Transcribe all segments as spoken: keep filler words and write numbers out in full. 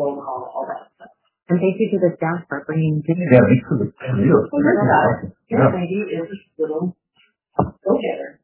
roll call, all that stuff. And thank you to the staff for bringing dinner. Yeah, thanks for the meal. Your lady is a little go-getter.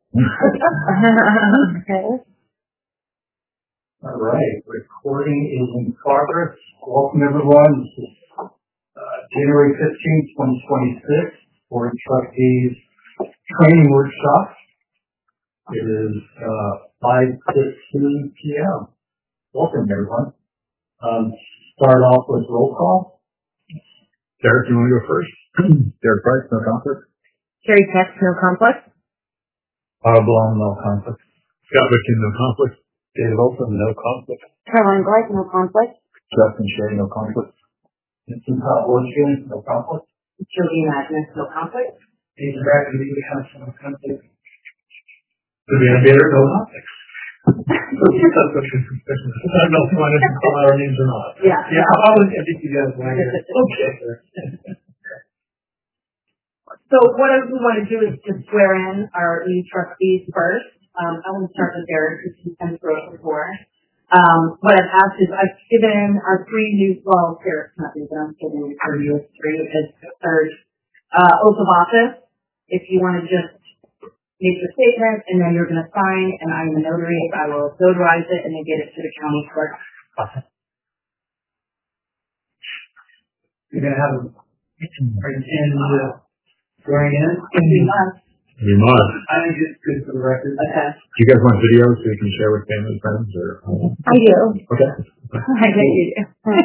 Okay. All right, recording is in progress. Welcome everyone. This is uh, January fifteenth, twenty twenty-six, Board of Trustees Training Workshop. It is uh, five fifteen p.m. Welcome everyone. Um, start off with roll call. Derek, you want to go first? Derek Price, no conflict. Sherry Tex, no conflict. Bob Long, no conflict. Scott Wicken, no conflict. David Olson, no conflict. Caroline Gleich, no conflict. Justin Shea, no conflict. Vincent Howard, no conflict. Julie Magnus, no conflict. David Bracken, legal counsel, no conflict. Vivian Bader, no conflict. I don't know if you wanted to call our names or not. Yeah. Yeah, I was, I think you guys want to. Okay. So what we want to do is just swear in our new trustees first. Um, I want to start with Derek, who's been sent through it before. Um, what I've asked is I've given our three new, well, Derek's not new, but I'm giving our newest three as third uh, oath of office. If you want to just make your statement, and then you're going to sign, and I'm the notary. I will notarize it and then get it to the county clerk. You're going to have a, are you in the swearing in? Three months. You must. I think it's good for the record. Okay. Do you guys want videos so you can share with family and friends? Or I do. Okay. I bet you do.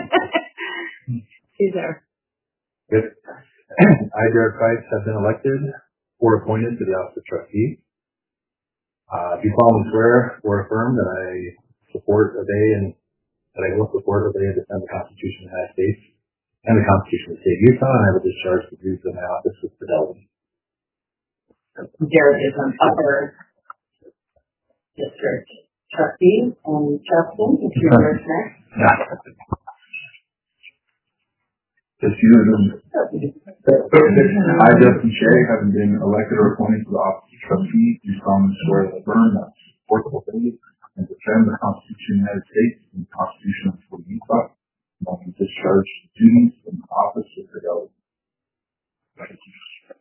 She's there. Good. I, Derek Price, have been elected or appointed to the office of trustee. Uh, do solemnly swear or affirm that I support, obey, and that I will support, obey, and defend the Constitution of the United States and the Constitution of the State of Utah, and I will discharge the duties of my office with fidelity. Derek is an upper district trustee, and Justin, if you're yours next. Just you and I, Justin Shea, having been elected or appointed to the office of trustee, do solemnly swear and affirm that I support the obey and defend the Constitution of the United States and the Constitution of the State of Utah, and I will discharge the duties of my office with fidelity. Thank you.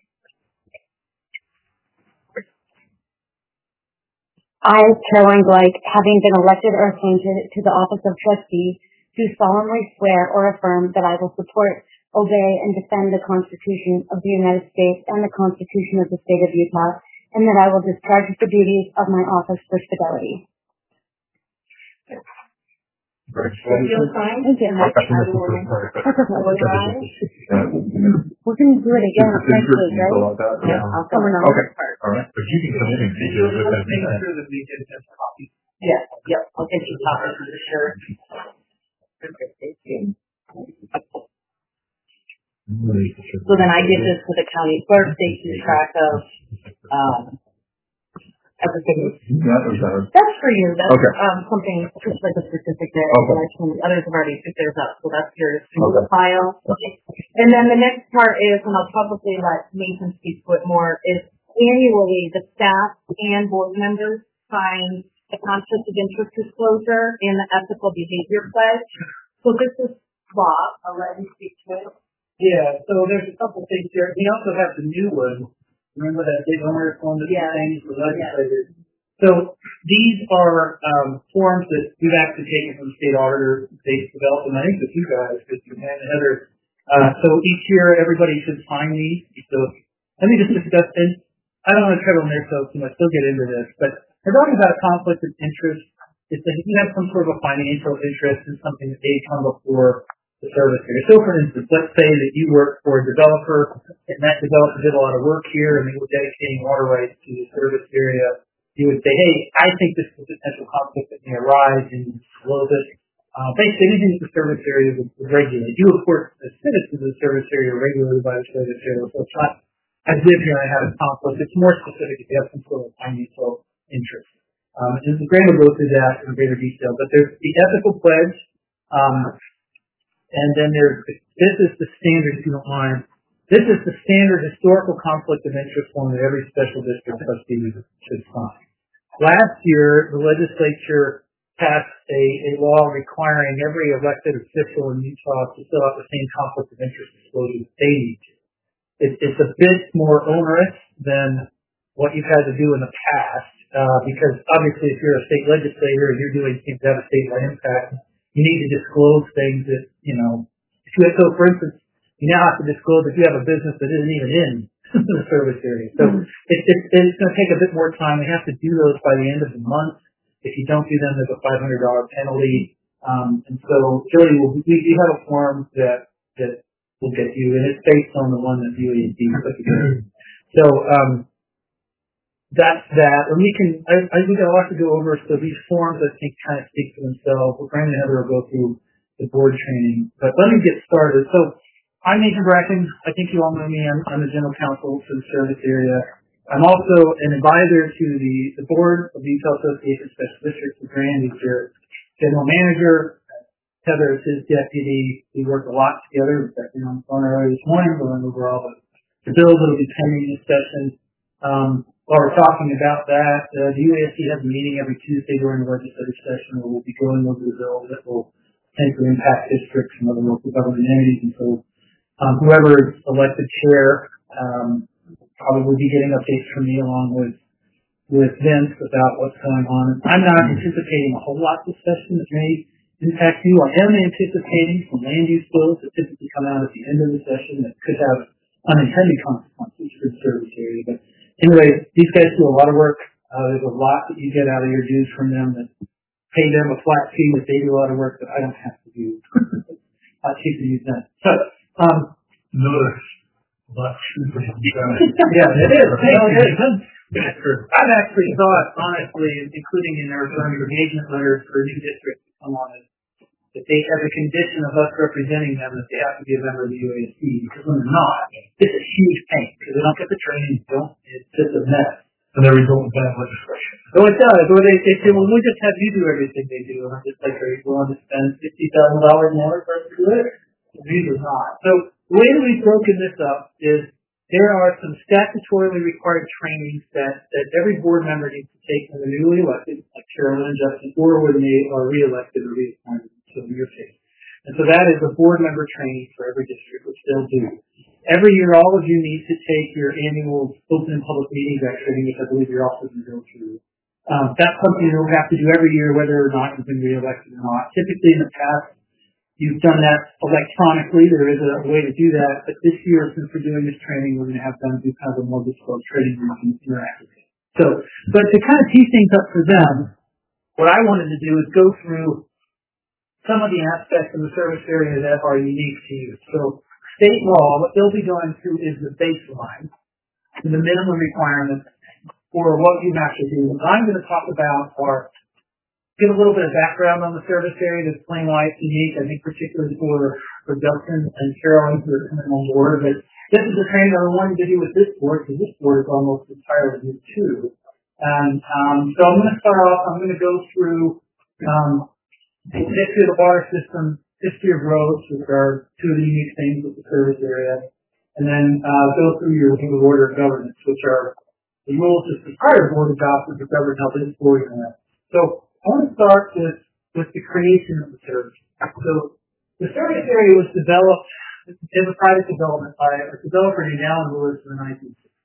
I, Caroline Gleich, having been elected or appointed to the office of trustee, do solemnly swear or affirm that I will support, obey, and defend the Constitution of the United States and the Constitution of the State of Utah, and that I will discharge the duties of my office with fidelity. You'll sign? Thank you. I will We're going to do it again next week, right? Yeah. I'll come on. Okay. All right. But you can come in and see your with them. make sure that we get this copy. Yeah, yep, I'll get you copies for the shirt. So then I give this to the county clerk, they keep track of, um, everything. That was that. That's for you, that's, Okay. um, something, just like a certificate, Okay. like some others have already picked theirs up, so that's yours to Okay. the file. And then the next part is, and I'll probably let Nathan speak to it more, is annually the staff and board members sign the conflict of interest disclosure and the ethical behavior pledge. So this is Bob, I'll let him speak to it. Yeah, so there's a couple things here. We also have the new one. Remember that big owner form that Yeah. we changed for legislators? So these are um, forms that we've actually taken from the state auditor, state developed, and I think the two guys, Mister Man and Heather. Uh, so each year, everybody should sign these. So let me just discuss this. I don't want to tread on their toes too much. They'll get into this, but we're talking about a conflict of interest. It's that if you have some sort of a financial interest in something that they come before the service area. So for instance, let's say that you work for a developer and that developer did a lot of work here and they were dedicating water rights to the service area. You would say, hey, I think this is a potential conflict that may arise and disclose it. Uh, basically, anything that the service area would, would regulate. You, of course, as citizens of the service area are regulated by the service area. So it's not, I live here and I have a conflict. It's more specific if you have some sort of financial interest. Um, and Graham will go through that in greater detail. But there's the ethical pledge. Um, And then there's, this is the standard, if you don't mind, this is the standard historical conflict of interest form that every special district trustee should sign. Last year, the legislature passed a, a law requiring every elected official in Utah to fill out the same conflict of interest disclosure that they need to. It, it's a bit more onerous than what you've had to do in the past, uh, because obviously if you're a state legislator and you're doing things that have a statewide impact, you need to disclose things that, you know, if you so for instance, you now have to disclose if you have a business that isn't even in the service area. So mm-hmm. it, it, it's going to take a bit more time. They have to do those by the end of the month. If you don't do them, there's a five hundred dollars penalty. Um, and so Jody, will, we, we have a form that, that will get you, and it's based on the one that U A C put together. So, um, that's that. And we can, I, I think I'll have to go over, so these forms I think kind of speak for themselves. We're going to have her go through the board training. But let me get started. So I'm Nathan Bracken. I think you all know me. I'm, I'm the general counsel for the service area. I'm also an advisor to the, the board of the Utah Association of Special Districts. Grant is your general manager. Heather is his deputy. We work a lot together. We've been on the phone earlier this morning going over all the, the bills that will be pending this session. Um, while we're talking about that, uh, the U A S C has a meeting every Tuesday during the legislative session where we'll be going over the bills that will potentially impact districts and other local government entities. And so um, whoever is elected chair um, probably will be getting updates from me along with with Vince about what's going on. I'm not anticipating a whole lot this session that may impact you. I am anticipating some land use bills that typically come out at the end of the session that could have unintended consequences for the service area. But anyway, these guys do a lot of work. Uh, there's a lot that you get out of your dues from them that pay them a flat fee that they do a lot of work that I don't have to do. uh, cheap to use that. So, um, notice. But yeah, it is. I've actually thought, honestly, including in their engagement letters for new districts to come on, that they have a condition of us representing them that they have to be a member of the U A S C, because when they're not, it's a huge pain, because they don't get the training, don't, it's just a mess. And they result in bad legislation. So it does. Or they, they say, well, we just have you do everything they do. And I'm just like, are you willing to spend fifty thousand dollars an hour for us to do it? These are not. So the way that we've broken this up is there are some statutorily required trainings that, that every board member needs to take when they're newly elected, like Carolyn and Justin, or when they are re-elected or reappointed, so in your case. And so that is a board member training for every district, which they'll do. Every year, all of you need to take your annual open and public meetings act training, which I believe you're also going to go through. Um, that's something you'll have to do every year, whether or not you've been re-elected or not. Typically, in the past, you've done that electronically. There is a way to do that. But this year, since we're doing this training, we're going to have them do kind of a more bespoke training where you can interact with it. So, but to kind of tee things up for them, what I wanted to do is go through some of the aspects of the service area that are unique to you. So, state law, what they'll be going through is the baseline, the minimum requirements for what you have to do. What I'm going to talk about are give a little bit of background on the service area to explain why it's unique, I think particularly for, for Justin and Carolyn who are coming on board. But this is the training that I wanted to do with this board, because this board is almost entirely new too. And um, so I'm going to start off, I'm going to go through um, the history of the water system, history of roads, which are two of the unique things with the service area, and then uh, go through your rule of order of governance, which are the rules that the prior board adopted to govern how this board is. So I want to start with, with the creation of the service. So the service area was developed as a private development by a developer named Alan Lewis in the nineteen sixties.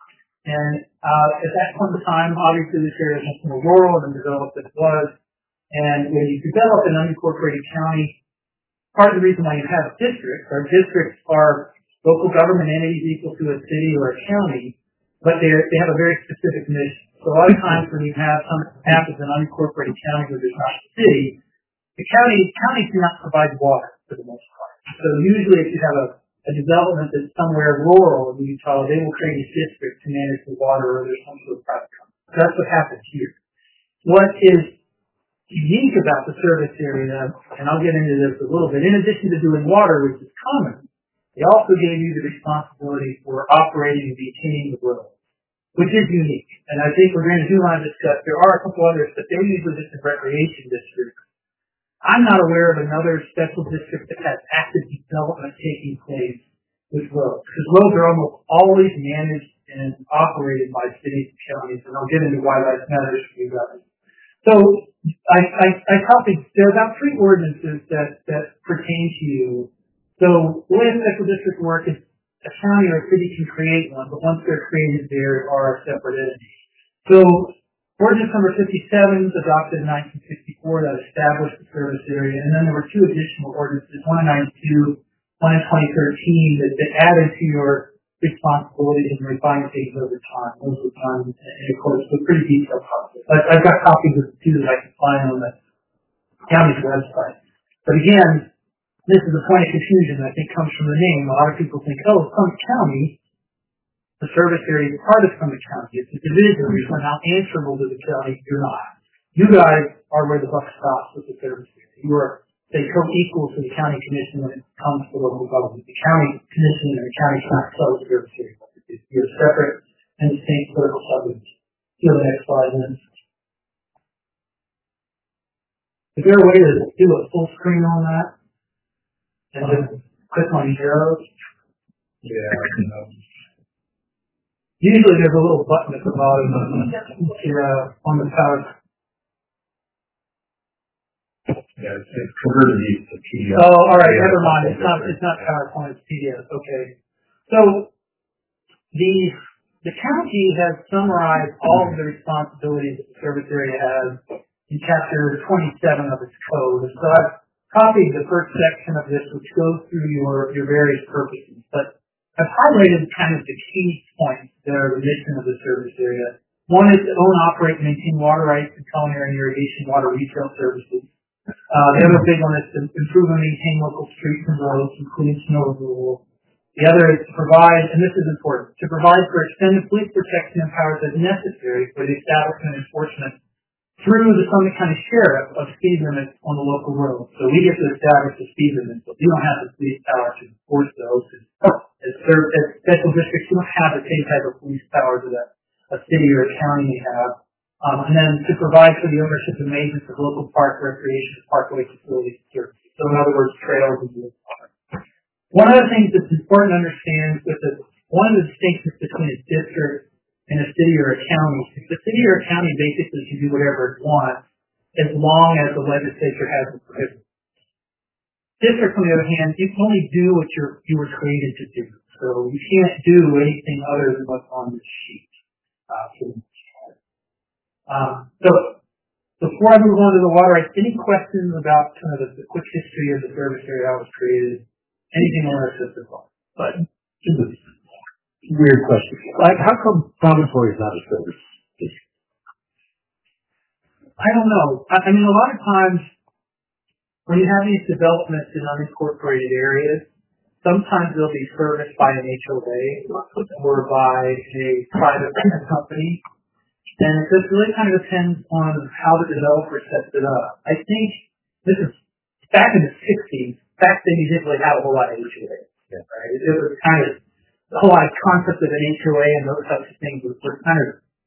And uh, at that point in time, obviously this area was much more rural than developed as it was. And when you develop an unincorporated county, part of the reason why you have districts, our districts are local government entities equal to a city or a county, but they they have a very specific mission. So a lot of times when you have some happens an unincorporated county where there's not a city, the county counties do not provide water for the most part. So usually if you have a, a development that's somewhere rural in Utah, they will create a district to manage the water, or there's some sort of private company. So that's what happens here. What is unique about the service area, and I'll get into this a little bit, in addition to doing water, which is common, they also gave you the responsibility for operating and maintaining the road, which is unique. And I think we're going to do want to discuss, there are a couple others, but they're usually just in recreation districts. I'm not aware of another special district that has active development taking place with roads, because roads are almost always managed and operated by cities and counties, and I'll get into why that matters for you guys. So, I, I, I copied, there are about three ordinances that, that pertain to you. So the way a special district work is a county or a city can create one, but once they're created, they are a separate entity. So ordinance number fifty-seven was adopted in nineteen sixty-four that established the service area, and then there were two additional ordinances, one in ninety-two, one in twenty thirteen, that, that added to your responsibilities and refined things over time. Those were done in accordance with a pretty detailed process. I, I've got copies of the two that I can find on the county's website. But again, this is a point of confusion that I think comes from the name. A lot of people think, oh, Summit County, the service area is part of Summit County. It's a division. You're now answerable to the county. You're not. You guys are where the buck stops with the service area. You are, they co-equal to the county commission when it comes to local government. The county commission and the county cannot sell the service area. You're separate and distinct political subjects. Go to the next slide, then. Is there a way to do a full screen on that? And just click on arrows? Yeah, you know. Usually there's a little button at the bottom of the, uh, on the power. Yeah, it's, it's converted to P D F. Oh, all right, never mind. It's not, it's not PowerPoint, it's P D F. Okay. So the the county has summarized all of the responsibilities that the service area has in chapter twenty-seven of its code. So I've copied the first section of this, which goes through your your various purposes. But I've highlighted kind of the key points that are the mission of the service area. One is to own, operate, and maintain water rights and culinary and irrigation water retail services. Uh, the other big one is to improve and maintain local streets and roads, including snow removal. The other is to provide, and this is important, to provide for extended police protection and powers as necessary for the establishment and enforcement through the Summit County Sheriff of speed limits on the local roads. So we get to establish the speed limits, but we don't have the police power to enforce those. As, serve, as special districts, you don't have the same type of police powers that a city or a county may have. Um, and then to provide for the ownership and maintenance of local park, recreation, parkway facilities and services. So in other words, trails and local parks. One of the things that's important to understand with the, one of the distinctions between a district and a city or a county is the city or a county basically can do whatever it wants as long as the legislature has it prohibited. District, on the other hand, you can only do what you're, you were created to do. So you can't do anything other than what's on this sheet. Uh, for the most part. Um, so before I move on to the water rights, any questions about kind of the, the quick history of the service area, how it was created? Anything on our system? But just a weird question. Like, how come promontory is not a service? I don't know. I, I mean, a lot of times when you have these developments in unincorporated areas, sometimes they'll be serviced by an H O A or by a private company. And it just really kind of depends on how the developer sets it up. I think this is back in the sixties. Back then, you didn't really have a whole lot of H O As, yeah. Right? It was kind of the whole lot of concept of an H O A and those types of things was, was kind of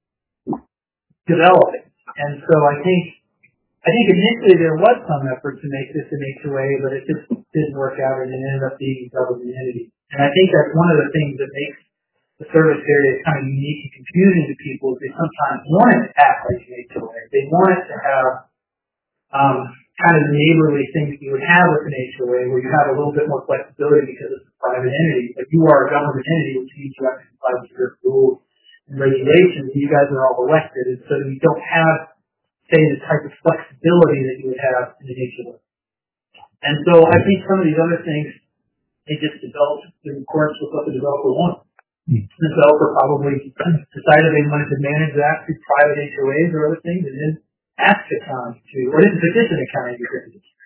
developing. And so I think, I think initially there was some effort to make this an H O A, but it just didn't work out and it ended up being a government entity. And I think that's one of the things that makes the service area kind of unique and confusing to people is they sometimes want it to act like an H O A. They want it to have um, kind of the neighborly things you would have with an H O A where you have a little bit more flexibility because it's a private entity. But you are a government entity, which means you have to comply with your rules and regulations, and you guys are all elected, and so you don't have, say, the type of flexibility that you would have in an H O A. And so I think some of these other things, they just developed in accordance with what the developer wanted. The developer probably decided they wanted to manage that through private H O As or other things, and then ask the county to, or didn't petition the county to create it.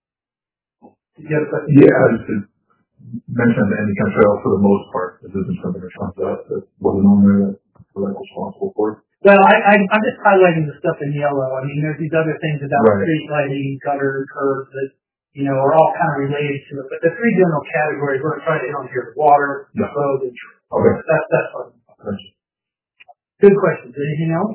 Did you have a question? Yeah, just to mention the Indian Trail for the most part. This isn't something that comes up that wasn't on there that we're responsible for. Well, I, I, I'm just highlighting the stuff in yellow. I mean, there's these other things about right. street lighting, gutter, curbs that, you know, are all kind of related to it. But the three general categories we're trying to hit on here: water, yeah. road, and trail. Okay. That's that's fun. Thanks. Good questions. Anything else?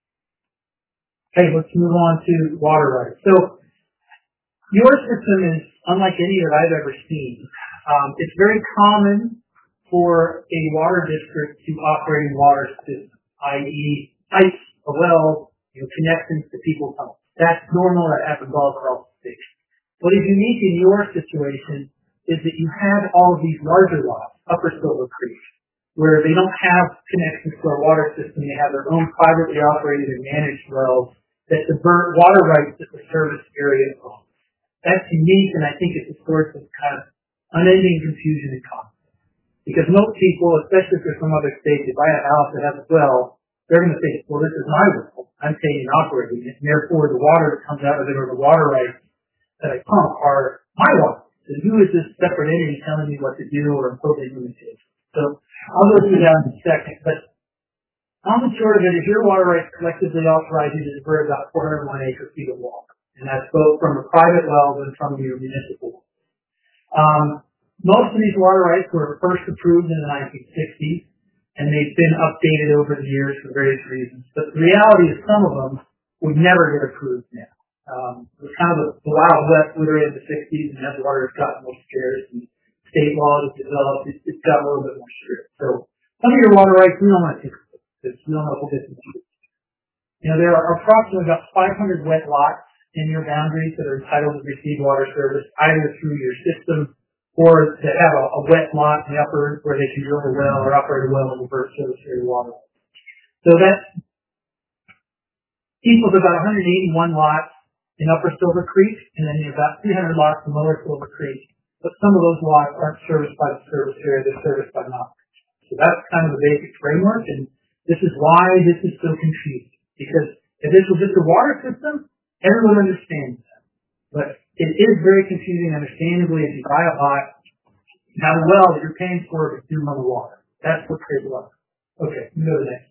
Okay, let's move on to water rights. So your system is unlike any that I've ever seen. Um, it's very common for a water district to operate in water systems, that is, pipes, a well, you know, connections to people's homes. That's normal. That happens all across the state. What is unique in your situation is that you have all of these larger lots, Upper Silver Creek, where they don't have connections to our water system. They have their own privately operated and managed wells that divert water rights that the service area owns. That's unique, and I think it's a source of kind of unending confusion and conflict. Because most people, especially if they're from other states, if I have a house that has a well, they're going to think, well, this is my well. I'm paying and operating it, and therefore the water that comes out of it or the water rights that I pump are my water. So who is this separate entity telling me what to do or imposing limitations? So I'll go through that in a second, but on the short of it is your water rights collectively authorize you to divert about four hundred one acre feet of water. And that's both from the private wells and from your municipal. Um, most of these water rights were first approved in the nineteen sixties, and they've been updated over the years for various reasons. But the reality is some of them would never get approved now. Um, it was kind of a, the Wild West literally in the sixties, and as water has gotten more scarce and state law has developed, it's, it's got a little bit more strict. So some of your water rights we don't want to take because we don't know if we'll get them. You know, there are approximately about five hundred wet lots in your boundaries that are entitled to receive water service either through your system or that have a, a wet lot in the upper where they can drill a well or operate a well and divert service to your water. So that equals about one hundred eighty-one lots in Upper Silver Creek, and then you have about three hundred lots in Lower Silver Creek. But some of those lots aren't serviced by the service area, they're serviced by non. So that's kind of the basic framework, and this is why this is so confusing. Because if this was just a water system, everyone understands that. But it is very confusing, understandably, if you buy a lot, you have a well that you're paying for to do on the water. That's what creates water. Okay, we go to the next.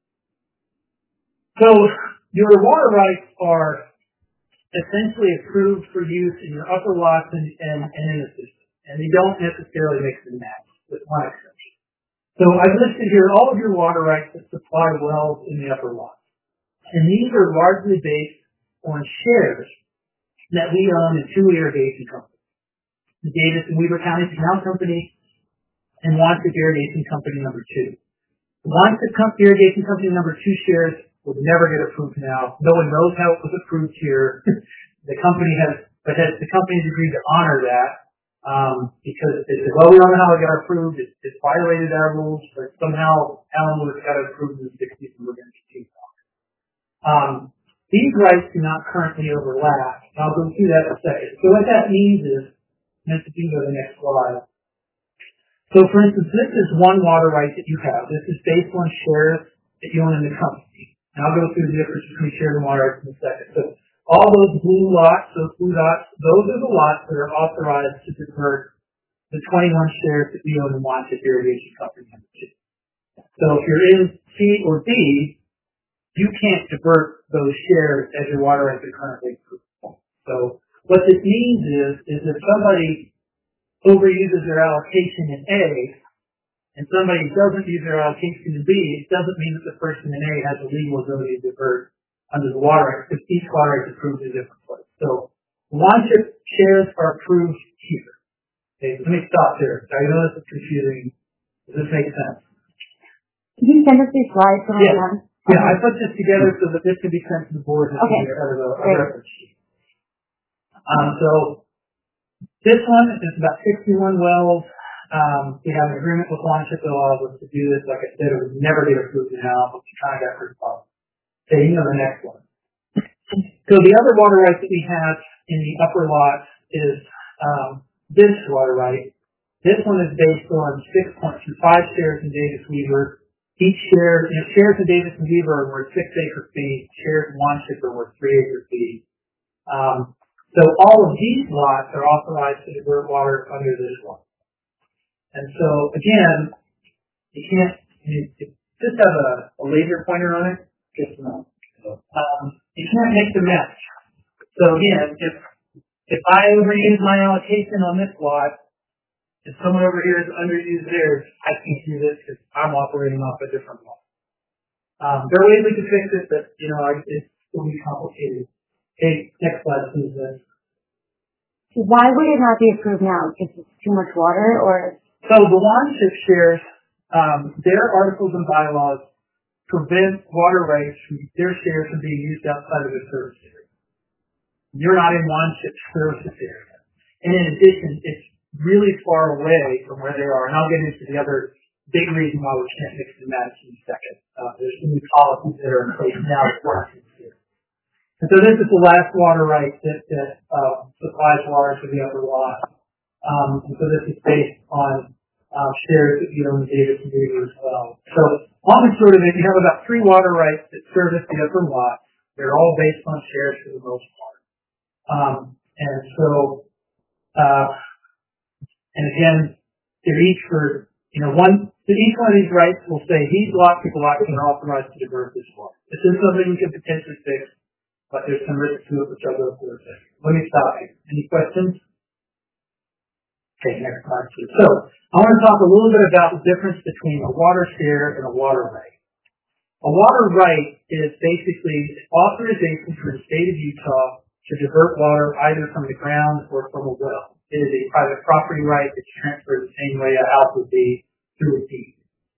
So your water rights are essentially approved for use in your upper lots and, and, and in the system. And they don't necessarily mix and match, with one exception. So I've listed here all of your water rights that supply wells in the upper lots. And these are largely based on shares that we own in two irrigation companies. The Davis and Weber County Canal Company and Wanted Irrigation Company number two. The Wanted Irrigation Company number two shares would never get approved now. No one knows how it was approved here. The company has, but has, the company's agreed to honor that, um, because they said, well, we don't know how it got approved. It, it violated our rules, but somehow Alan Lewis got it approved in the sixties and we're going to continue on. Um, these rights do not currently overlap. I'll go through that in a second. So what that means is, let's go to the next slide. So for instance, this is one water right that you have. This is based on shares that you own in the company. And I'll go through the difference between shares and water rights in a second. So all those blue lots, those blue dots, those are the lots that are authorized to divert the twenty-one shares that we own in Wanted Irrigation Company number two. So if you're in C or D, you can't divert those shares as your water rights are currently approved. So what this means is, is if somebody overuses their allocation in A, and somebody doesn't use their allocation in B, it doesn't mean that the person in A has a legal ability to divert under the water rights, because each water right is approved in a different place. So Wanted shares are approved here. Okay, let me stop there. I know this is confusing. Does this make sense? Can you send us these slides from yeah. on? Yeah, I put this together so that this can be sent to the board as okay. a, as a, a reference sheet. Um, so this one is about sixty-one wells. Um, we have an agreement with Wanted that allows us to do this. Like I said, it would never get approved now, but we kind of got pretty far. Okay, you know the next one. So the other water right that we have in the upper lot is um, this water right. This one is based on six point two five shares in Davis Weber. Each share, you know, shares in Davis and Weber are worth six acre feet. Shares in Wanted are worth three acre feet. Um, so all of these lots are authorized to divert water under this one. And so again, you can't, you just have a, a laser pointer on it. Just no. Um, you can't make the match. So again, if if I overuse my allocation on this lot, if someone over here is underused theirs, I can't do this because I'm operating off a different lot. Um, there are ways we can fix it, but you know, it's going to be complicated. Okay, next slide, please. Liz. Why would it not be approved now? Because it's too much water, or? So the Wanted shares, um, their articles and bylaws prevent water rights from their shares from being used outside of the service area. You're not in Wanship service area. And in addition, it's really far away from where they are. And I'll get into the other big reason why we can't mix and match in a second. Uh, there's some new policies that are in place now that work here. And so this is the last water right that, that uh, supplies water to the upper lot. Um, and so this is based on uh, shares that you own the data community as well. So long and short of it, you have about three water rights that service the upper lot. They're all based on shares for the most part. Um, and so, uh, and again, they're each for, you know, one, each one of these rights will say these lots of lots are authorized to divert this water. This is something we can potentially fix, but there's some risk to it, which I'll go through. Let me stop here. Any questions? Okay, next slide, please. So, I want to talk a little bit about the difference between a water share and a water right. A water right is basically authorization for the state of Utah to divert water either from the ground or from a well. It is a private property right that's transferred the same way a house would be through a deed.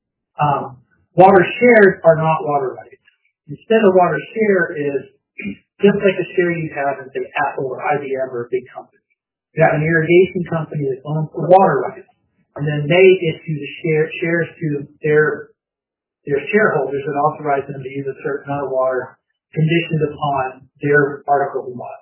Um, water shares are not water rights. Instead, a water share is just like a share you have in, say, Apple or I B M or a big company. You have an irrigation company that owns the water rights, and then they issue the share, shares to their their shareholders that authorize them to use a certain amount of water conditioned upon their article of law.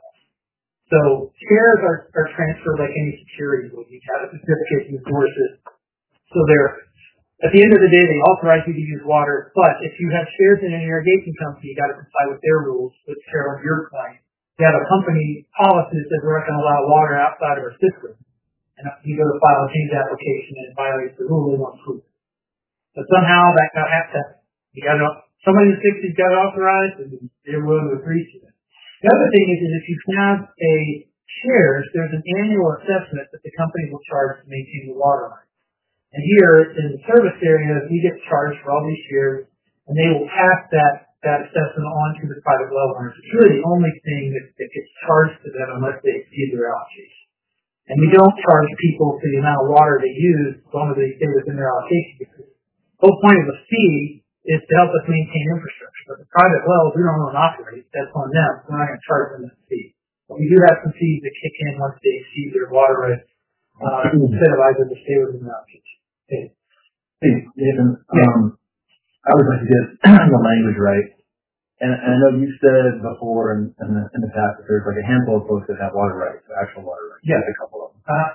So shares are, are transferred like any security would. You have a certificate, you endorse it. So they're, at the end of the day, they authorize you to use water, but if you have shares in an irrigation company, you got to comply with their rules, which share on your claim. You have a company policy that says we're not going to allow water outside of our system. And if you go to file a change application and it violates the rule, they won't prove it. But somehow that got happened. You got to, somebody in the sixties got it authorized and they're willing to agree to it. The other thing is, is if you have a shares, there's an annual assessment that the company will charge to maintain the water line. And here in the service area, we get charged for all these shares, and they will pass that, that assessment on to the private well owners. It's really the only thing that, that gets charged to them unless they exceed their allocation. And we don't charge people for the amount of water they use as long as they stay within their allocation. Because the whole point of a fee is to help us maintain infrastructure. But the private wells, we don't own and operate. That's on them. We're not going to charge them that fee. But we do have some fees that kick in once they exceed their water rights, uh, instead of either to stay within their allocation. Okay. Hey, Nathan, Yeah. um, I would like to get the language right. And, and I know you said before in, in, the, in the past that there's like a handful of folks that have water rights, actual water rights. Yeah. A couple of them. Uh,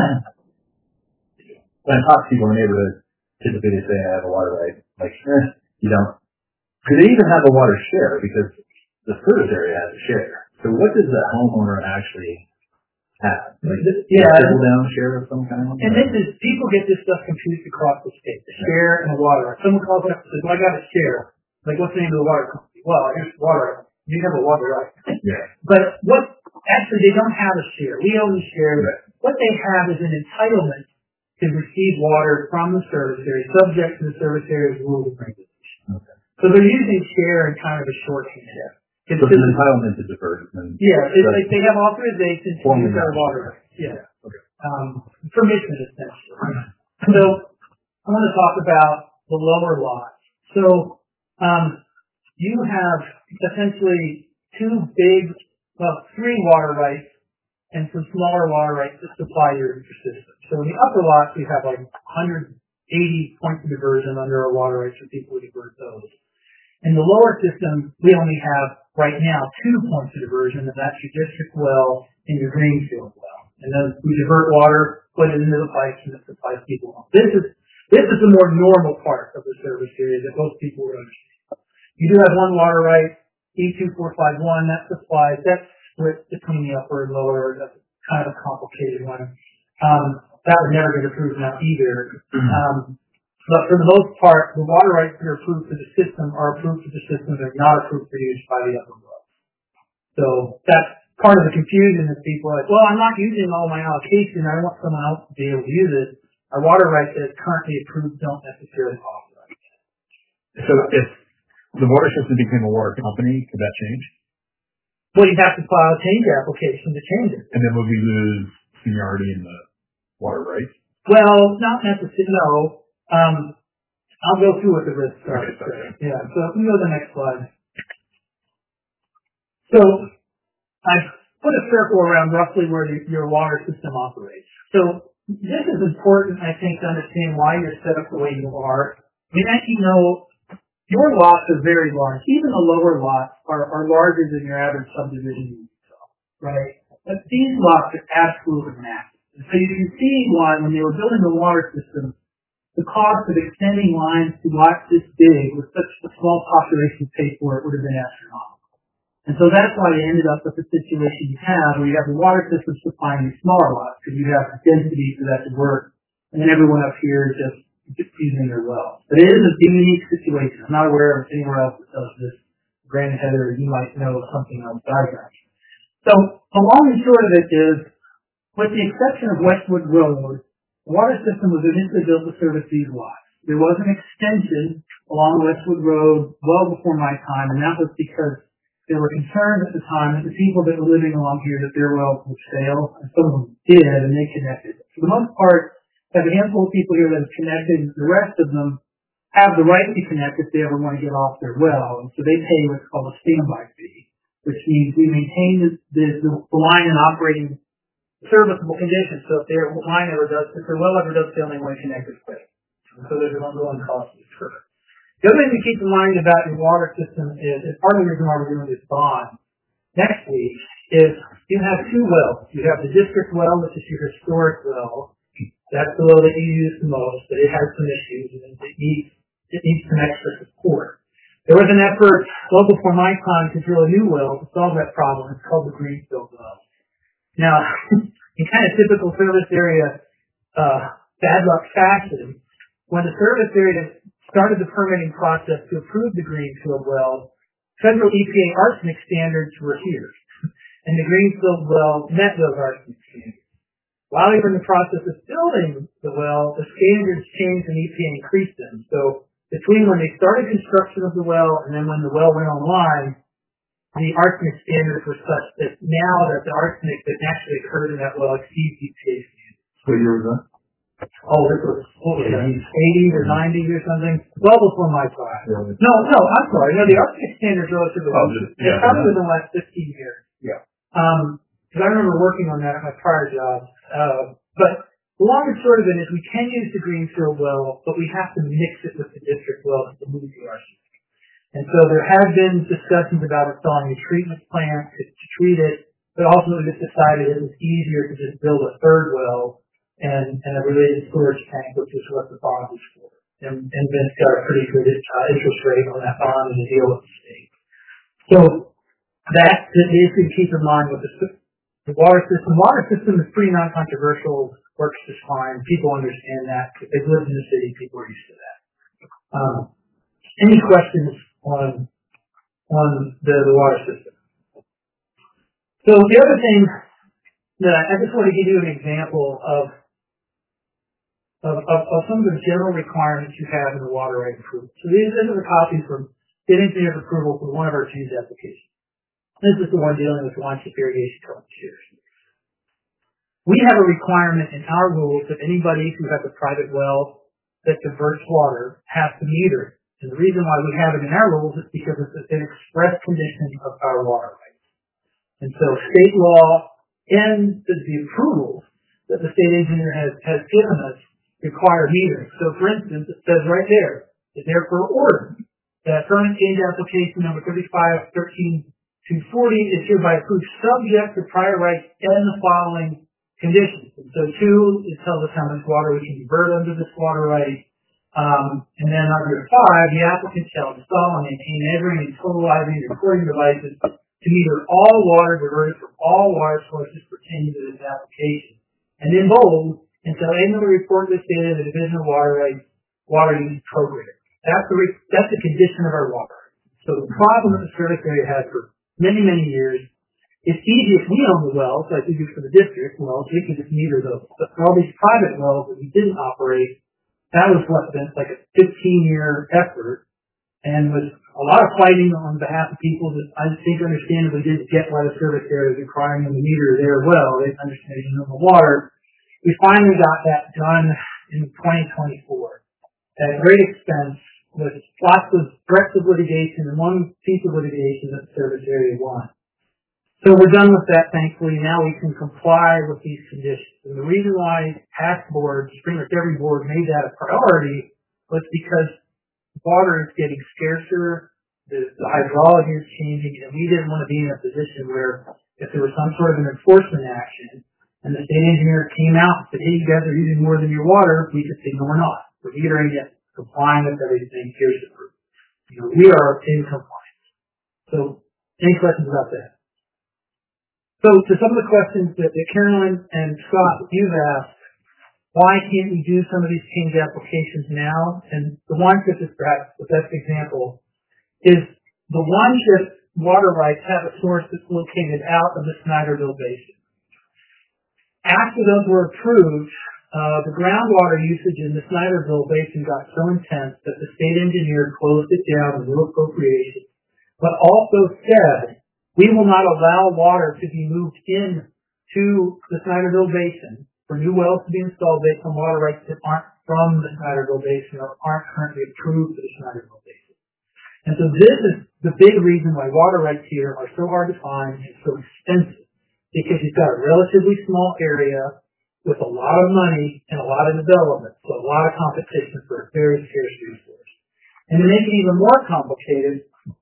when I talk to people in the neighborhood, typically they say I have a water right. Like, eh, you don't. Could they even have a water share? Because the service area has a share. So what does the homeowner actually have? Like, yeah. a trickle down share of some kind? And this is, people get this stuff confused across the state. The share and the water right. Someone calls up and says, well, I got a share. Like, what's the name of the water company? Well, here's water. You have a water right. Yeah. But what, actually, they don't have a share. We own the share. Right. What they have is an entitlement to receive water from the service area, subject to the service area's rules and regulations. Okay. So they're using share in kind of a shorthand. Yeah. It's So just, the entitlement to divert. And yeah, it's like they have authorization to Formally use their not. water rights. Yeah. Okay. Um, permission, essentially. So I want to talk about the lower lots. So um, you have essentially two big, well, three water rights and some smaller water rights that supply your system. So in the upper lots, we have like one hundred eighty points of diversion under our water rights for people who divert those. In the lower system, we only have right now two points of diversion, and that's your district well and your greenfield well. And then we divert water, put it into the pipes, and it supplies people. This is this is the more normal part of the service area that most people would understand. You do have one water right, E two four five one, that supplies, that's split between the upper and lower. That's kind of a complicated one. Um, that would never get approved now either. Um, but for the most part, the water rights that are approved for the system are approved for the system. They're not approved for use by the upper wells. So that's part of the confusion is people are like, well, I'm not using all my allocation. I want someone else to be able to use it. Our water rights that are currently approved don't necessarily authorize it. So if the water system became a water company, could that change? Well, you'd have to file a change application to change it. And then would we lose seniority in the water rights? Well, not necessarily, no. Um, I'll go through what the risks are. Okay, sorry. Yeah, so if we go to the next slide. So, I've put a circle around roughly where the, your water system operates. So this is important, I think, to understand why you're set up the way you are. I mean, as you know, your lots are very large. Even the lower lots are, are larger than your average subdivision, right? But these lots are absolutely massive. And so you can see why when they were building the water system, the cost of extending lines to lots this big with such a small population to pay for it would have been astronomical. And so that's why they ended up with the situation you have, where you have the water system supplying these smaller lots, because you have the density for that to work, and then everyone up here is just, just using their wells. But it is a unique situation. I'm not aware of anywhere else that does this. Granted, Heather, you might know something else diagram. So the long and short of it is, with the exception of Westwood Road, the water system was initially built to service these lots. There was an extension along Westwood Road well before my time, and that was because there were concerns at the time that the people that were living along here, that their wells would fail, and some of them did, and they connected. For the most part, we have a handful of people here that have connected. The rest of them have the right to connect if they ever want to get off their well, and so they pay what's called a standby fee, which means we maintain the, the, the line in operating serviceable conditions. So if their line ever does, if their well ever does fail, they want to connect it quick. And so there's an ongoing cost for it. The other thing to keep in mind about your water system is, and part of the reason why we're doing this bond next week, is you have two wells. You have the district well, which is your historic well. That's the well that you use the most, but it has some issues and it needs, it needs some extra support. There was an effort well before my time to drill a new well to solve that problem. It's called the Greenfield well. Now, in kind of typical service area uh, bad luck fashion, when the service area started the permitting process to approve the Greenfield well, federal E P A arsenic standards were here, and the Greenfield well met those arsenic standards. While they were in the process of building the well, the standards changed and E P A increased them. So between when they started construction of the well and then when the well went online, the arsenic standards were such that now that the arsenic that naturally occurred in that well exceeds E P A standards. What year was that? Oh, this was, what was that, eighties or nineties or something? Well before my time. Yeah. No, no, I'm sorry. No, the arsenic standards relatively Oh, just, yeah, yeah, probably yeah. within the last fifteen years. Yeah. Um, because I remember working on that at my prior job. Uh, but the long and short of it is we can use the Greenfield well, but we have to mix it with the district well to remove the arsenic. And so there have been discussions about installing a treatment plant to, to treat it, but ultimately just decided it was easier to just build a third well and, and a related storage tank, which is what the bond is for. And, and Vince got a pretty good uh, interest rate on that bond and the deal with the state. So that is the issue to keep in mind with the, the water system. The water system is pretty non-controversial, works just fine. People understand that. If they've lived in the city, people are used to that. Um, any questions on on the, the water system? So the other thing that I, I just want to give you an example of of, of, of some of the general requirements you have in the water right approval. So these, these are the copies from the engineer's approval for one of our change applications. This is the one dealing with line-ship irrigation cultures. We have a requirement in our rules that anybody who has a private well that diverts water has to meter it. And the reason why we have it in our rules is because it's an express condition of our water rights. And so state law and the, the approvals that the state engineer has, has given us require metering. So for instance, it says right there, is there for order that permit change application number thirty-five thirteen two forty is hereby approved subject to prior rights and the following conditions. And so two, it tells us how much water we can divert under this water right. Um, and then under five, the applicant shall install and maintain every and totalizing recording devices to meter all water diverted from all water sources pertaining to this application. And in bold, until annually report this data to the Division of Water Rights Water Use Program. That's the re- that's the condition of our water. So the problem that the service area had for many, many years, it's easy if we own the wells, like we do for the district wells, we can just meter those. But for all these private wells that we didn't operate, that was what been like a fifteen-year effort, and was a lot of fighting on behalf of people that I think understandably didn't get why the service area is requiring them to meter their well. They didn't understand the water. We finally got that done in twenty twenty-four at great expense with lots of breadth of litigation and one piece of litigation that the service area won. So we're done with that, thankfully. Now we can comply with these conditions. And the reason why past boards, pretty much every board, made that a priority was because water is getting scarcer, the, the hydrology is changing, and we didn't want to be in a position where if there was some sort of an enforcement action and the state engineer came out and said, hey, you guys are using more than your water, we could say, no, we're not. We're metering it, complying with everything, here's the proof. You know, we are in compliance. So, any questions about that? So, to some of the questions that, that Carolyn and Scott, you've asked, why can't we do some of these change applications now? And the one that is perhaps the best example is the Wanship water rights have a source that's located out of the Snyderville Basin. After those were approved, uh, the groundwater usage in the Snyderville Basin got so intense that the state engineer closed it down with new appropriation, but also said, we will not allow water to be moved in to the Snyderville Basin for new wells to be installed based on water rights that aren't from the Snyderville Basin or aren't currently approved for the Snyderville Basin. And so this is the big reason why water rights here are so hard to find and so expensive, because you've got a relatively small area with a lot of money and a lot of development, so a lot of competition for a very scarce resource. And to make it even more complicated,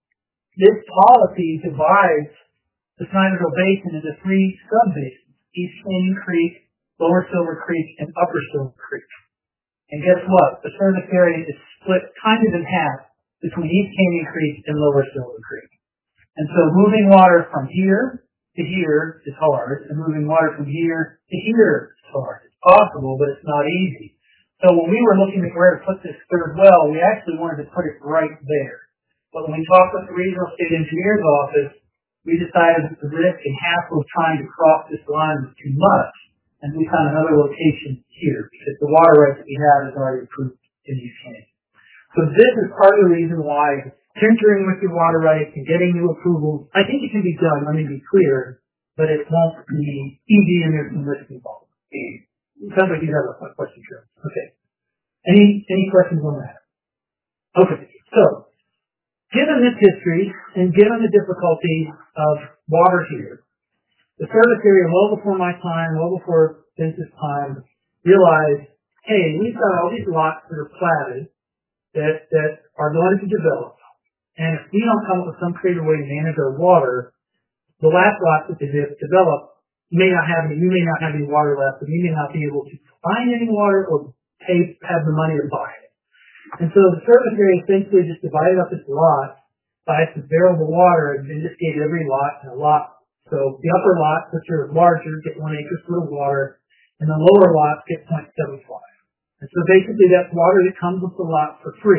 this policy divides the Snyderville Basin into three sub-basins, East Canyon Creek, Lower Silver Creek, and Upper Silver Creek. And guess what? The service area is split kind of in half between East Canyon Creek and Lower Silver Creek. And so moving water from here to here is hard, and moving water from here to here is hard. It's possible, but it's not easy. So when we were looking at where to put this third well, we actually wanted to put it right there. But when we talked with the regional state engineer's office, we decided that the risk and hassle of trying to cross this line was too much, and we found another location here, because the water rights that we have is already approved in East Canyon. So this is part of the reason why tinkering with your water rights and getting new approvals, I think it can be done, let me be clear, but it won't be easy and there's some risk involved. It sounds like you have a question, Joe. Okay. Any, any questions on that? Okay. So, given this history and given the difficulty of water here, the service area well before my time, well before Vince's time, realized, hey, we've got all these lots that are platted that, that are going to develop. And if we don't come up with some creative way to manage our water, the last lots that they develop may not have any, you may not have any water left, and you may not be able to find any water or pay, have the money to buy it. And so the service area essentially just divided up its lot by some variable water and then just gave every lot and a lot. So the upper lots, which are larger, get one acre foot of water, and the lower lots get zero point seven five. And so basically that's water that comes with the lot for free.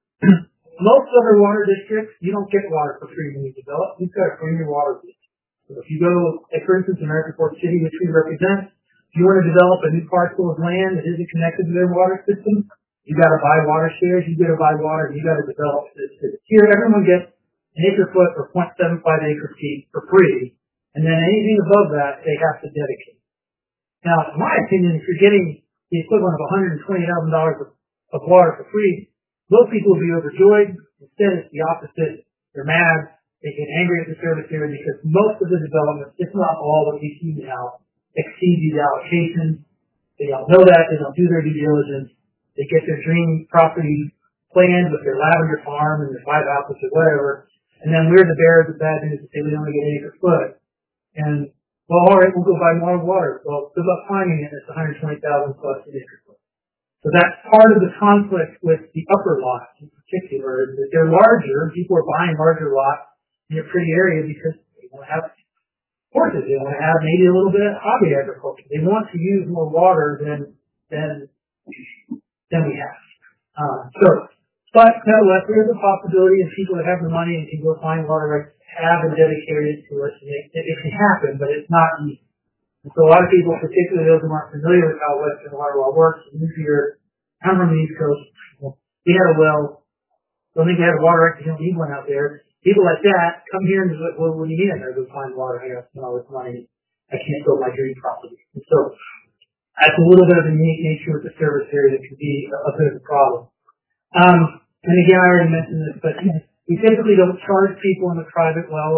Most other water districts, you don't get water for free when you develop. You've got to bring your water with you. So if you go, like for instance, American Fork City, which we represent, if you want to develop a new parcel of land that isn't connected to their water system, you got to buy water shares, you got to buy water, and you got to develop this. Here, everyone gets an acre foot or zero point seven five acre feet for free, and then anything above that, they have to dedicate. Now, in my opinion, if you're getting the equivalent of one hundred twenty thousand dollars of, of water for free, most people will be overjoyed. Instead, it's the opposite. They're mad. They get angry at the service area because most of the developments, if not all that we see now, exceed these allocations. They don't know that. They don't do their due diligence. They get their dream property planned with their lavender farm and their five houses or whatever. And then we're the bearers of bad news to say we only get an acre foot. And, well, all right, we'll go buy more water. Well, good luck finding it. It's one hundred twenty thousand dollars plus an acre foot. So that's part of the conflict with the upper lots in particular, is that they're larger. People are buying larger lots in a pretty area because they want to have horses. They want to have maybe a little bit of hobby agriculture. They want to use more water than than than we have. Um, so, but nevertheless, there is a possibility, and people that have the money and can go find water rights have and dedicate it to us. And it, it can happen, but it's not easy. And so a lot of people, particularly those who aren't familiar with how Western water law works, move here, come from the East Coast. We had a well. Don't think we had a water right. You don't need one out there. People like that come here and just like, well, what do you need? I go find water. I got to spend all this money. I can't build my dream property. And so that's a little bit of the unique nature of the service area that can be a, a bit of a problem. Um, and again, I already mentioned this, but we typically don't charge people in the private wells.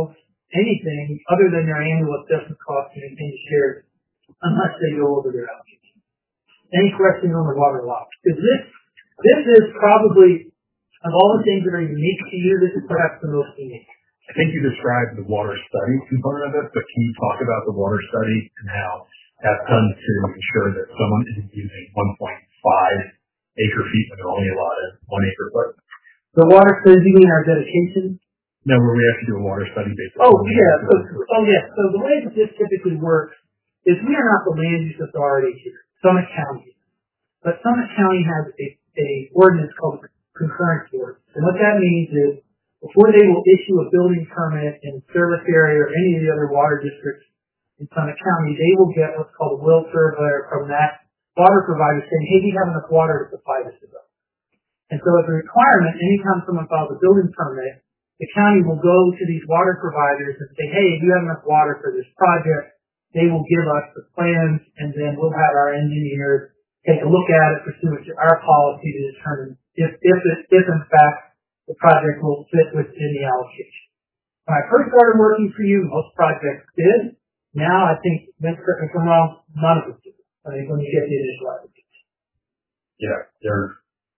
anything other than their annual assessment cost to maintain the shares unless they go over their allocation. Any questions on the water law? Because this, this is probably, of all the things that are unique to you, this is perhaps the most unique. I think you described the water study component of it, but can you talk about the water study and how that's done to ensure that someone isn't using one point five acre feet when they're only allotted one acre foot? The water study, you mean our dedication? No, where we have to do a water study based on. Oh, yeah. So, oh, yeah. So the way that this typically works is we are not the land use authority here. Summit County. But Summit County has a, a ordinance called concurrency ordinance. And what that means is before they will issue a building permit in service area or any of the other water districts in Summit County, they will get what's called a will serve letter from that water provider saying, hey, we have enough water to supply this development. And so as a requirement, anytime someone files a building permit, the county will go to these water providers and say, hey, if you have enough water for this project, they will give us the plans, and then we'll have our engineers take a look at it pursuant to our policy to determine if, if, it, if in fact, the project will fit within the allocation. When I first started working for you, most projects did. Now I think, Vince, correct me if I'm wrong, none of them do. I think when you get the initial application. Yeah, they're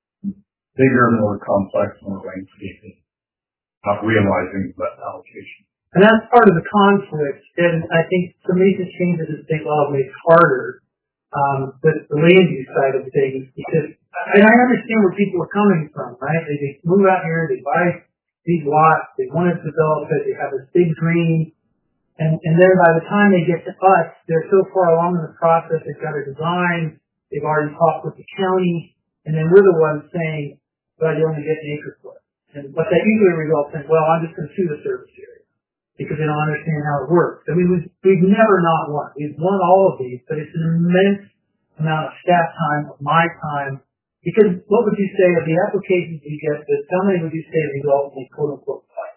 bigger, more complex, more landscaping, not realizing that allocation. And that's part of the conflict, and I think some recent changes in state law make it harder, um, with the land use side of things, because, and I understand where people are coming from, right? They, they move out here, they buy these lots, they want to develop it, they have this big dream, and, and then by the time they get to us, they're so far along in the process, they've got a design, they've already talked with the county, and then we're the ones saying, well, you only get an acre foot. And what that usually results in, well, I'm just going to sue the service area because they don't understand how it works. I mean, we've, we've never not won. We've won all of these, but it's an immense amount of staff time, of my time, because what would you say of the applications you get, but how many would you say result in a quote-unquote fight?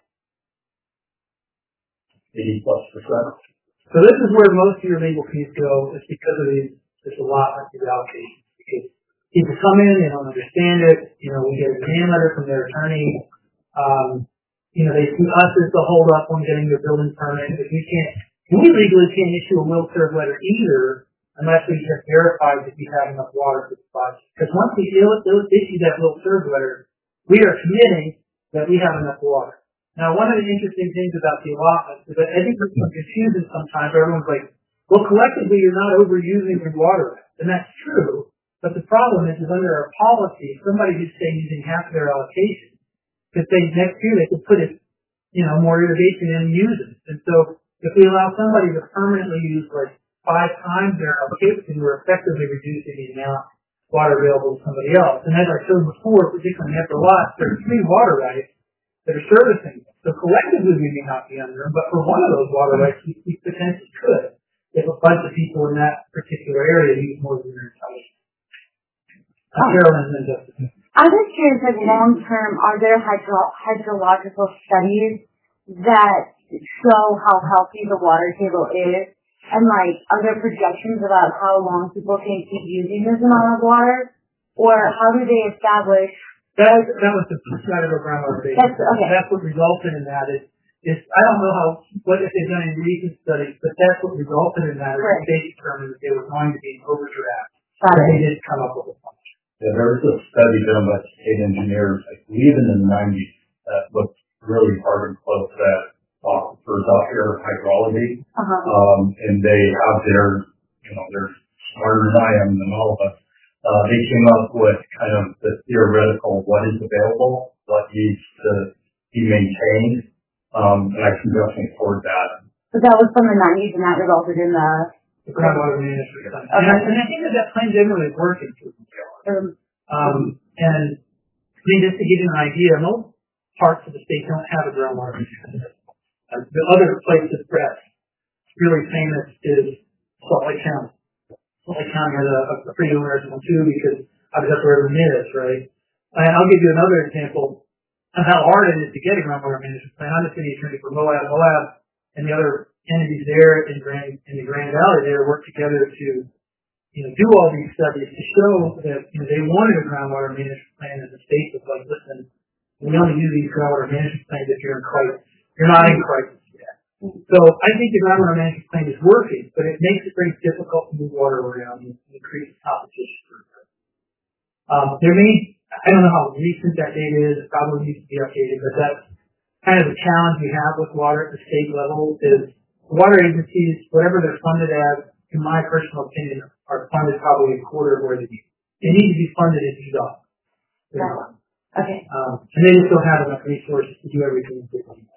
eighty plus percent. So this is where most of your legal fees go, is because of these, this allotment, these allocations, because people come in, they don't understand it, you know, we get a demand letter from their attorney, um, you know, they see us as the hold up on getting their building permit, but we can't, we legally can't issue a will serve letter either unless we have verified that we have enough water for the project. Because once we issue that will serve letter, we are committing that we have enough water. Now, one of the interesting things about the allotment is that I think it's confusing sometimes. Everyone's like, well, collectively, you're not overusing your water rights. And that's true. But the problem is, is under our policy, somebody who's saying using half of their allocation could say next year they could put it, you know, more irrigation in and use it. And so if we allow somebody to permanently use like five times their allocation, we're effectively reducing the amount of water available to somebody else. And as I showed before, particularly after lots, there are three water rights that are servicing them. So collectively we may not be under them, but for one of those water rights we, we potentially could if a bunch of people in that particular area use more than their entitlement. Oh. Carolyn and Justin. I'm just curious, like long term, are there hydro- hydrological studies that show how healthy the water table is? And like, are there projections about how long people can keep using this amount of water? Or how do they establish? That, that was the side of the groundwater basin. That's, okay. That's what resulted in that. Is, is I don't know how what if they've done any recent studies, but that's what resulted in that. Is right. They determined that they were going to be an overdraft. Got but it. they didn't come up with a function. Yeah, there was a study done by state engineers, I believe in the nineties, that looked really hard and close at aquifers out here, hydrology. Uh-huh. Um, and they have their, you know, they're smarter than I am than all of us. Uh, they came up with kind of the theoretical what is available, what needs to be maintained. Um, and I can definitely afford that. So that was from the nineties and that resulted in the The groundwater management. Okay. And, I, and I think that that plan generally is working for them. um, Um, and I mean, just to give you an idea, most parts of the state don't have a groundwater management system. Uh, the other place that's really famous is Salt Lake County. Salt Lake County has a, a pretty interesting one too because obviously that's where everyone is, right? And I'll give you another example of how hard it is to get a groundwater management plan. I'm the city attorney for Moab. Moab and the other entities there in Grand in the Grand Valley there work together to you know do all these studies to show that you know they wanted a groundwater management plan, and the state was like, listen, we only use these groundwater management plans if you're in crisis. You're not in crisis yet. So I think the groundwater management plan is working, but it makes it very difficult to move water around and increase competition for it. Um, there may, I don't know how recent that data is, it probably needs to be updated, but that's kind of the challenge we have with water at the state level is water agencies, whatever they're funded as, in my personal opinion, are funded probably a quarter of where they need. They need to be funded at U D O T. Right. Okay. Um, and they just don't have enough resources to do everything that they need.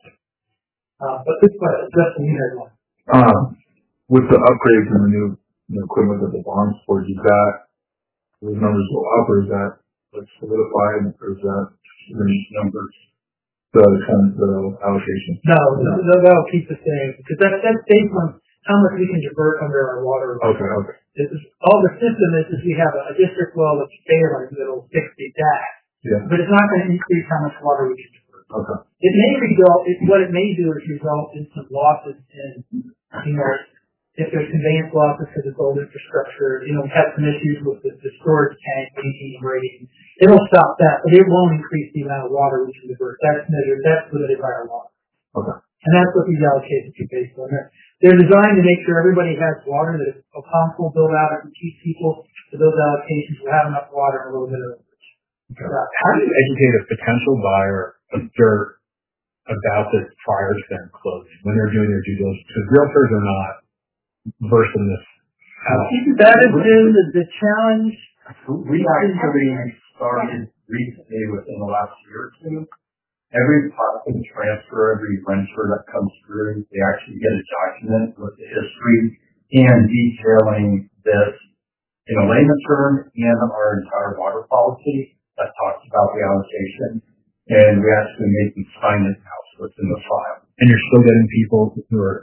Uh, but this question, Justin, you had one. Um, with the upgrades and the new, new equipment that the bonds for, is that those numbers go up, or is that like solidified, or is that the numbers, the kind of the allocation? No, no, no, that'll keep the same because that that's based on how much we can divert under our water. Okay, okay. This is, all the system is is we have a, a district well that's failing that'll fix the that, Yeah. but it's not going to increase how much water we can divert. Okay. It may result, it, what it may do is result in some losses in, you know, if there's conveyance losses to this old infrastructure, you know, we have some issues with the, the storage tank leaking and breaking. It'll stop that, but it won't increase the amount of water we can divert. That's measured, that's limited by our law. Okay. And that's what these allocations are based on. They're, they're designed to make sure everybody has water, that if a pump will build out and teach people to those allocations will have enough water and a little bit of Okay. How do you educate a potential buyer of dirt about this prior to them closing when they're doing their due diligence? Because realtors are not versed in this at all. that has been the, the challenge. We actually started recently within the last year or two. Every platform transfer, every renter that comes through, they actually get a document with the history and detailing this in a layman's term and our entire water policy that talks about the allocation. And we actually make them sign it now, so it's in the file. And you're still getting people who are...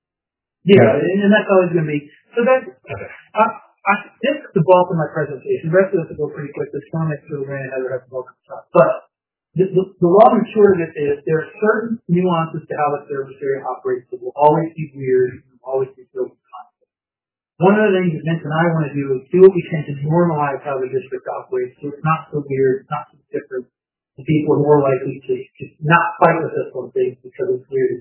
Yeah, and, and that's always going to be. So that, Okay. I, I, this is the bulk of my presentation. The rest of this will go pretty quick. This one makes sure we're going to have the bulk of stuff. But the, the, the long and short of it is there are certain nuances to how the service area operates that will always be weird and will always be filled with conflict. One of the things that Vince and I want to do is do what we can to normalize how the district operates so it's not so weird, it's not so different. The people are more likely to, to not fight with us on things because it's weird.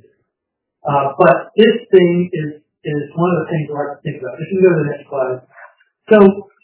Uh, but this thing is, is one of the things we'll have to think about. If you go to the next slide. So,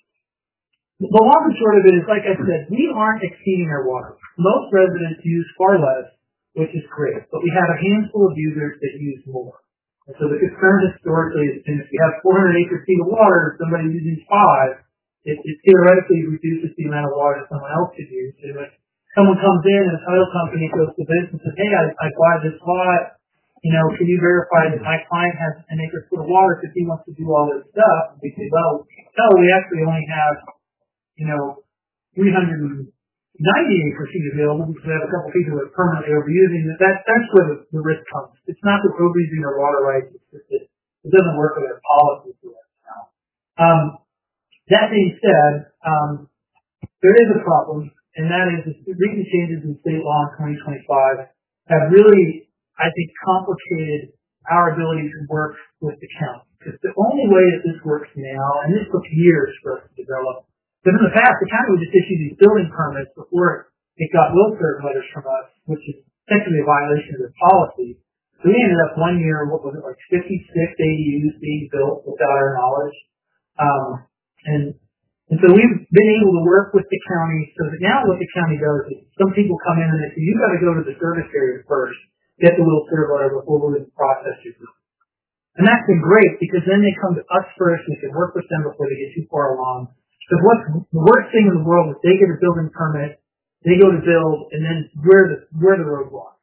the long and short of it is, like I said, we aren't exceeding our water. Most residents use far less, which is great, but we have a handful of users that use more. And so the concern historically has been if you have four hundred acre feet of water, somebody using five, it, it theoretically reduces the amount of water someone else could use. And if someone comes in and a title company goes to business and says, hey, I, I bought this lot, you know, can you verify that my client has an acre foot of water because he wants to do all this stuff? And we say, well, no, we actually only have, you know, three hundred ninety acre feet available because we have a couple people that are permanently overusing it. That, that's where the, the risk comes. It's not that we're overusing our water rights. It's just that it doesn't work with our policies right now. Um, that being said, um, there is a problem, and that is the recent changes in state law in twenty twenty-five have really, I think, complicated our ability to work with the county. Because the only way that this works now, and this took years for us to develop, because in the past, the county would just issue these building permits before it got will serve letters from us, which is technically a violation of the policy. So we ended up one year, what was it, like fifty-six A D Us being built without our knowledge. Um, and, and so we've been able to work with the county so that now what the county does is some people come in and they say, you got to go to the service area first, get the will serve letter before we're going to process your bill. And that's been great because then they come to us first, we can work with them before they get too far along. Because what's the worst thing in the world is they get a building permit, they go to build, and then we're the, we're the roadblock.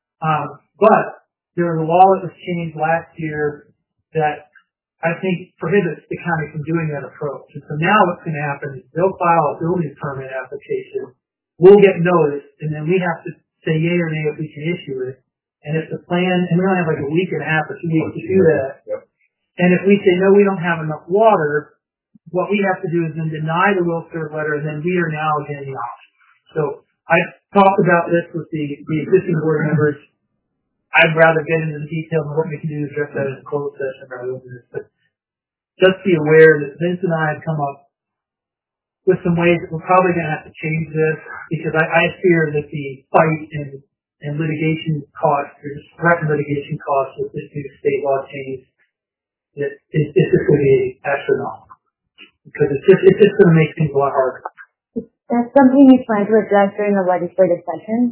Um, but there was a law that was changed last year that I think prohibits the county from doing that approach. And so now what's going to happen is they'll file a building permit application, we'll get notice, and then we have to say yay or nay if we can issue it. And if the plan, and we only have like a week and a half or two weeks to do that, Yep. and if we say no, we don't have enough water, what we have to do is then deny the will serve letter, and then we are now getting the option. So I talked about this with the, the existing board members. I'd rather get into the details of what we can do to address that in a closed session rather than this. But just be aware that Vince and I have come up with some ways that we're probably going to have to change this because I, I fear that the fight and and litigation costs, or just threatened litigation costs with this new state law change, it, it, it's just going to be astronomical. Because it's just, it's just going to make things a lot harder. That's something you plan to address during the legislative session?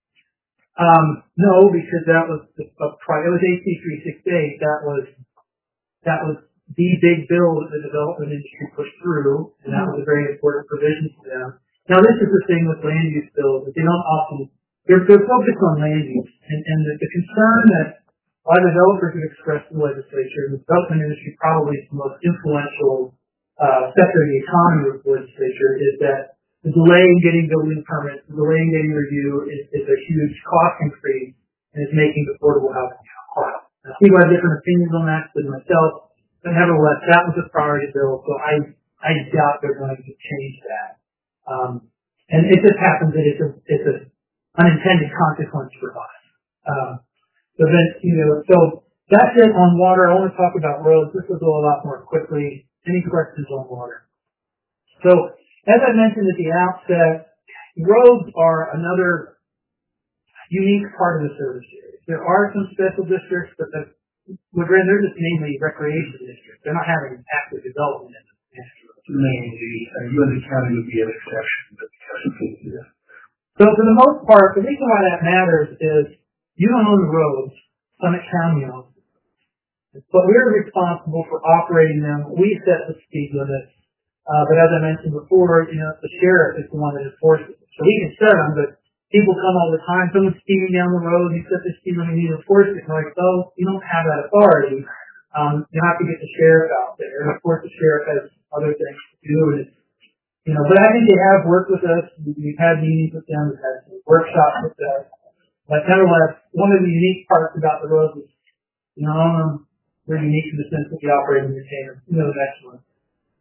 Um, no, because that was the, a, it was A C three sixty-eight. That was, that was the big bill that the development industry pushed through, and that was a very important provision for them. Now, this is the thing with land use bills, that they don't often, they're, they're focused on land use, and, and the, the concern that a lot of developers have expressed in the legislature, and the development industry probably is the most influential uh, sector of the economy with the legislature, is that the delay in getting building permits, the delay in getting review is, is a huge cost increase, and is making affordable housing hard. Now, people have different opinions on that than myself, but nevertheless, that was a priority bill, so I, I doubt they're going to change that. Um, and it just happens that it's a, it's an unintended consequence for us. Um, so then, you know, so that's it on water. I want to talk about roads. This will go a lot more quickly. Any questions on water? So, as I mentioned at the outset, roads are another unique part of the service area. There are some special districts, but the, they're just mainly recreation districts. They're not having active development in them. Mainly, uh, you and the county would be an exception, but yeah. So for the most part, the reason why that matters is you don't own the roads, Summit County owns them. But we're responsible for operating them. We set the speed limits. Uh, but as I mentioned before, you know, the sheriff is the one that enforces it. So we can set them, but people come all the time. Someone's speeding down the road, and you set the speed limit, and you enforce it. And like, oh, you don't have that authority. Um, you have to get the sheriff out there. And of course, the sheriff has other things to do. And it's, you know, but I think they have worked with us. We've had meetings with them. We've had some workshops with them. But nevertheless, one of the unique parts about the roads is, you know, um, we're unique in the sense that we operate and maintain them. You know, the next one.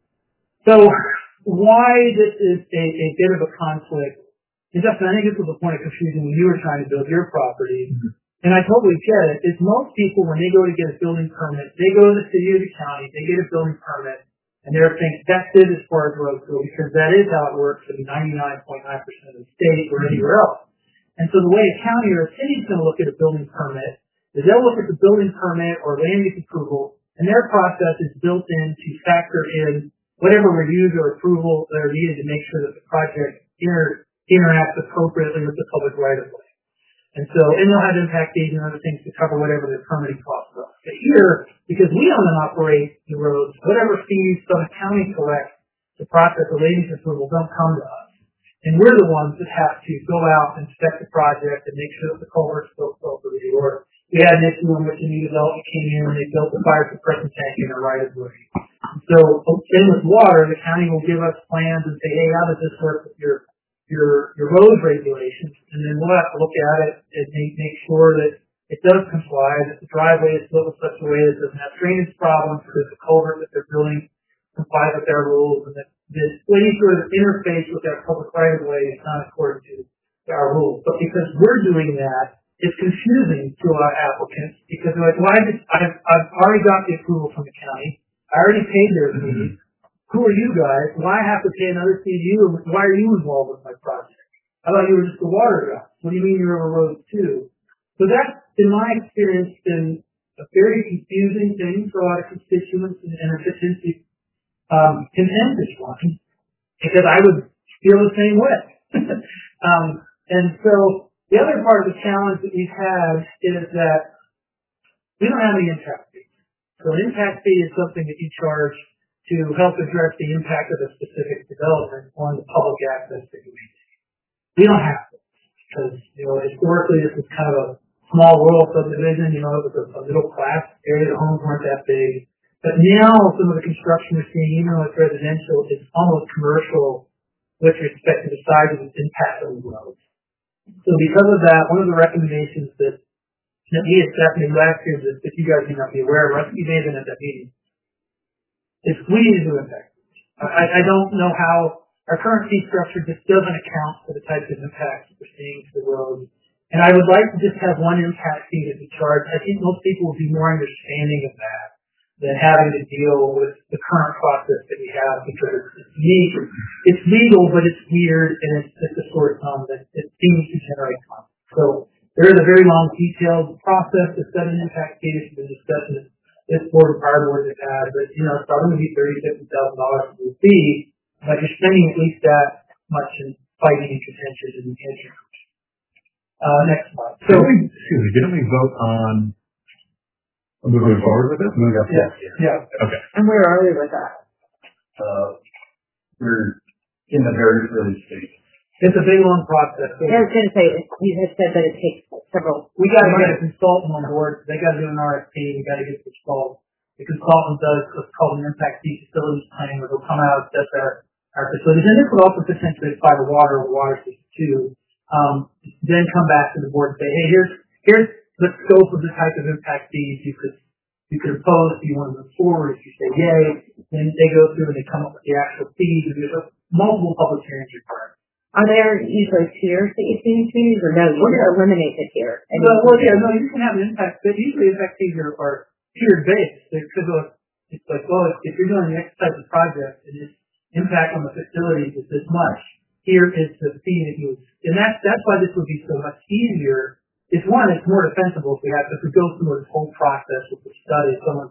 So why this is a, a bit of a conflict, and Justin, I think this was a point of confusion when you were trying to build your property. Mm-hmm. And I totally get it, is most people, when they go to get a building permit, they go to the city or the county, they get a building permit, and they're thinking, that's it as far as roads go, because that is how it works in ninety-nine point nine percent of the state or anywhere else. And so the way a county or a city is going to look at a building permit is they'll look at the building permit or land use approval, and their process is built in to factor in whatever reviews or approval that are needed to make sure that the project inter- interacts appropriately with the public right-of-way. And so, and they'll have impact fees and other things to cover whatever the permitting costs are. But here, because we own and operate the roads, whatever fees the county collects to process the land use approval don't come to us. And we're the ones that have to go out and inspect the project and make sure that the culvert's built appropriately. Or we had an issue in which a new development came in and they built a fire suppression tank in a right-of-way. So, same with water, the county will give us plans and say, hey, how does this work with your your your road regulations, and then we'll have to look at it and make, make sure that it does comply, that the driveway is built in such a way that it doesn't have drainage problems, because the culvert that they're building complies with their rules, and that this any sort of interface with our public right of way is not according to our rules. But because we're doing that, it's confusing to our applicants because they're like, well, I just, I've, I've already got the approval from the county. I already paid their fees. Who are you guys? Why have to pay another fee to you? Why are you involved with my project? I thought you were just a water guy. What do you mean you're over roads too? So that's, in my experience, been a very confusing thing for a lot of constituents and, and a potentially um, contentious one, because I would feel the same way. um, and so the other part of the challenge that we've had is that we don't have any impact fees. So an impact fee is something that you charge to help address the impact of a specific development on the public access that you maintain. We don't have to, because, you know, historically this was kind of a small rural subdivision, you know, it was a, a middle class area, the homes weren't that big. But now some of the construction we're seeing, even though it's residential, is almost commercial with respect to the size of its impact on the roads. So because of that, one of the recommendations that, that we had Stephanie last year that, that you guys may not be aware of, you may have been at that meeting, is we need to do impact. I, I don't know how our current fee structure just doesn't account for the types of impacts that we're seeing to the road. And I would like to just have one impact fee that we charge. I think most people would be more understanding of that than having to deal with the current process that we have, because it's unique, it's legal, but it's weird, and it's just a sort of um, that it seems to generate conflict. So there is a very long, detailed process to set an impact fee. It's been discussed in this board or prior boards have had, but you know, it's probably going to be thirty, fifty thousand dollars for the fee, but you're spending at least that much in fighting and contention and insurance. Uh, next slide. So, didn't we, excuse me, didn't we vote on moving forward with it? Moving up. Yeah. Yeah. Okay. And where are we with that? Uh, we're in the very early stage. It's a big, long process. So I was going to say, you had said that it takes several. we got to get a consultant on board. They got to do an R F P. We got to get it installed. The consultant does what's called an impact fee facilities plan, where they'll come out and assess our, our facilities. And this would also potentially apply to water or water system too. Um, then come back to the board and say, hey, here's here's the scope of the type of impact fees you could you could impose if you want to move forward. If you say yay, then they go through and they come up with the actual fees. And there's multiple public hearings required. Are there usually tiers that you see in communities, or no? You Well, just yeah. eliminate the tier. And Well, well, yeah, no, you can have an impact, but usually impact fees are, are tiered based. Because it's like, well, if, if you're doing the next type of project and its impact on the facility is this much, here is the fee that you, and that's that's why this would be so much easier. It's one, it's more defensible if we have if we go through this whole process with the study. If someone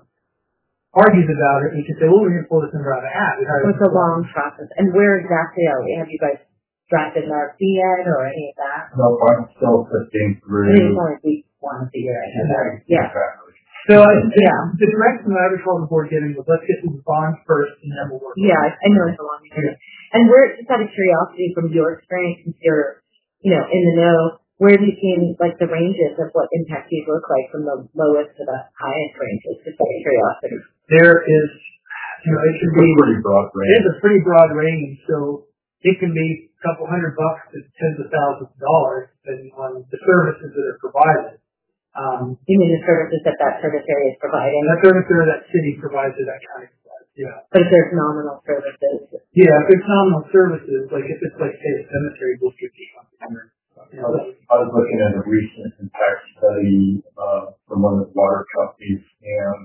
argues about it, we can say, well, we're going to pull this number out of a hat. We so it's a long process. And where exactly are we? Have you guys drafted an R F P yet, or any of that? No, I'm still sifting through. I mean, it's only week one of the year, I guess. Yeah. So uh, Yeah. the direction that I was told the board giving was let's get through the bonds first and then we'll work. Yeah, I I know it's a long period. And we're just out of curiosity from your experience, since you're, you know, in the know, where have you seen like the ranges of what impact fees look like from the lowest to the highest ranges? Just out of curiosity. There is, you know, it can be Pretty broad range. It's a pretty broad range, so it can be a couple hundred bucks to tens of thousands of dollars depending on the services that are provided. Um, You mean the services that that service area is providing? and that service area that city provides to that county provides, yeah. But if there's nominal services, Yeah, if it's nominal services, like if it's like, say, a cemetery, we'll give you something. You I know, was, I was looking at a recent impact study uh, from one of the water companies, and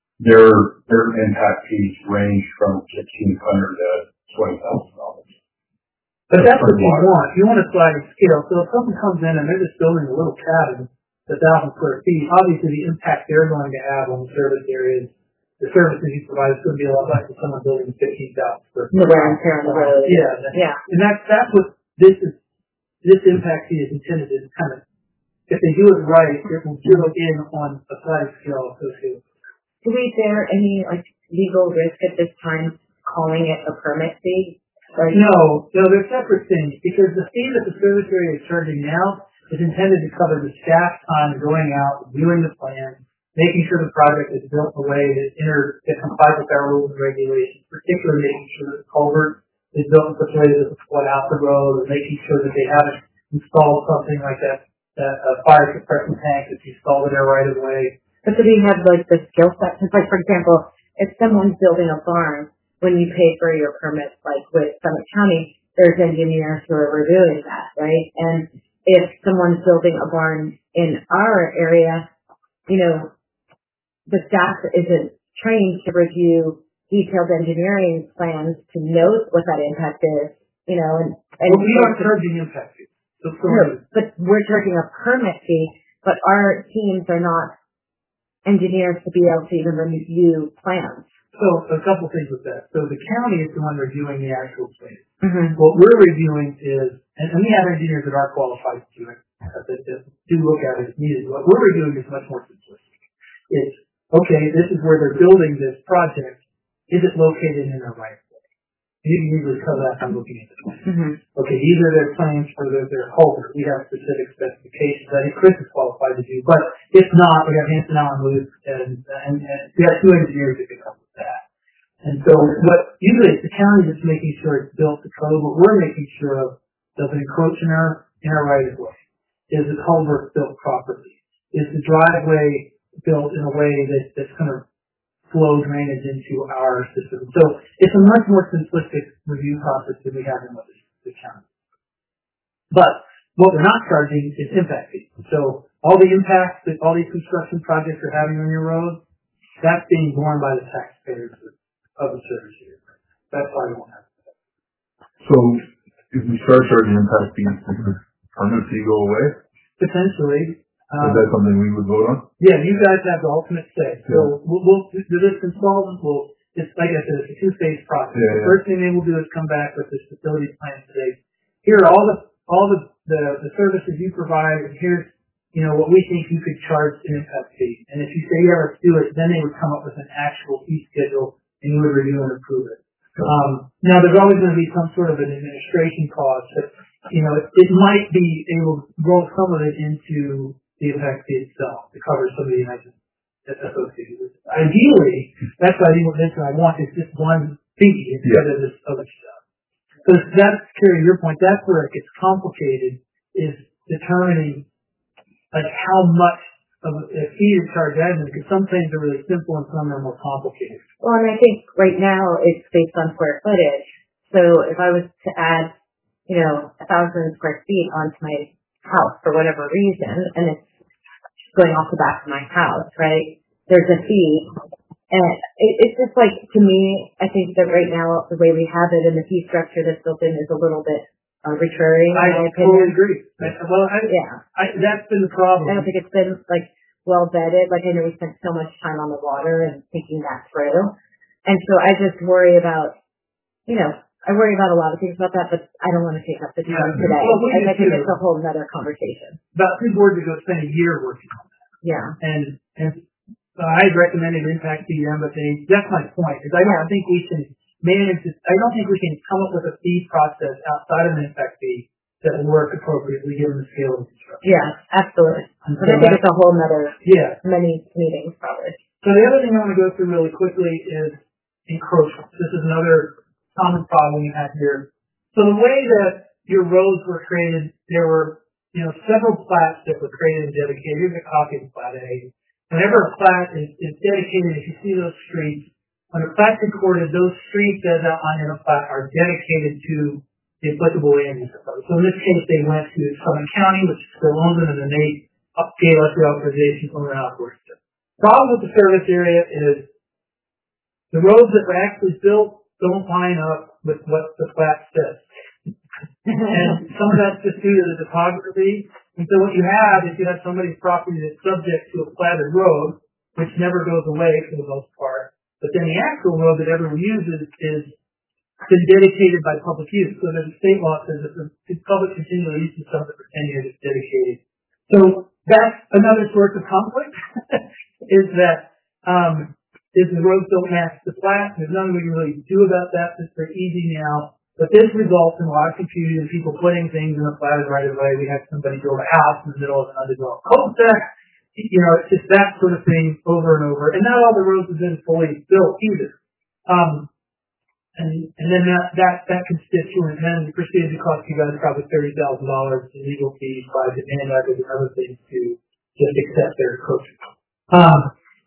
their their impact fees range from fifteen hundred to twenty thousand dollars. But that's what you want. You want a sliding scale. So if someone comes in and they're just building a little cabin, a thousand square feet, obviously the impact they're going to have on the service areas, the services you provide is going to be a lot less than someone building fifteen thousand square feet. the wear and tear on the road. Yeah, that- Yeah. and that's that's what this is. This impact fee is intended to kind of, if they do it right, it will zero in on a sliding scale associated. Do we bear any like legal risk at this time calling it a permit fee? Like, No, no, they're separate things because the fee that the service area is charging now is intended to cover the staff time going out, viewing the plan, making sure the project is built in a way that, inter, that complies with our rules and regulations, particularly making sure that the culvert is built in such a way that it doesn't flood out the road, or making sure that they haven't installed something like that, that a fire suppression tank that's installed in there right away. but do we have like the skill set? Because like, for example, if someone's building a barn, when you pay for your permits, like with Summit County, there's engineers who are reviewing that, right? And if someone's building a barn in our area, you know, the staff isn't trained to review detailed engineering plans to know what that impact is, you know, and, and Well, we aren't charging impact fees. So, so no, but we're charging a permit fee, but our teams are not engineers to be able to even review plans. So a couple things with that. So the county is the one reviewing the actual plan. Mm-hmm. What we're reviewing is, and, and we have engineers that are qualified to do it, that, that, that do look at it as needed. What we're reviewing is much more simplistic. It's, okay, this is where they're building this project. Is it located in the right way? You can usually cover that by looking at the plan. Mm-hmm. Okay, these are their plans for their, their culvert. We have specific specifications. I think Chris is qualified to do, but if not, we have Hanson Allen Luke, and, and, and we have two engineers that can help with that. And so what, usually it's the county that's making sure it's built to code. What we're making sure of, does it encroach in our, in our right of way? Is the culvert built properly? Is the driveway built in a way that, that's going to flow drainage into our system? So it's a much more simplistic review process than we have in the, the county. But what we're not charging is impact fees. So all the impacts that all these construction projects are having on your road, that's being borne by the taxpayers of the service area. That's why we won't have that. So if we start charging impact fees, does the permit fee go away? potentially. Um, Is that something we would vote on? Yeah, you guys have the ultimate say. So Yeah. we'll, we'll do this consultant will, it's like I said, it's a two-phase process. Yeah, the yeah. first thing they will do is come back with this facility plan today. Here are all the, all the, the, the services you provide, and here's, you know, what we think you could charge an impact fee. And if you say, yeah, let's do it, then they would come up with an actual fee schedule, and you would review and approve it. Um, now there's always going to be some sort of an administration cost, but, you know, it, it might be able to roll some of it into the impact fee itself to cover some of the items associated with it. Ideally, that's what I think what I want is just one fee instead yeah. of this other stuff. Because that's, Carrie, your point, that's where it gets complicated, is determining like how much of a fee to charge admin, because some things are really simple and some are more complicated. Well, and I think right now it's based on square footage. So if I was to add, you know, a thousand square feet onto my house for whatever reason, and it's going off the back of my house, right? There's a fee. And it, it's just like, to me, I think that right now, the way we have it and the fee structure that's built in is a little bit arbitrary, in I my opinion. totally agree. I, well, I, yeah. I, that's been the problem. I don't think it's been, like, well vetted. Like, I know we spent so much time on the water and thinking that through. And so I just worry about, you know, I worry about a lot of things about that, but I don't want to take up the time yeah. today. Well, we I, I think too. it's a whole other conversation. About two boards ago spent a year working on that. Yeah. And, and so I had recommended impact fee to them, but they, that's my point, because I don't think we can manage this, I don't think we can come up with a fee process outside of an impact fee that will work appropriately given the scale of the construction. Yeah, absolutely. And so I think it's a whole other, yeah. many meetings probably. So the other thing I want to go through really quickly is encroachment. This is another common problem we have here. So the way that your roads were created, there were, you know, several plats that were created and dedicated. Here's a copy of Plat A. Whenever a plat is, is dedicated, if you see those streets, when a plat's recorded, those streets as outlined in a plat are dedicated to the applicable land use authority. So in this case, they went to Southern County, which is still owns them, and then they up, gave us the authorization from their outdoors. Problem with the service area is the roads that were actually built don't line up with what the plat says. And some of that's just due to the topography. And so what you have is you have somebody's property that's subject to a platted road, which never goes away for the most part. But then the actual road that everyone uses is been dedicated by public use. So there's a state law that says if the public continually uses something for ten years, it's dedicated. So that's another source of conflict is that um, is the roads don't match the plat. There's nothing we can really do about that. It's very easy now. But this results in a lot of confusion, people putting things in the platted right of way. We had somebody build a house in the middle of an undeveloped cul-de-sac. You know, it's just that sort of thing over and over. And not all the roads have been fully built either. Um, and, and then that, that, that constituent then proceeded to cost you guys probably thirty thousand dollars in legal fees by demand letters and other things to just accept their coaching. Um,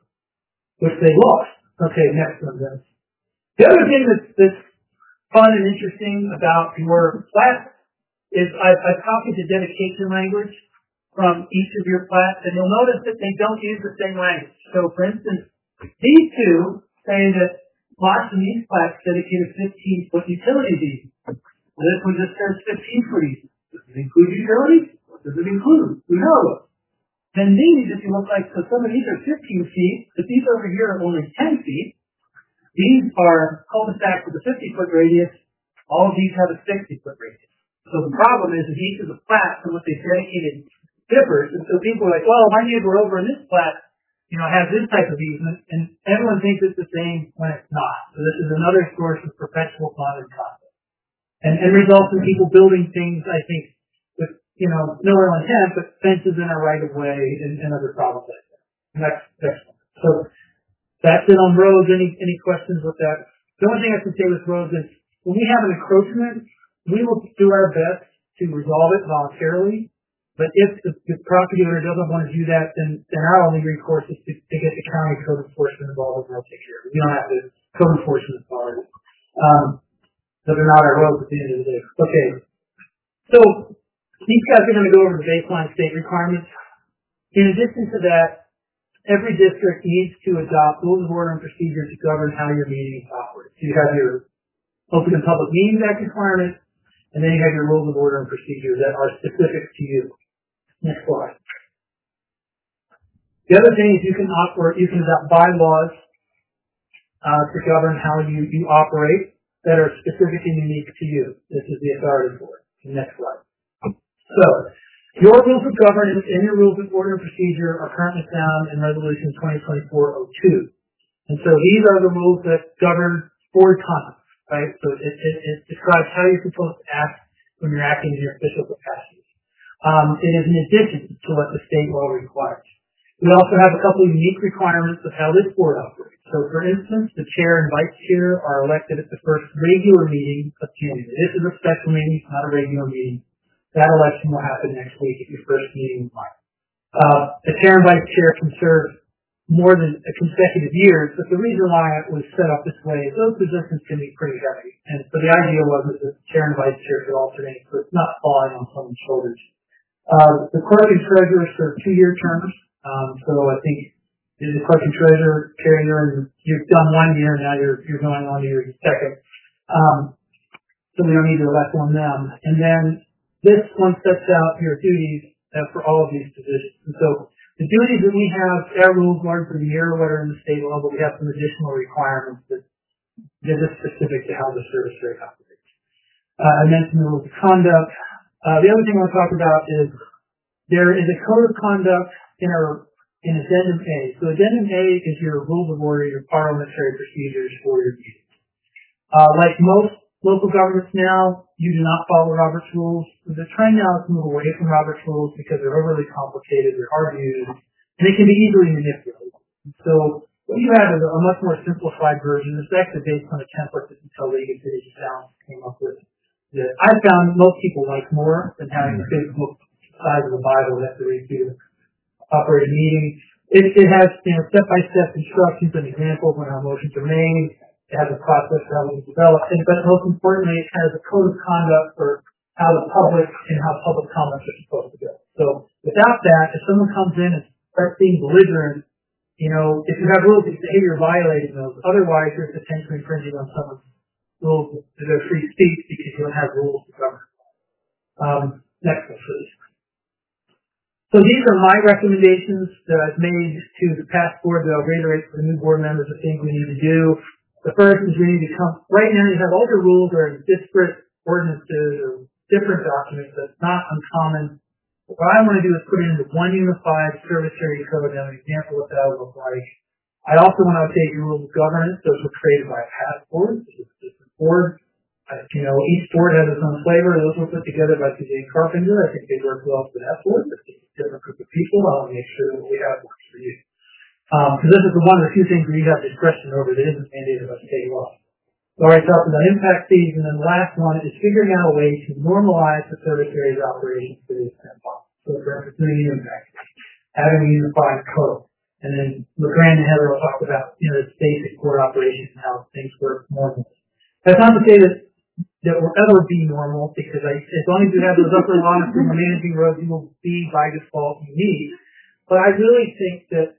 which they lost. Okay, next one then. The other thing that's, that's fun and interesting about your plat is I've, I've copied the dedication language from each of your plats, and you'll notice that they don't use the same language. So, for instance, these two say that lots of these plats dedicated fifteen foot utilities easement. This one just says fifteen foot easement. Does it include utilities? What does it include? We know those. Then these, if you look like, so some of these are fifteen feet, but these over here are only ten feet. These are cul-de-sacs with a fifty foot radius. All of these have a sixty foot radius. So the problem is that each of the plats and what they dedicated differs. And so people are like, well, my neighbor over in this plat, you know, has this type of easement, and everyone thinks it's the same when it's not. So this is another source of perpetual fun and conflict. And, and results in people building things, I think, with, you know, no real intent, but fences in a right of way and, and other problems like that. Next, next one. So that's it on roads. Any any questions with that? The only thing I can say with roads is when we have an encroachment, we will do our best to resolve it voluntarily. But if the, the property owner doesn't want to do that, then, then our only recourse is to, to get the county code enforcement involved, and they'll take care of it. We don't have to code enforcement authority. Um, so they're not our roads at the end of the day. Okay. So these guys are going to go over the baseline state requirements. In addition to that, every district needs to adopt rules of order and procedure to govern how your meetings operate. So you have your Open and Public Meetings Act requirements, and then you have your rules of order and procedure that are specific to you. Next slide. The other thing is you can operate, you can adopt bylaws uh, to govern how you, you operate that are specific and unique to you. This is the authority for it. Next slide. So, your rules of governance and your rules of order and procedure are currently found in Resolution twenty twenty-four oh two. And so these are the rules that govern board conduct, right? So it, it, it describes how you're supposed to act when you're acting in your official capacity. Um, it is in addition to what the state law requires. We also have a couple of unique requirements of how this board operates. So, for instance, the chair and vice chair are elected at the first regular meeting of January. This is a special meeting, not a regular meeting. That election will happen next week at your first meeting in March. Uh, the chair and vice chair can serve more than a consecutive years, but the reason why it was set up this way is those positions can be pretty heavy. And so the idea was that the chair and vice chair could alternate, so it's not falling on someone's shoulders. Uh, the clerk and treasurer serve two-year terms. Um, so I think the clerk and treasurer, Carrie, you're, you've done one year, now you're, you're going on to your second. Um, so we don't need to elect on them. And then this one sets out your duties uh, for all of these positions. And so the duties that we have, our rules largely mirror what are in the state law, but we have some additional requirements that that are specific to how the service rate operates. Uh, I mentioned the rules of conduct. Uh, the other thing I want to talk about is there is a code of conduct in our in Addendum A. So Addendum A is your rules of order, your parliamentary procedures for your meetings. Uh, like most local governments now, you do not follow Robert's rules. The trend now is to move away from Robert's rules because they're overly complicated, they're hard to use, and they can be easily manipulated. So what you have is a much more simplified version. It's actually based on a template that Intel League and City Sound came up with. That I found most people like more than having the big book size of the Bible that they read through operate a meeting. It, it has, you know, step-by-step instructions and examples when our motions are made. It has a process for how we develop things, but most importantly, it has a code of conduct for how the public and how public comments are supposed to go. So without that, if someone comes in and starts being belligerent, you know, if you have rules that say you're violating those, otherwise you're potentially infringing on someone's rules to their free speech because you don't have rules to govern. Um, next one, please. So these are my recommendations that I've made to the past board that I'll reiterate for the new board members of things we need to do. The first is we need to come, right now you have all your rules are in disparate ordinances or different documents. That's not uncommon. What I want to do is put it into one unified service area code and have an example of what that would look like. I also want to update your rules of governance. Those were created by a past board. This is a different board. Uh, you know, each board has its own flavor. Those were put together by T J Carpenter. I think they work well for that board. It's a different group of people. I want to make sure that what we have works for you. Um, because this is one of the few things where you have discretion over that isn't mandated by state law. So I already talked about impact fees, and then the last one is figuring out a way to normalize the service area's operations to the extent possible. So for opportunity impact, having a unified code. And then LeGrand and Heather will talk about, you know, the basic core operations and how things work normally. That's not to say that that will ever be normal, because I, as long as you have those upper lots and you're managing roads, you will be by default unique. But I really think that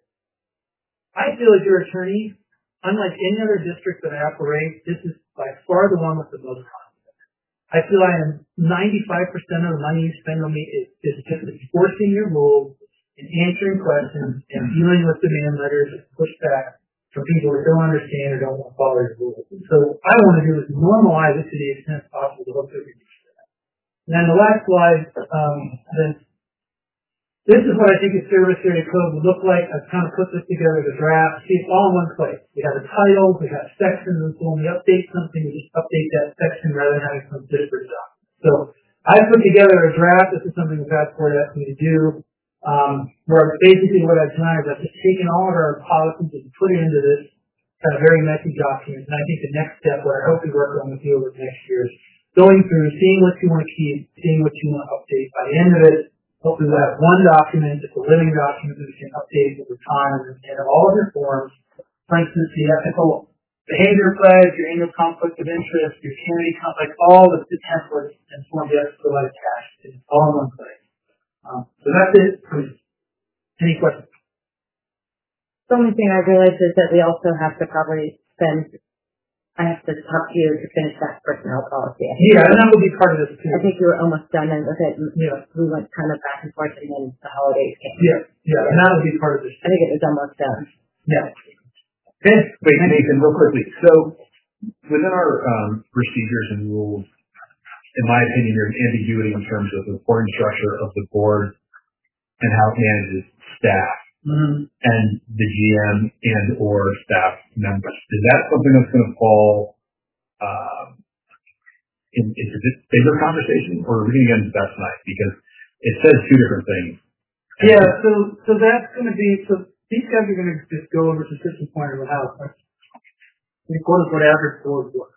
I feel as your attorney, unlike any other district that I operate, this is by far the one with the most confidence. I feel I am ninety-five percent of the money you spend on me is, is just enforcing your rules and answering questions and dealing with demand letters and pushback from people who don't understand or don't want to follow your rules. So what I want to do is normalize it to the extent possible to hope that we do that. And then the last slide, um, then this is what I think a service area code would look like. I've kind of put this together as a draft. See, it's all in one place. We have a title, we have sections, and so when we update something, we just update that section rather than having some disparate documents. So I put together a draft. This is something the past board asked me to do. Um, where basically what I've done is I've just taken all of our policies and put it into this kind of very messy document. And I think the next step, what I hope we work on with you over the next year, is going through, seeing what you want to keep, seeing what you want to update. By the end of it, hopefully we'll have one document, it's a living document that we can update over time and all of your forms. For instance, the ethical behavior pledge, your annual conflict of interest, your community conflict, like all of the templates and forms you have to fill out attached. It's all in one place. Um, so that's it. Any questions? The only thing I realized is that we also have to probably spend I have to talk to you to finish that personnel policy. I Yeah, and that will be part of this too. I think you were almost done with it. Yeah. We went kind of back and forth, and then the holidays came. Yeah, yeah, and that will be part of this. I think it was almost done. Yeah. Okay. Wait, Nathan, real quickly. So within our um, procedures and rules, in my opinion, there's ambiguity in terms of the reporting structure of the board and how it manages staff Mm-hmm. and the G M and or staff members. Is that something that's going to fall um, in, into this bigger conversation, or are we going to get into that tonight? Because it says two different things. Yeah, so so that's going to be, so these guys are going to just go over to system pointer of the house. The quote unquote average board work.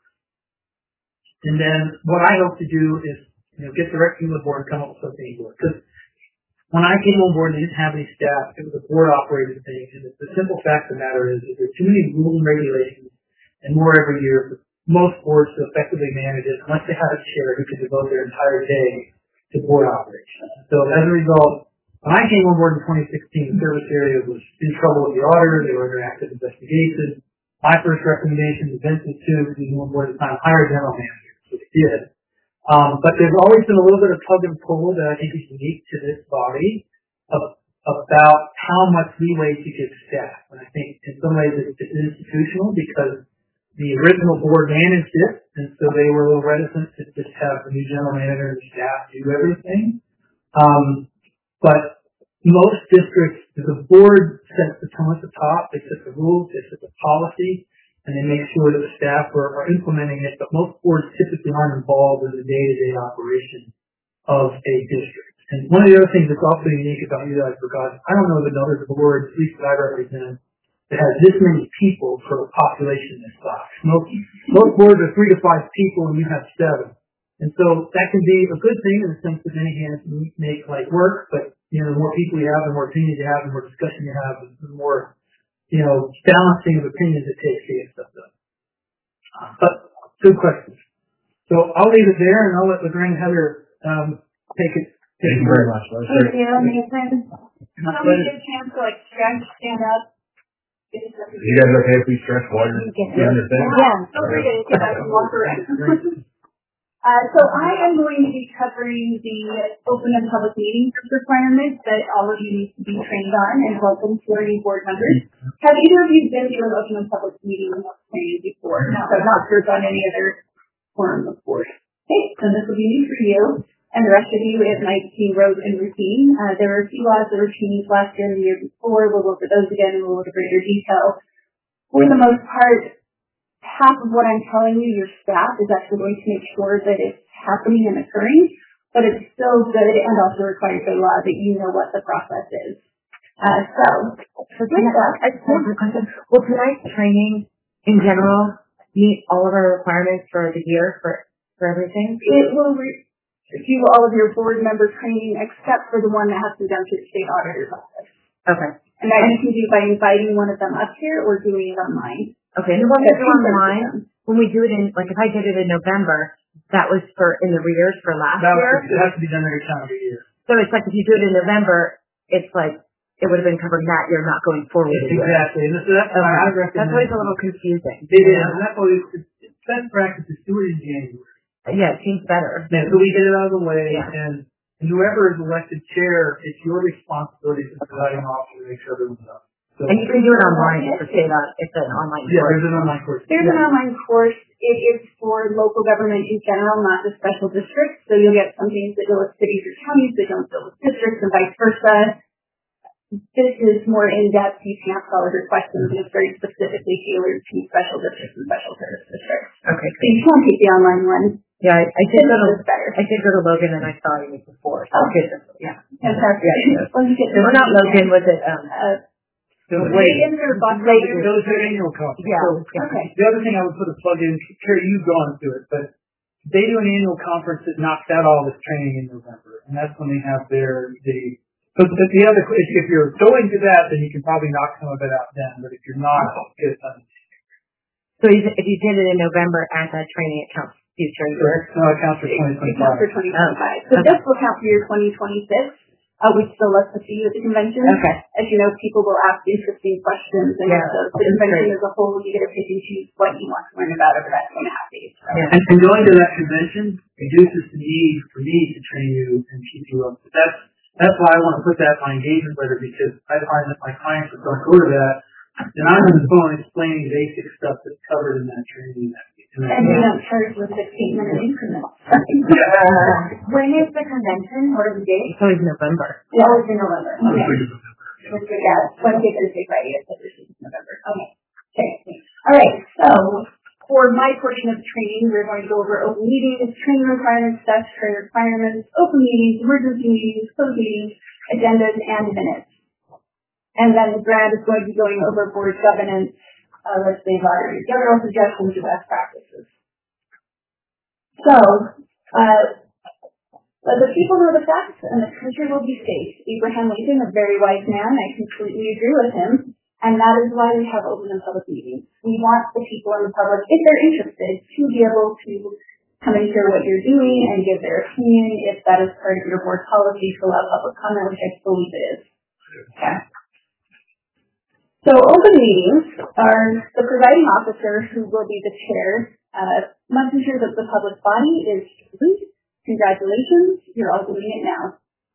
And then what I hope to do is, you know, get direction from the board and come up with something more. Because when I came on board, they didn't have any staff. It was a board operated thing. And the simple fact of the matter is, is there are too many rules and regulations, and more every year for most boards to effectively manage it, unless they have a chair who can devote their entire day to board operations. So as a result, when I came on board in twenty sixteen, the service area was in trouble with the auditor. They were under active investigation. My first recommendation to Vincent too, because he was on board at the time, hire a general manager. So they did. Um, but there's always been a little bit of tug and pull that I think is unique to this body of, about how much leeway to give staff. And I think in some ways it's, it's institutional because the original board managed it, and so they were a little reticent to just have the new general manager and staff do everything. Um, but most districts, the board sets the tone at the top. They set the rules, they set the policy, and they make sure that the staff are, are implementing it. But most boards typically aren't involved in the day-to-day operation of a district. And one of the other things that's also unique about you guys, because I don't know of another board, at least that I represent, that has this many people for a population this size. Most, most boards are three to five people, and you have seven. And so that can be a good thing in the sense that many hands make light work, but you know, the more people you have, the more opinions you have, the more discussion you have, the more, you know, balancing of opinions it takes to get stuff done. But good questions. So I'll leave it there, and I'll let LeGrand and Heather um, take it. Thank you very much. Thank you, Nathan. How we get a chance to like stretch, stand up? Are you guys okay if we stretch while you're doing your thing? Yeah. Don't forget to get that walk around. Uh, so I am going to be covering the open and public meetings requirements that all of you need to be trained on, and welcome to our new board members. Have either of you been to an open and public meeting training before? No, so not served on any other forum before. Okay, so this will be new for you, and the rest of you it might be rote and routine. Uh, there were a few laws that were changed last year and the year before. We'll look at those again and we'll look at greater detail. For the most part, half of what I'm telling you, your staff is actually going to make sure that it's happening and occurring, but it's still good and also requires by law that you know what the process is. Uh, so, So can I, I just have a question. Will tonight's training in general meet all of our requirements for the year for, for everything? it will re- do all of your board member training except for the one that has to be done through the state auditor's office. Okay. And that you can do by inviting one of them up here or doing it online. Okay. And the one we do online, when we do it in, like if I did it in November, that was for in the rears for last That year. was, it has to be done every calendar year. So it's like if you do it in November, it's like it would have been covering that year, not going forward. a year. Exactly. And this, that's Okay. why I recommend. That's always a little confusing. It is. And that's always, it's best practice is do it in January. Yeah, it seems better. Yeah, so we get it out of the way, Yeah. and, and whoever is elected chair, it's your responsibility as the presiding officer to make sure everyone's up. So, And you can do it online for state on. It's an online yeah, course. there's an online course. There's an online course. It is for local government in general, not the special districts. So you'll get some things that deal with cities or counties that don't deal with districts and vice versa. This is more in-depth. You can ask all of your questions, and it's very specifically tailored to special districts and special service districts. Okay. So you can take the online one. Yeah, I, I did go to This is better. I did go to Logan and I saw you before. So Oh. good. Yeah. Fantastic. Yeah. Well, you get It was not Logan, was it? Um, Uh, So, Wait, in their box It later. goes to annual conference. yeah. So, yeah. Okay. the other thing I would put a plug in, Carrie, you've gone to it, but they do an annual conference that knocks out all this training in November, and that's when they have their the. So the, the other, if, if you're going to that, then you can probably knock some of it out then. But if you're not, get it done. So if if you did it in November at that training, it counts future years. Correct. No, it counts for twenty It counts for twenty-five. twenty twenty-five. So Okay. this will count for your twenty twenty-six. Uh, we'd still love to see you at the convention. Okay. As you know, people will ask interesting questions, and Yeah, so the that's convention great. as a whole, you get to pick and choose what you want to learn about over that two and a half days. So. Yeah. And, and going to that convention reduces the need for me to train you and keep you up. But that's that's why I want to put that in my engagement letter, because I find that my clients will don't go to that, and I'm on the phone explaining basic stuff that's covered in that training. That, in that And we yeah. don't charge with fifteen minute increments. Uh, When is the convention? What are the dates? it's always November. It's always in November. Okay. Yeah. Yeah, Wednesday, Thursday, Friday, it's Thursday, November. Okay. Okay. All right. So for my portion of the training, we're going to go over open meetings, training requirements, statutory requirements, open meetings, emergency meetings, closed meetings, agendas, and minutes. And then Brad is going to be going over board governance, uh, legislative authority, general suggestions, and best practices. So, uh, But the people know the facts, and the country will be safe. Abraham Lincoln, a very wise man, I completely agree with him, and that is why we have open and public meetings. We want the people in the public, if they're interested, to be able to come and hear what you're doing and give their opinion, if that is part of your board policy to allow public comment, which I believe it is. Okay. So open meetings are the presiding officer, who will be the chair, uh, must ensure that the public body is present. Congratulations, you're all doing it now.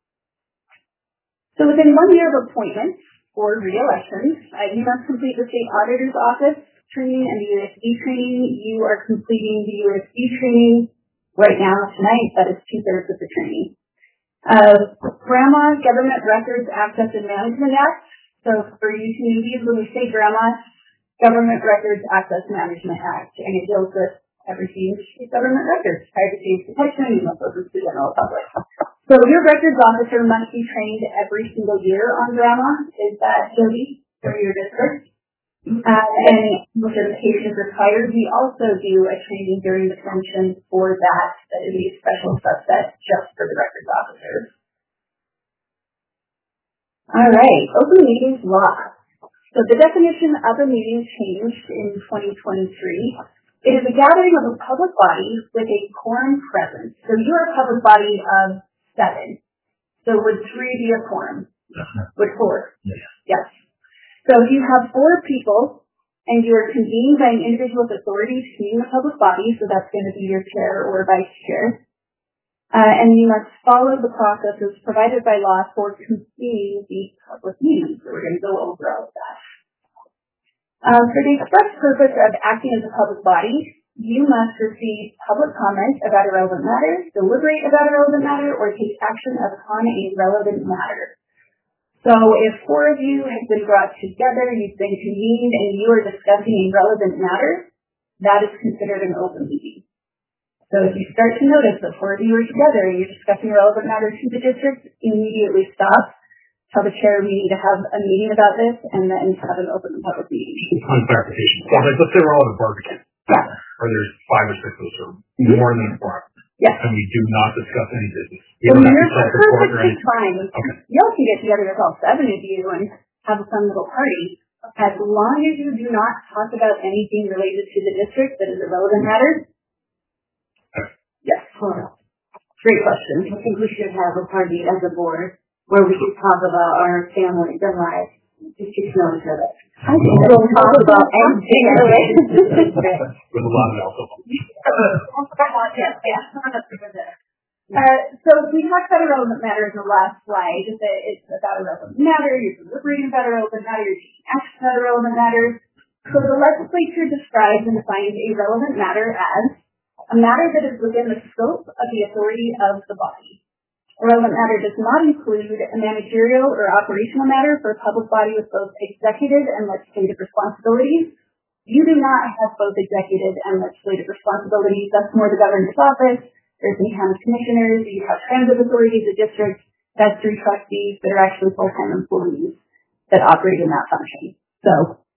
So within one year of appointment or re-election, uh, you must complete the state auditor's office training and the U S D training. You are completing the U S D training right now, tonight. That is two-thirds of the training. Uh, GRAMA, Government Records Access and Management Act. So for you communities, when we say GRAMA, Government Records Access Management Act, and it deals with everything is government records, privacy and protection, you must open to the general public. So your records officer must be trained every single year on GRAMA. Is that Jody for your district? Uh, and certification is required. We also do a training during the convention for that, that is a special subset just for the records officers. All right, open meetings law. So the definition of a meeting changed in twenty twenty-three. It is a gathering of a public body with a quorum present. So you are a public body of seven. So would three be a quorum? Would four? Yes. Yes. So if you have four people and you are convened by an individual's authority to convene the public body, so that's going to be your chair or vice chair, uh, and you must follow the processes provided by law for convening the public meeting. So we're going to go over all of that. Um, for the express purpose of acting as a public body, you must receive public comment about a relevant matter, deliberate about a relevant matter, or take action upon a relevant matter. So if four of you have been brought together, you've been convened, and you are discussing a relevant matter, that is considered an open meeting. So if you start to notice that four of you are together and you're discussing a relevant matter to the district, immediately stop. Tell the chair we need to have a meeting about this, and then have an open and public meeting. On clarification. Yeah. Like, let's say we're all at a barbecue. Yeah. Or there's five or six of us, or more than four. Yeah. And we do not discuss any business. We So don't have you're to self-report or perfectly anything. fine. Okay. Y'all can get together with all seven of you and have a fun little party. As long as you do not talk about anything related to the district that is a relevant matter. Yes. Great question. I think we should have a party as a board where we can talk about our families and lives. Just get to know each other. I think we'll talk about anything. With a lot of alcohol. Uh, so we talked about a relevant matter in the last slide. That it's about a relevant matter. You're deliberating about a relevant matter. You're taking action about a relevant matter. So the legislature describes and defines a relevant matter as a matter that is within the scope of the authority of the body. A relevant matter does not include a managerial or operational matter for a public body with both executive and legislative responsibilities. You do not have both executive and legislative responsibilities. That's more the governor's office. There's the county commissioners. You have transit authorities, the district. That's three trustees that are actually full-time employees that operate in that function. So,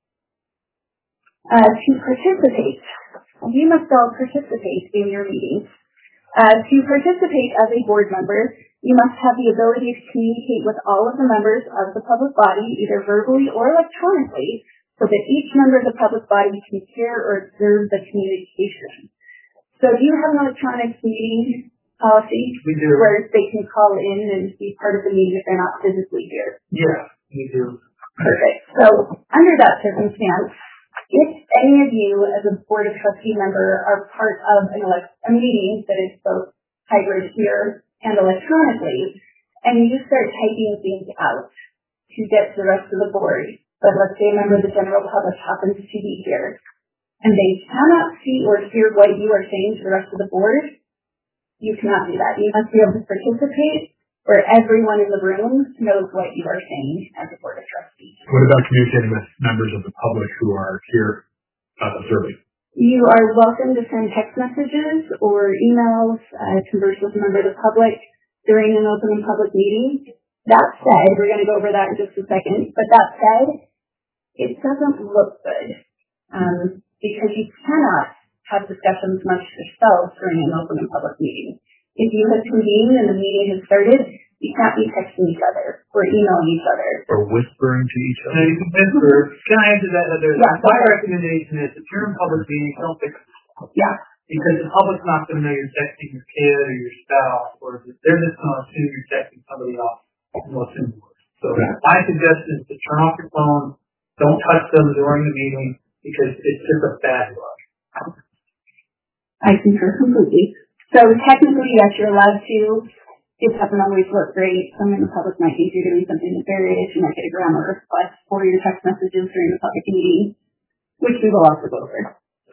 uh, to participate, you must all participate in your meetings. Uh, to participate as a board member, you must have the ability to communicate with all of the members of the public body, either verbally or electronically, so that each member of the public body can hear or observe the communication. So if you have an electronic meeting policy? We do. Where they can call in and be part of the meeting if they're not physically here. Yeah, we do. Perfect. So under that circumstance, if any of you as a Board of Trustee member are part of an elect- a meeting that is both hybrid here and electronically, and you start typing things out to get to the rest of the board, but let's say a member of the general public happens to be here, and they cannot see or hear what you are saying to the rest of the board, you cannot do that. You must be able to participate where everyone in the room knows what you are saying as a Board of Trustees. What about communicating with members of the public who are here uh, observing? You are welcome to send text messages or emails, uh, converse with a member of the public during an open and public meeting. That said, we're going to go over that in just a second, but that said, it doesn't look good um, because you cannot have discussions amongst yourselves during an open and public meeting. If you have convened and the meeting has started, you can't be texting each other or emailing each other. Or whispering to each So other. you can whisper. Can I answer that? Heather? Yeah. My recommendation is if you're in public meetings, don't fix it. Yeah. Because the public's not going to know you're texting your kid or your spouse, or they're just going to assume you're texting somebody else. What's in words. So my suggestion is to turn off your phone, don't touch them during the meeting, because it's just a bad look. I concur completely. So technically, yes, you're allowed to. It doesn't always look great. Some in the public might think you're doing something nefarious. You might get a grammar request for your text messages during the public meeting, which we will also go over.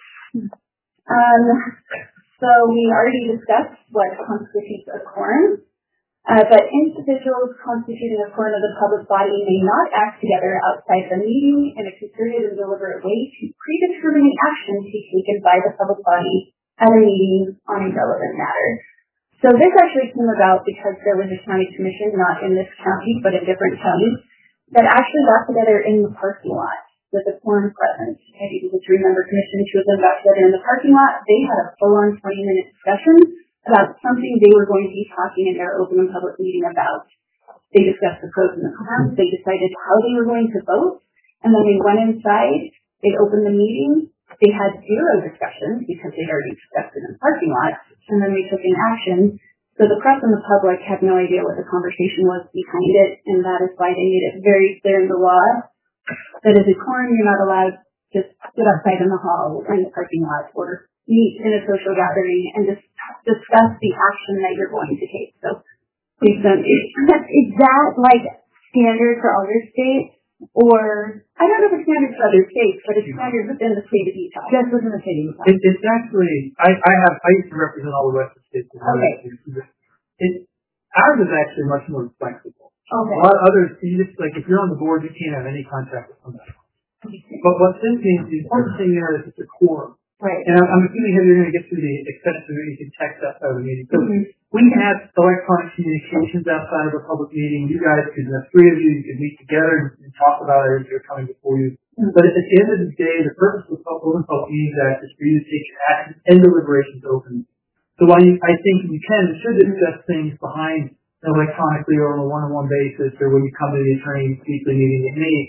Um, so we already discussed what constitutes a quorum, uh, but individuals constituting a quorum of the public body may not act together outside the meeting in a concerted and deliberate way to predetermine the action to be taken by the public body at a meeting on a relevant matter. So this actually came about because there was a county commission, not in this county, but in different counties, that actually got together in the parking lot with a quorum present. I think it was a three-member commission, two of them got together in the parking lot. They had a full-on twenty-minute discussion about something they were going to be talking in their open and public meeting about. They discussed the pros and the cons. They decided how they were going to vote. And then they went inside. They opened the meeting. They had zero discussions because they'd already discussed it in the parking lot. And then they took an action. So the press and the public had no idea what the conversation was behind it. And that is why they made it very clear in the law that as a quorum, you're not allowed to sit outside in the hall or in the parking lot or meet in a social gathering and just discuss the action that you're going to take. So please don't. Is that like standard for other states, or I don't know if it's standard for other states, but it's standard within the state of Utah. just within the state of Utah? It, it's actually, I, I have, I used to represent all the western states. Okay. It, ours is actually much more flexible. Okay. A lot of others, you just, like, if you're on the board, you can't have any contact with somebody. But what this means, the important thing there is it's a quorum. Right. And I'm, I'm assuming that you're going to get through the extension where you can text outside of the meeting. So Mhm. we can have electronic communications outside of a public meeting. You guys could, the three of you, you could meet together and talk about it as they're coming before you. Mhm. But at the end of the day, the purpose of the Open Public Meetings Act is for you to take your action and deliberations open. So while you, I think you can and should discuss things behind electronically or on a one-on-one basis, or when you come to the attorney weekly meeting with me,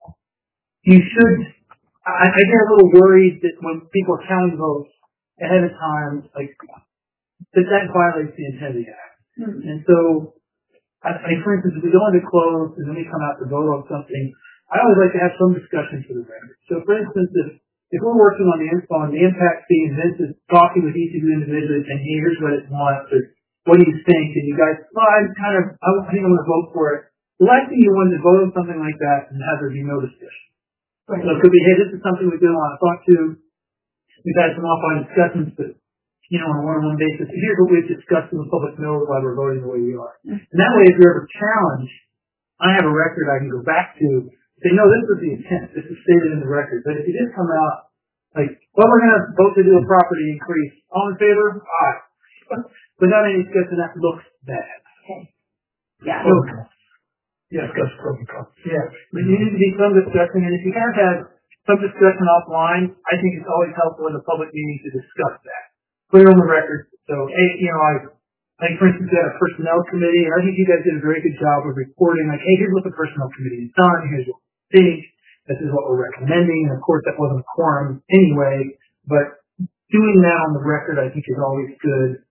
you should, I, I get a little worried that when people are counting votes ahead of time, like, that that violates the intent of the act. Mhm. And so, I, I, for instance, if we go into close and then we come out to vote on something, I always like to have some discussion for the record. So, for instance, if, if we're working on the info on the impact fee and Vince is talking with each of you individually saying, hey, here's what it wants, or what do you think? And you guys, well, I'm kind of, I think I'm going to vote for it. The last thing you want is to vote on something like that and have there be no discussion. Right. So it could be, hey, this is something we do want to talk to. We've had some offline discussions, but, you know, on a one-on-one basis, here's what we've discussed in the public knows why we're voting the way we are. And that way, if you're ever challenged, I have a record I can go back to, say, no, this was the intent. This is stated in the record. But if you did come out, like, well, we're going to vote to do a property increase. All in favor? Aye. Without any discussion, that looks bad. Okay. Yeah. So, yeah, discuss pros and cons. Yeah. There needs to be some discussion, and if you have had some discussion offline, I think it's always helpful in the public meeting to discuss that. Put it on the record. So, hey, you know, I, like, for instance, we had a personnel committee, and I think you guys did a very good job of reporting, like, hey, here's what the personnel committee has done, here's what we think, this is what we're recommending, and of course that wasn't a quorum anyway, but doing that on the record I think is always good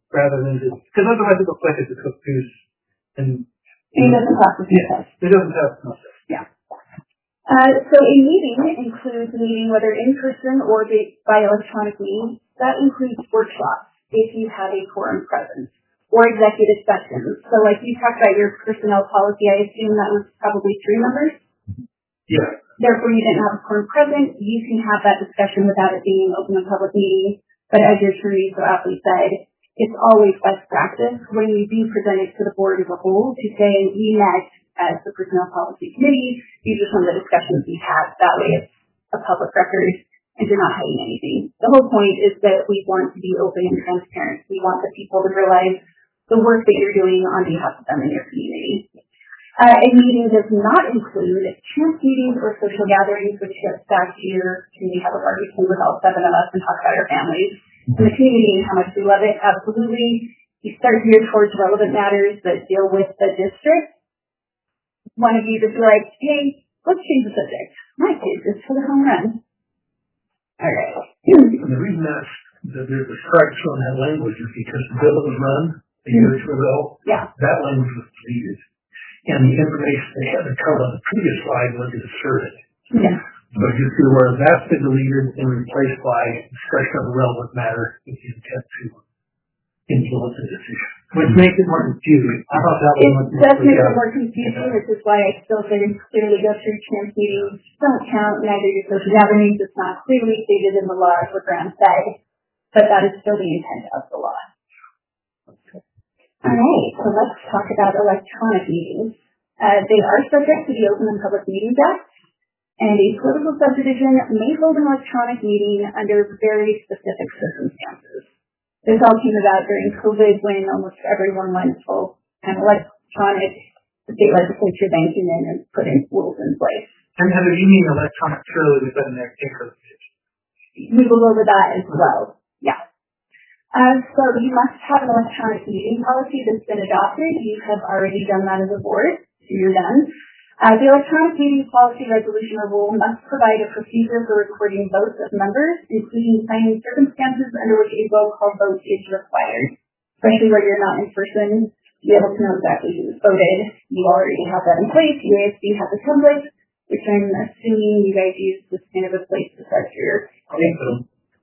rather than just, because otherwise it looks like it's a cooked goose. And, And it doesn't cost us yeah, it doesn't have much. Yeah. Uh, so a meeting includes a meeting whether in person or by electronic means. That includes workshops if you have a quorum present, or executive sessions. So like you talked about your personnel policy, I assume that was probably three members? Yeah. Therefore you didn't have a quorum present. You can have that discussion without it being an open and public meeting. But as your attorney so aptly said, it's always best practice when you do present it to the board as a whole to say we met as the personnel policy committee. These are some of the discussions we had. That way it's a public record and you're not hiding anything. The whole point is that we want to be open and transparent. We want the people to realize the work that you're doing on behalf of them in your community. Uh, a meeting does not include chance meetings or social gatherings, which gets back to your, can we have a barbecue with all seven of us and talk about our families and the community and how much we love it? Absolutely. You start here towards relevant matters that deal with the district. One of you just be like, hey, let's change the subject. My case is for the home run. All right. And the reason that's, that there's a strike on that language is because the bill that was run a year or two ago, Yeah. that language was deleted. And the information they had to cover on the previous slide was inserted. Yeah. So you see where that's been deleted and replaced by discussion of a relevant matter with the intent to influence a decision. Which makes it more confusing. I thought that was It much more does make it clear. more confusing, which is why I still say clearly go through chance meetings. Don't count neither your social gatherings. It's not clearly stated in the law as what Graham said, but that is still the intent of the law. All right, so let's talk about electronic meetings. Uh, they are subject to the Open and Public Meetings Act, and a political subdivision may hold an electronic meeting under very specific circumstances. This all came about during COVID when almost everyone went full kind of electronic. The state legislature then came in and put in rules in place. And Heather, you mean electronic surely within their ticker. We will go over that as well. Yeah. Uh, so you must have an electronic meeting policy that's been adopted. You have already done that as a board, so you're done. Uh, the electronic meeting policy resolution or rule must provide a procedure for recording votes of members, including finding circumstances under which a roll call vote is required, especially where you're not in person, to be able to know exactly who voted. You already have that in place. U A S B has a template, which I'm assuming you guys use as kind of a place to start your Okay.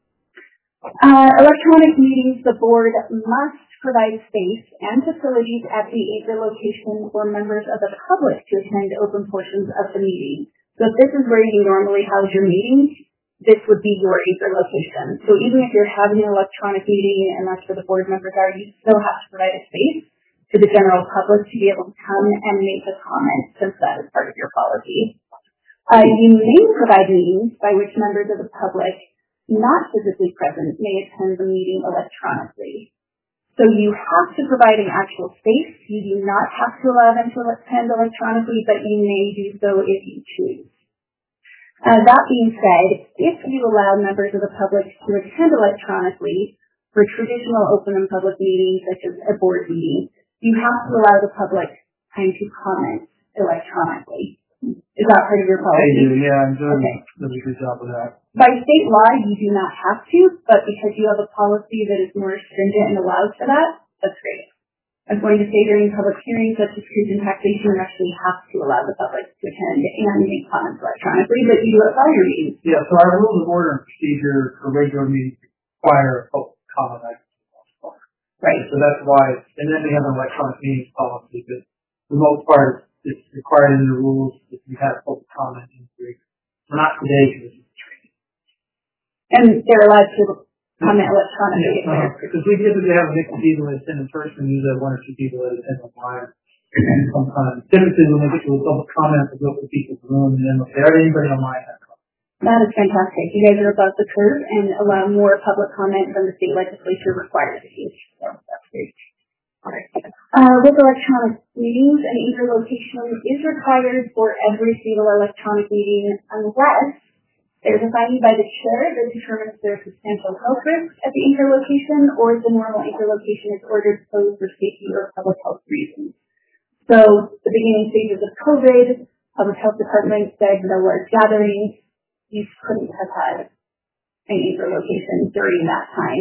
Uh, electronic meetings, the board must provide space and facilities at the acre location for members of the public to attend open portions of the meeting. So if this is where you normally house your meeting, this would be your acre location. So even if you're having an electronic meeting and that's where the board members are, you still have to provide a space to the general public to be able to come and make a comment since that is part of your policy. Uh, you may provide meetings by which members of the public not physically present may attend the meeting electronically. So you have to provide an actual space. You do not have to allow them to attend electronically, but you may do so if you choose. Uh, that being said, if you allow members of the public to attend electronically for traditional open and public meetings, such as a board meeting, you have to allow the public time to comment electronically. Is that part of your policy? I do, yeah, I'm doing Okay. a really good job of that. By state law, you do not have to, but because you have a policy that is more stringent and allows for that, that's great. I'm going to say during public hearings such as truth and taxation, you actually have to allow the public to attend and make comments electronically, but you do it for your meetings. Yeah, so our rules of order and procedure for regular meetings require a public comment. Right. So that's why, and then we have an electronic meetings policy, but for the most part, it's required in the rules that you have public comment in the break. We're not today because it's training. And they're allowed to comment electronically. Yeah, uh, because we typically have a mix of people that attend in person, usually have one or two people that attend online. And sometimes, typically when we get to a public comment, we go to people's room and then if there's anybody online, that's all. That is fantastic. You guys are above the curve and allow more public comment than the state legislature requires of you. So that's great. Uh, with electronic meetings, an acre location is required for every single electronic meeting unless there's a finding by the chair that determines there's substantial health risk at the acre location or the normal acre location is ordered closed for safety or public health reasons. So the beginning stages of COVID, public health department said no large gatherings. You couldn't have had an acre location during that time.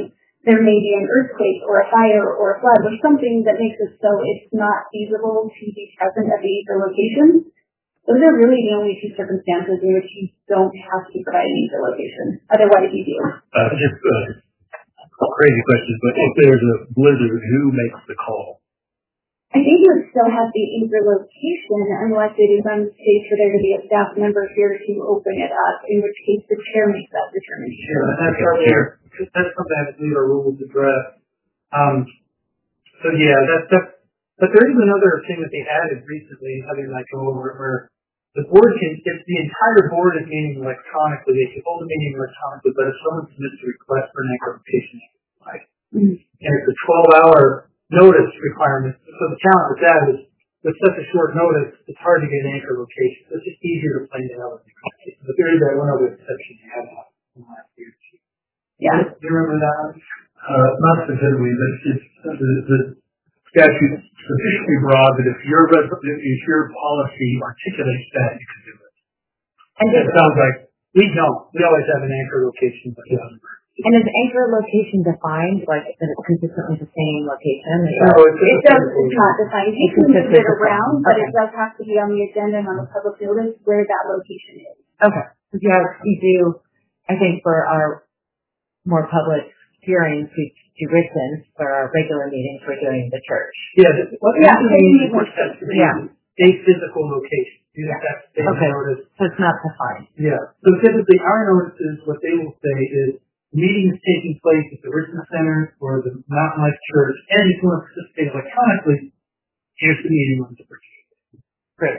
there may be an earthquake or a fire or a flood or something that makes it so it's not feasible to be present at the anchor location. Those are really the only two circumstances in which you don't have to provide an anchor location. Otherwise, you do. Uh, just uh, crazy questions, but if there's a blizzard, who makes the call? I think you would still have the anchor location unless it is unsafe for there to be a staff member here to open it up, in which case the chair makes that determination. Yeah, that's our chair. That's something I believe our rules address. Um, so yeah, that's, that's, but there is another thing that they added recently, having like go over it, where the board can, if the entire board is meeting electronically, they can hold a meeting electronically, but if someone submits a request for an anchor location, like, mm-hmm. and it's a twelve hour notice requirement. So the challenge with that is, with such a short notice, it's hard to get an anchor location. So it's just easier to plan it out. But there is that one other exception you have from last year. Yeah. Do you remember that? Uh, not specifically, but it's, the, the statute sufficiently broad that if your, if your policy articulates that, you can do it. And it sounds like we don't. We always have an anchor location, but yeah. And is anchor location defined, like that it's consistently the same location? No, it's, it does, it's not defined. You can move it around, but okay. It does have to be on the agenda and on the public notice where that location is. Okay. Because yeah, we do, I think for our more public hearings, we do written for our regular meetings we're doing the church. Yeah, this, what yeah, it means more steps to yeah. a physical location. You yeah. That's okay. Notice. So it's not defined. Yeah. So typically our notices, what they will say is, meetings taking place at the Richmond Center or the Mountain Life Church, and if you want to participate electronically, here's the meeting on the participate. Great.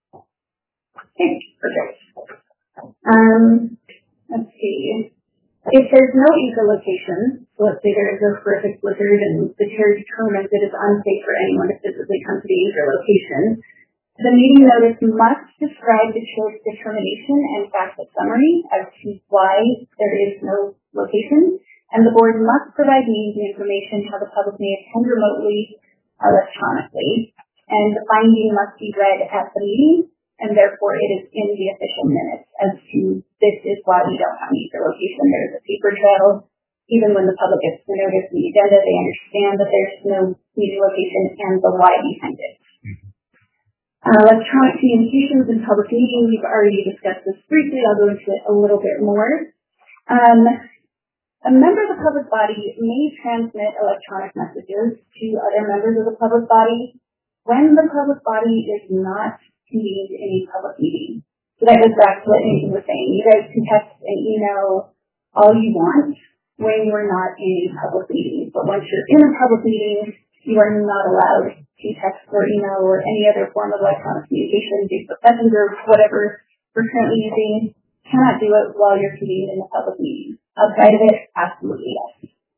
Okay, perfect. Um, let's see. If there's no anchor location, so let's say there is a horrific blizzard and the chair determines it is unsafe for anyone to physically come to the anchor location, the meeting notice must describe the chair's determination and fact a summary as to why there is no location, and the board must provide means and information how the public may attend remotely electronically, and the finding must be read at the meeting, and therefore it is in the official minutes as to this is why we don't have anchor location. There's a paper trail. Even when the public gets the notice and the agenda, they understand that there's no meeting location and the why behind it. Uh, electronic communications and public meetings, we've already discussed this briefly. I'll go into it a little bit more. Um, a member of the public body may transmit electronic messages to other members of the public body when the public body is not convened in a public meeting. So that goes back to what Nathan was saying. You guys can text and email all you want when you're not in a public meeting. But once you're in a public meeting, you are not allowed to text or email or any other form of electronic communication, Facebook Messenger, whatever we're currently using. Cannot do it while you're convened in a public meeting. Outside of it, absolutely yes.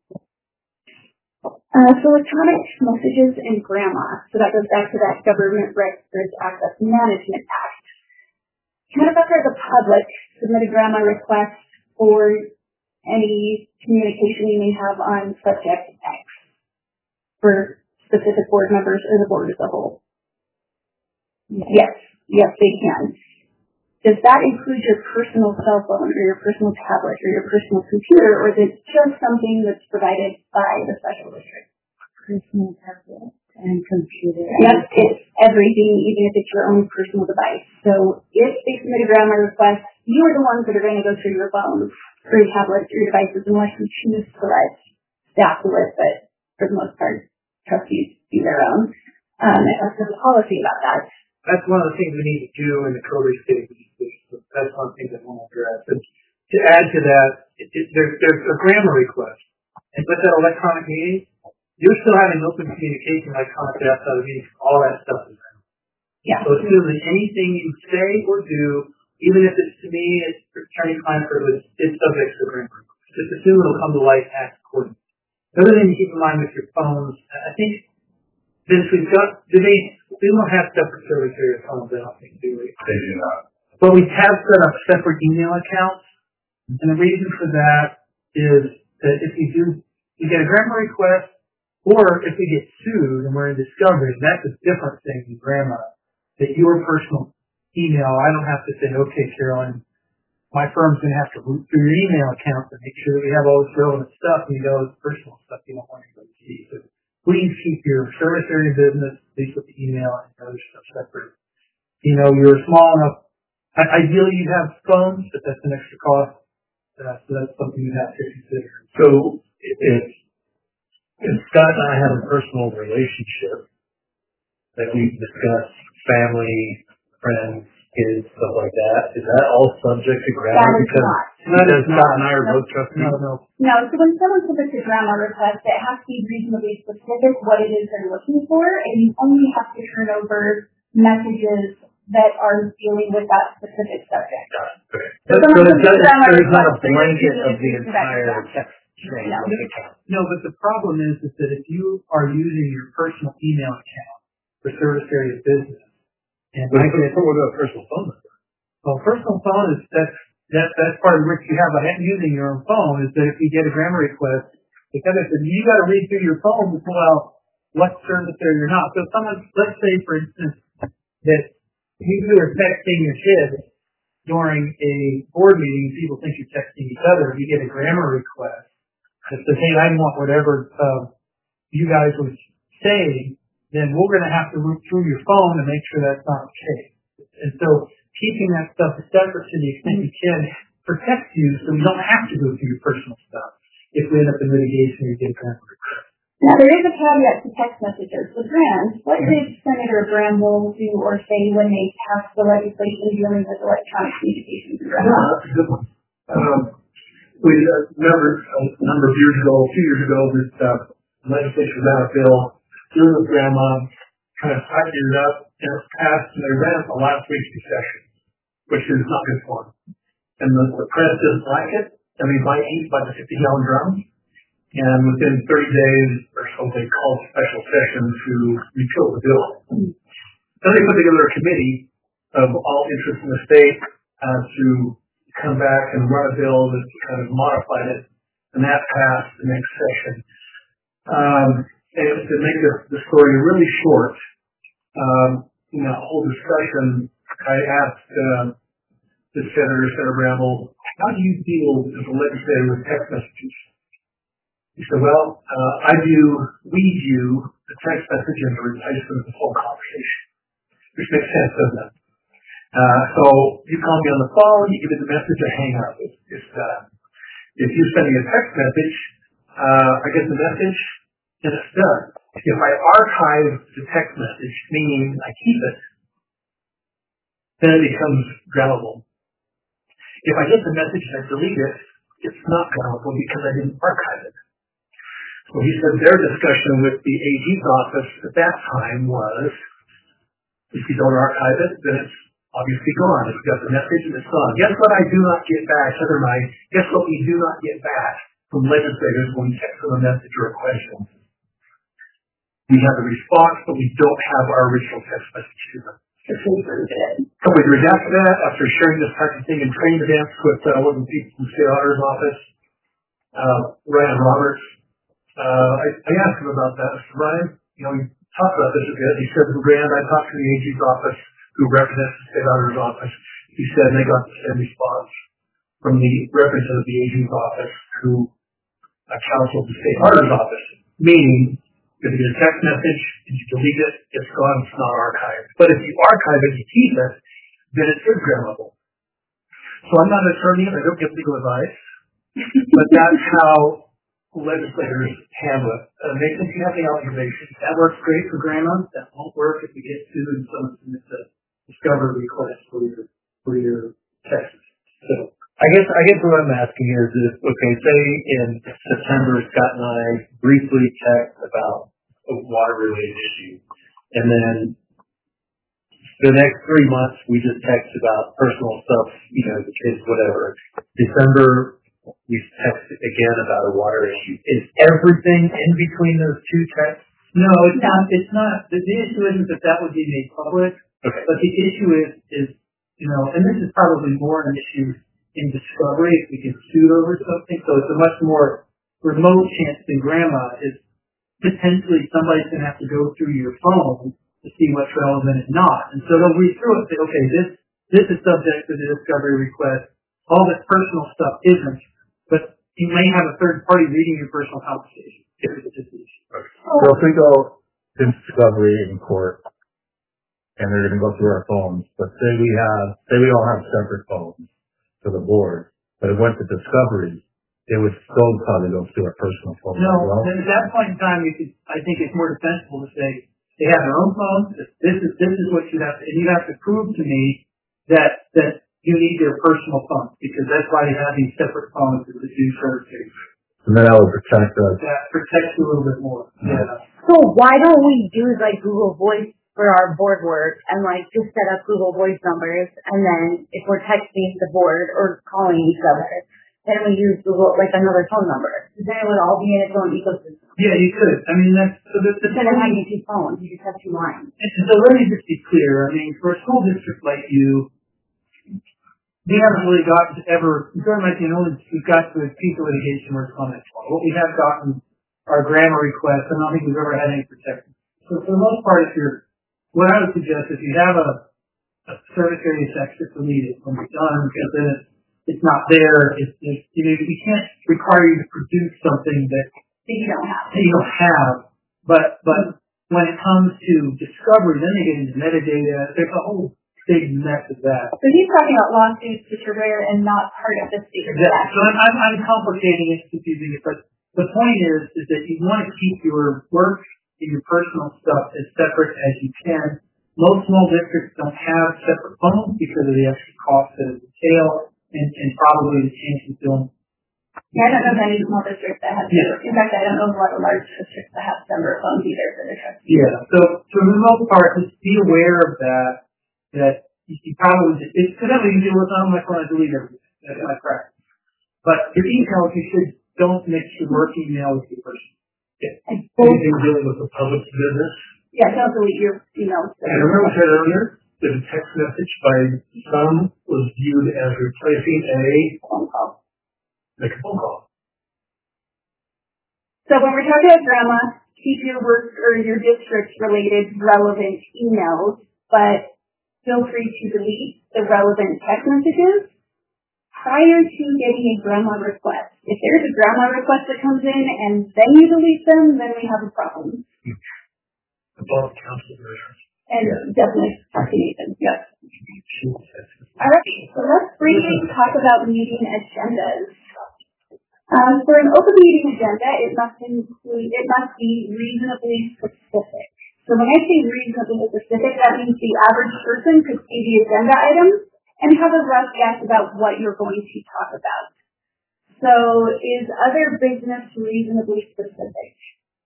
Uh, so electronic messages and grandma. So that goes back to that Government Records Access Management Act. Kind of after the public submit a grandma request for any communication you may have on subject X for specific board members or the board as a whole. Yes, yes, they can. Does that include your personal cell phone or your personal tablet or your personal computer, or is it just something that's provided by the special district? Personal tablet and computer. Yep, it's everything, even if it's your own personal device. So if they submit a grandma request, you are the ones that are going to go through your phone or your tablets or your devices unless you choose to let staff do it, but for the most part, trustees do their own. Um, and that's the policy about that. That's one of the things we need to do in the code state. That's one thing that I want to address. And to add to that, it, it, there's, there's a grammar request. And with that electronic meeting, you're still having open communication electronically outside of the meeting. All that stuff is there. Yeah. So assume that anything you say or do, even if it's to me, it's attorney-client privilege, it's subject to a grammar request. Just assume it'll come to light act accordingly. The other thing to keep in mind with your phones, I think, since we've got, do they, we don't have separate service for your phones, I don't think, do we? They do not. But we have set up separate email accounts, and the reason for that is that if you do, you get a grandma request, or if we get sued and we're in discovery, that's a different thing than grandma. That your personal email, I don't have to say, okay, Carolyn, my firm's going to have to root through your email account to make sure that we have all this relevant stuff, and you know, it's personal stuff you don't want anybody to see. So please keep your service area business, at least with the email and other stuff separate. You know, you're small enough. Ideally, you have phones, but that's an extra cost. Uh, so that's something you have to consider. So if, if Scott and I have a personal relationship that we discuss family, friends, kids, stuff like that, is that all subject to grammar? That is because not. because Scott and I are both trustees. No, no. No, so when someone submits a grammar request, it has to be reasonably specific what it is they're looking for, and you only have to turn over messages that are dealing with that specific subject. Okay. So, So, so someone it's submits a not, grammar there's not a request, they're blanket gonna of the use that entire exact- text chain No. of the account. No, but the problem is, is that if you are using your personal email account for service area business, and But like what it, about a personal phone number? well, personal phone is, that's, that, that's part of what you have by using your own phone, is that if you get a grammar request, because if you got to read through your phone to pull out what service area you're not. So someone, let's say, for instance, that you are texting your kids during a board meeting, people think you're texting each other. If you get a grammar request that says, hey, I want whatever uh, you guys were saying, then we're going to have to root through your phone to make sure that's not the case. And so keeping that stuff separate to the extent you can protects you so you don't have to go through your personal stuff if we end up in litigation or you get a grammar request. Now, there is a caveat to text messages. The Graham, what did Senator Graham will do or say when they pass the legislation dealing with electronic communications? Yeah, that's a good one. Um, we uh, remember a number of years ago, a few years ago, this uh, legislature ran a bill dealing with grandma, kind of tightened it up, and it was passed, and they ran it the last week's session, which is not good for them. And the, the press didn't like it, and we might eat by the fifty gallon drums. And within thirty days or so, they called a special session to repeal the bill. Then they put together a committee of all interests in the state uh, to come back and run a bill that kind of modified it, and that passed the next session. Um, and to make the, the story really short, um, in that whole discussion, I asked uh, the senator, Senator Bramble, how do you deal as a legislator with text messages? He said, well, uh, I view, we view the text message as a replacement of the phone conversation, which makes sense, doesn't it? Uh, so you call me on the phone, you give me the message, I hang up. It's, it's, uh, if you send me a text message, uh, I get the message, and it's done. If I archive the text message, meaning I keep it, then it becomes grammable. If I get the message and I delete it, it's not grammable because I didn't archive it. So he said their discussion with the A G's office at that time was, if you don't archive it, then it's obviously gone. If you got the message and it's gone. Guess what I do not get back, Heather and I, guess what we do not get back from legislators when we text them a message or a question? We have a response, but we don't have our original text message to them. So with regard to that, after sharing this type of thing in training events with uh, one of the people from the state auditor's office, uh, Ryan Roberts, uh, I, I asked him about that. I said, Ryan, you know, we talked about this a bit. He said, Rand, I talked to the A G's office, who represents the state auditor's office. He said they got the same response from the representative of the A G's office, who uh, counseled the state auditor's office, meaning if you get a text message and you delete it, it's gone, it's not archived. But if you archive it, you keep it, then it is grammable. So I'm not an attorney and I don't give legal advice, but that's how legislators handle it. Uh, Nathan, if you have any observations, That works great for grandma. That won't work if you get sued and someone submits a discovery request for your, for your text. So I guess I guess what I'm asking is, if, okay, say in September, Scott and I briefly text about a water-related issue, and then the next three months we just text about personal stuff, you know, the kids, whatever. December we text again about a water issue. Is everything in between those two texts? No, it's not. It's not. The, the issue isn't that that would be made public, Okay. but the issue is, is you know, and this is probably more an issue in discovery if we get sued over something. So it's a much more remote chance than grandma is potentially somebody's going to have to go through your phone to see what's relevant and not. And so they'll read through it and say, okay, this this is subject to the discovery request. all this personal stuff isn't, but you may have a third party reading your personal conversation. If it's just an issue. So if we go to discovery in court, and they're going to go through our phones, but say we have, say we all have separate phones for the board, but it went to discovery, they would still probably go through our personal phones No, as well. then at that point in time, you could, I think it's more defensible to say, they have their own phones, this is, this is what you have to, and you have to prove to me that, that you need their personal phones, because that's why they have these separate phones to do certain And then that would protect us. That protects you a little bit more. Yeah. So why don't we do like Google Voice for our board work and like just set up Google Voice numbers, and then if we're texting the board or calling each other, then we use Google, like another phone number. Then it would all be in its own ecosystem. Yeah, you could. I mean, that's, so that's, Instead of having two phones, you just have two lines. and so let me just be clear. I mean, for a school district like you, we haven't really gotten to ever, during my tenure, only we've got to a piece of litigation where it's on that phone. What we have gotten are grammar requests. I don't think we've ever had any protection. So for the most part, if you're, what I would suggest, if you have a, a service area section to delete it when you're done, because then it's, it's not there, it's, it's, you know, we can't require you to produce something that, that you don't have. that you don't have. But, but when it comes to discovery, then they get into metadata. There's a whole big mess of that. So he's talking about lawsuits which are rare and not part of the state. Exactly. So I'm, I'm, I'm complicating it, confusing it, but the point is, is that you want to keep your work and your personal stuff as separate as you can. Most small districts don't have separate phones because of the extra cost that it entails, and, and probably the chance of doing. Yeah, I don't know of any small districts that have, Yeah. in fact, I don't know of a lot of large districts that have separate phones either for their trustees. Yeah. So, so for the most part, just be aware of that, that you, you probably, it's, because I'm usually with on my phone, I delete everything. That's my practice. But your emails, you should, don't mix your work email with your personal. Anything dealing with the public business. Yeah, don't delete your emails. And remember I said earlier that a text message by some was viewed as replacing a Phone call. like a phone call. So when we're talking about drama, keep your work or your district related relevant emails, but feel free to delete the relevant text messages prior to getting a grandma request. If there's a grandma request that comes in and then you delete them, then we have a problem. Above council measures. And Yeah. definitely talk to Nathan. Yes. All right. So let's briefly talk about meeting agendas. Um, for an open meeting agenda, it must include, it must be reasonably specific. So when I say reasonably specific, that means the average person could see the agenda items and have a rough guess about what you're going to talk about. So is other business reasonably specific?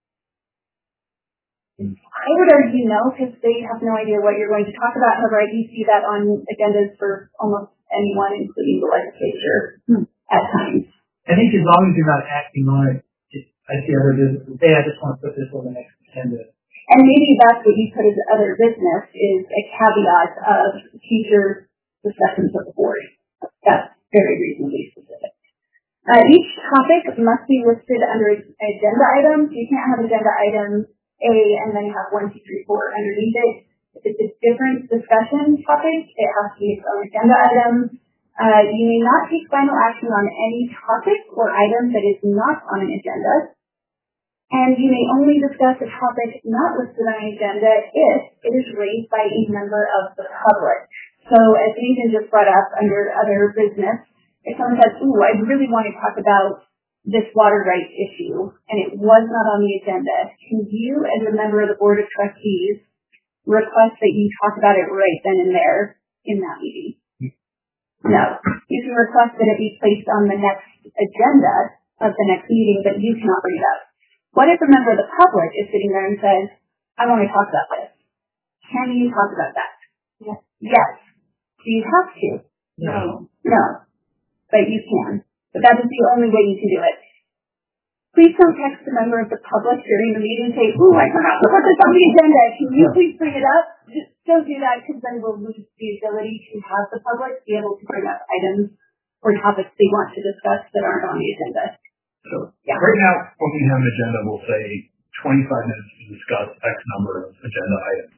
I would argue no, because they have no idea what you're going to talk about. However, I do see that on agendas for almost anyone, including the legislature, at times. I think as long as you're not acting on it, just, I see other businesses, hey, I just want to put this on the next agenda. And maybe that's what you put as other business, is a caveat of future discussions of the board. That's very reasonably specific. Uh, each topic must be listed under agenda items. You can't have agenda item A and then you have one, two, three, four underneath it. If it's a different discussion topic, it has to be its own agenda item. Uh, you may not take final action on any topic or item that is not on an agenda. And you may only discuss a topic not listed on an agenda if it is raised by a member of the public. So as Nathan just brought up under other business, if someone says, ooh, I really want to talk about this water rights issue, and it was not on the agenda, can you, as a member of the Board of Trustees, request that you talk about it right then and there in that meeting? No. You can request that it be placed on the next agenda of the next meeting, but you cannot bring it up. What if a member of the public is sitting there and says, I want to talk about this? Can you talk about that? Yes. Yes. Do you have to? No. No. But you can. But that is the only way you can do it. Please don't text a member of the public during the meeting and say, ooh, I forgot to put this on the agenda. Can you please bring it up? Just don't do that, because then we'll lose the ability to have the public be able to bring up items or topics they want to discuss that aren't on the agenda. So Yeah. right now, when we have an agenda, we'll say twenty-five minutes to discuss X number of agenda items. Mm-hmm.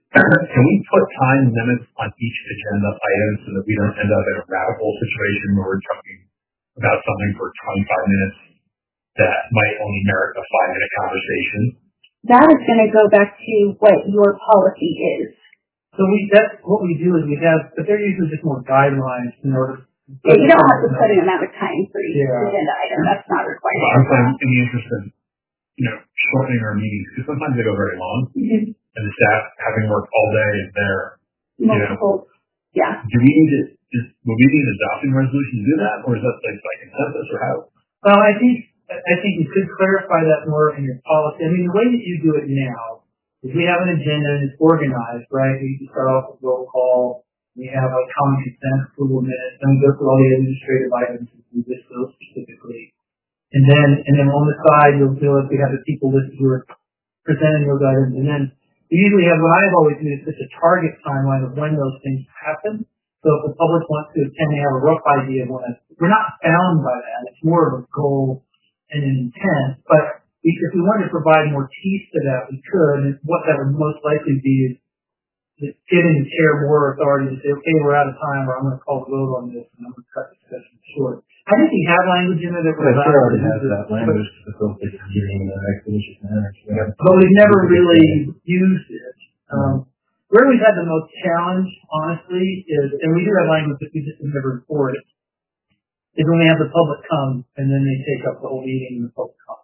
can we put time limits on each agenda item so that we don't end up in a radical situation where we're talking about something for twenty-five minutes that might only merit a five minute conversation? That is going to go back to what your policy is. So we, that's what we do is we have, but they're usually just more guidelines in order. Yeah, you don't have to put an amount of time for each Yeah. agenda item. That's not required. Well, I'm saying in the interest of, you know, shortening our meetings, because sometimes they go very long, Mm-hmm. and the staff having worked all day is there. Multiple, yeah. Do we need to, is, will we need an adopting resolution to do that, or is that like by consensus, or how? Well, I think, I think you could clarify that more in your policy. I mean, the way that you do it now is we have an agenda and it's organized, right? We start off with roll call. We have a common consent approval minutes, then we go through all the administrative items and we list those specifically. And then, and then on the side, you'll feel like we have the people listed who are presenting those items. And then we usually have what I've always used is just a target timeline of when those things happen. So if the public wants to attend, they have a rough idea of when it, we're not bound by that. It's more of a goal and an intent. But if we wanted to provide more teeth to that, we could. And what that would most likely be is giving the chair more authority to say, okay, we're out of time, or I'm going to call the vote on this, and I'm going to cut the session short. I think we have language in there that Well, would it allow already us has to that language to facilitate the meeting in an expeditious manner. So but we've never really used it. Um, where we've had the most challenge, honestly, is, and we do have language that we just have never reported, is when we have the public come and then they take up the whole meeting and the public come.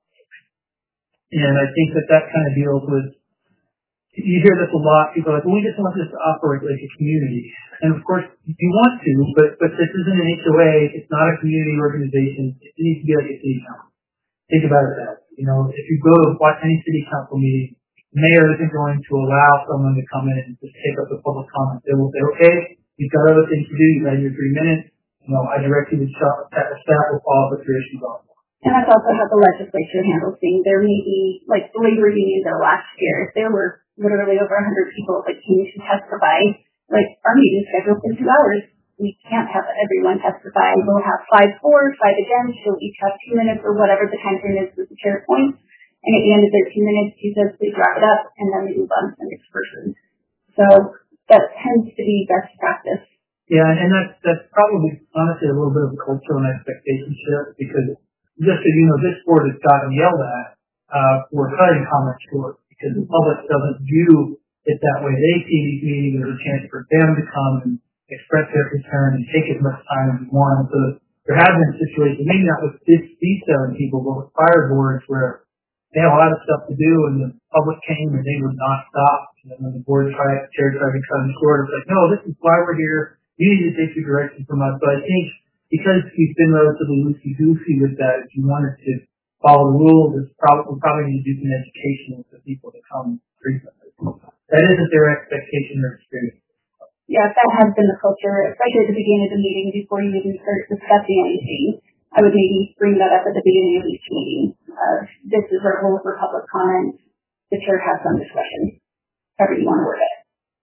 And I think that that kind of deals with, you hear this a lot, people are like, well, we just want this to operate like a community. And of course, you want to, but, but this isn't an H O A, it's not a community organization, it needs to be like a city council. Think about it that way. You know, if you go to watch any city council meeting, the mayor isn't going to allow someone to come in and just take up the public comment. They will say, okay, you've got other things to do, you've got your three minutes, you know, I direct you to shop, staff will follow up with your issues on. And that's also how the legislature handles things. There may be, like, the labor union there last year, there were literally over one hundred people that came to testify. Like, our meeting's scheduled for two hours. We can't have everyone testify. We'll have five for, five against. She'll each have two minutes or whatever the time frame is with the chair points. And at the end of thirteen minutes, she says, please wrap it up, and then we move on to the next person. So that tends to be best practice. Yeah, and that's, that's probably, honestly, a little bit of a cultural and expectation shift, because just so you know, this board has gotten yelled at uh, for cutting comments short, because the public doesn't view it that way. They see these meetings as a chance for them to come and express their concern and take as much time as they want. So there have been situations, maybe not with this, these seven people, but with prior boards where they have a lot of stuff to do and the public came and they would not stop. And then when the board tried, the chair tried to cut them short, it's like, no, this is why we're here. You need to take your direction from us. But I think because we've been relatively loosey-goosey with that, if you wanted to follow the rules, it's probably, we probably need to do some education with the people that come frequently. That isn't their expectation or experience. Yeah, that has been the culture, especially at the beginning of the meeting before you even start discussing anything. I would maybe bring that up at the beginning of each meeting. Uh, this is our rule for public comment. The chair has some discussion, however you want to word it.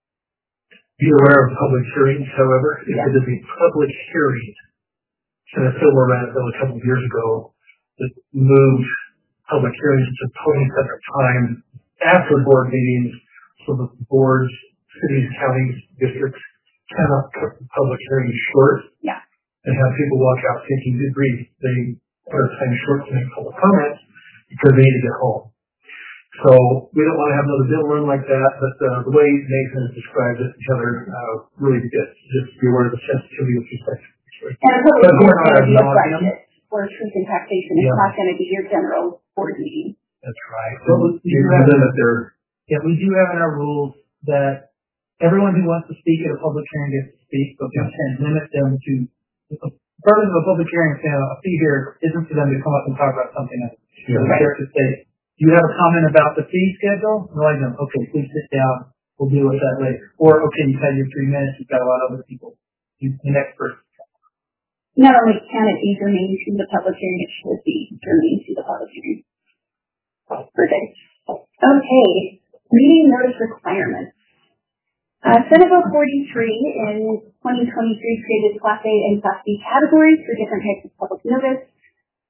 Be aware of public hearings, however, if Yeah. it is a public hearing, and a similar ran a couple of years ago, that moved public hearings to totally separate time after board meetings, so that the boards, cities, counties, districts cannot cut the public hearings short. Yeah. And have people walk out thinking, good grief, they are time short to make public comments because they need to get home. So we don't want to have another bill run like that, but uh, the way Nathan has described it, each other uh, really fits. Just be aware of the sensitivity of respect. And a public hearing is going to be a budget for truth and taxation. It's Yeah. not going to be your general board meeting. That's right. So we do You have- limit their Yeah, we do have in our rules that everyone who wants to speak at a public hearing gets to speak, but we can limit them to, the purpose of a public hearing, you know, a fee here isn't for them to come up and talk about something else. Yeah. So the chair could say, do you have a comment about the fee schedule? No, I don't. Okay, please sit down. We'll deal with that later. Or, okay, you've had your three minutes. You've got a lot of other people. You, the next person. Not only can it be germane to the public hearing, it should be germane to the public hearing. Perfect. Okay, meeting notice requirements. Uh, Senate Bill forty-three in twenty twenty-three created Class A and Class B categories for different types of public notice.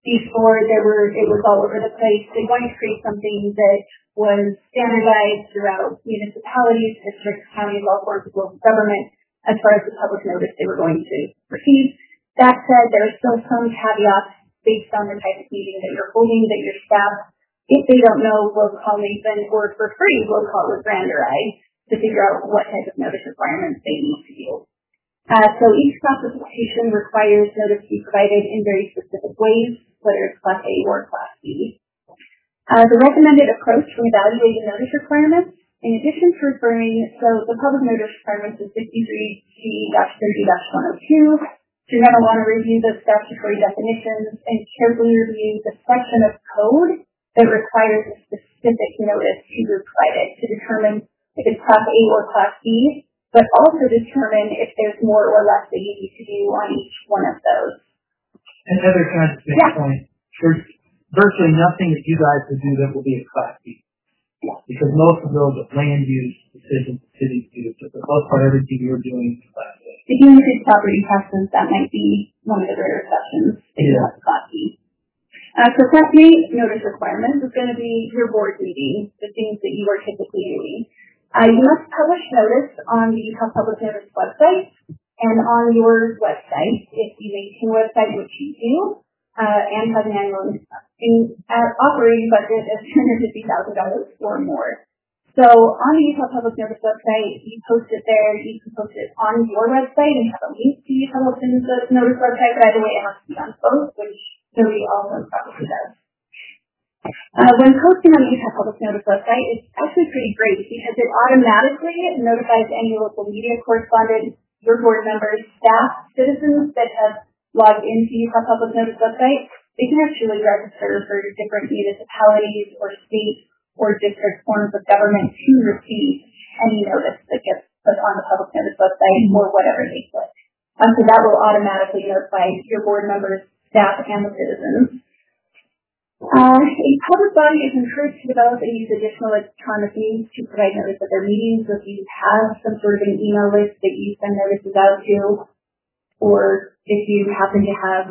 before there were, it was all over the place. They wanted to create something that was standardized throughout municipalities, districts, counties, all forms of local government, as far as the public notice they were going to receive. That said, there are still some caveats based on the type of meeting that you're holding, that your staff, if they don't know, will call Nathan, or for free, will call with Brand or I to figure out what type of notice requirements they need to do. Uh, so each classification requires notice to be provided in very specific ways, whether it's Class A or Class B. Uh, the recommended approach for evaluating notice requirements, in addition to referring, so the public notice requirements is fifty-three C thirty one oh two. So you're going to want to review the statutory definitions and carefully review the section of code that requires a specific notice to be provided to determine if it's Class A or Class B, but also determine if there's more or less that you need to do on each one of those. And Heather, can I just make Yeah. a point? There's virtually nothing that you guys would do that will be a Class B. Yeah. Because most of those are land use decisions cities do. So for the most part, everything you're doing is Class A. If you include property taxes, that might be one of the rare exceptions that you Yeah. have Class B. Uh, so Class B notice requirements is going to be your board meeting, the things that you are typically doing. Uh, you must publish notice on the Utah Public Notice website and on your website if you maintain a website, which you do, uh, and have an annual in, uh, operating budget of two hundred fifty thousand dollars or more. So on the Utah Public Notice website, you post it there. You can post it on your website and have a link to the Utah Public Notice website. By the way, it has to be on both, which Zoe also probably does. Uh, when posting on the Utah Public Notice website, it's actually pretty great because it automatically notifies any local media correspondents, your board members, staff, citizens that have logged into Utah Public Notice website. They can actually register for different municipalities or state or district forms of government to receive any notice that gets put on the Public Notice website or whatever they click. Um, so that will automatically notify your board members, staff, and the citizens. Uh, a public body is encouraged to develop and use additional electronic means to provide notice of their meetings. So if you have some sort of an email list that you send notices out to, or if you happen to have,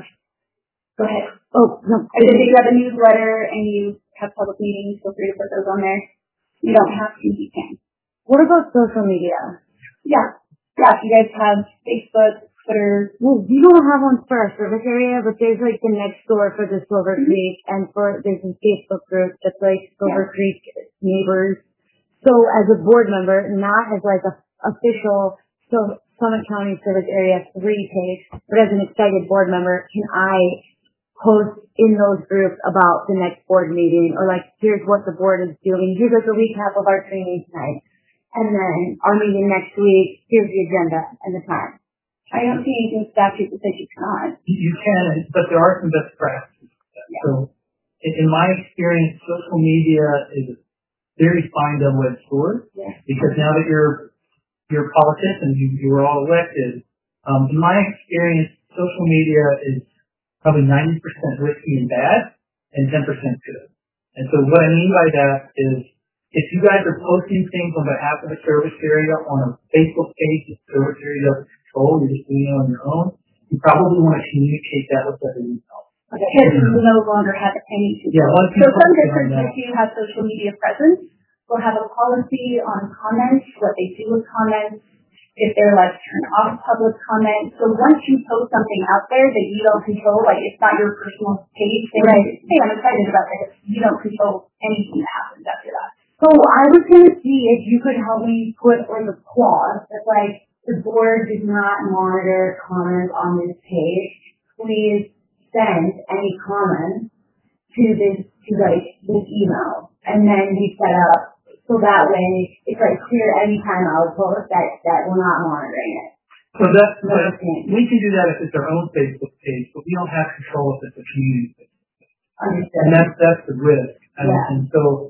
go ahead. Oh, no. If you have a newsletter and you have public meetings, feel free to put those on there. You don't have to, you can. What about social media? Yeah. Yeah, if you guys have Facebook, Twitter. Well, we don't have one for our service area, but there's like the next door for the Silver mm-hmm. Creek, and for there's a Facebook group that's like Silver yeah. Creek neighbors. So as a board member, not as like a official so Summit County Service Area three page, but as an excited board member, can I post in those groups about the next board meeting, or like here's what the board is doing, here's like a recap of our training tonight, and then our meeting next week, here's the agenda and the time. I don't see anything statute that says you cannot. You can, but there are some best practices. Yeah. So, in, in my experience, social media is a very fine double-edged sword. Yeah. Because now that you're you're a politician, you you were all elected. Um, in my experience, social media is probably ninety percent risky and bad, and ten percent good. And so, what I mean by that is, if you guys are posting things on behalf of the service area on a Facebook page that the service area doesn't control, you're just doing it on your own, you probably want to communicate that with everyone else. Because you no longer have any control. Yeah, once you so some post districts, if you have social media presence, will have a policy on comments, what they do with comments, if they're like turn off public comments. So once you post something out there that you don't control, like it's not your personal page, they right. like, hey, I'm excited about this. You don't control anything that happens after that. So I was going to see if you could help me put in the clause that like the board does not monitor comments on this page. Please send any comments to this to like this email, and then we set up so that way it's like clear anytime I'll post that that we're not monitoring it. So that's what we can do that if it's our own Facebook page, but we don't have control if it's a community page. Understood. And that's that's the risk. And, yeah. and so.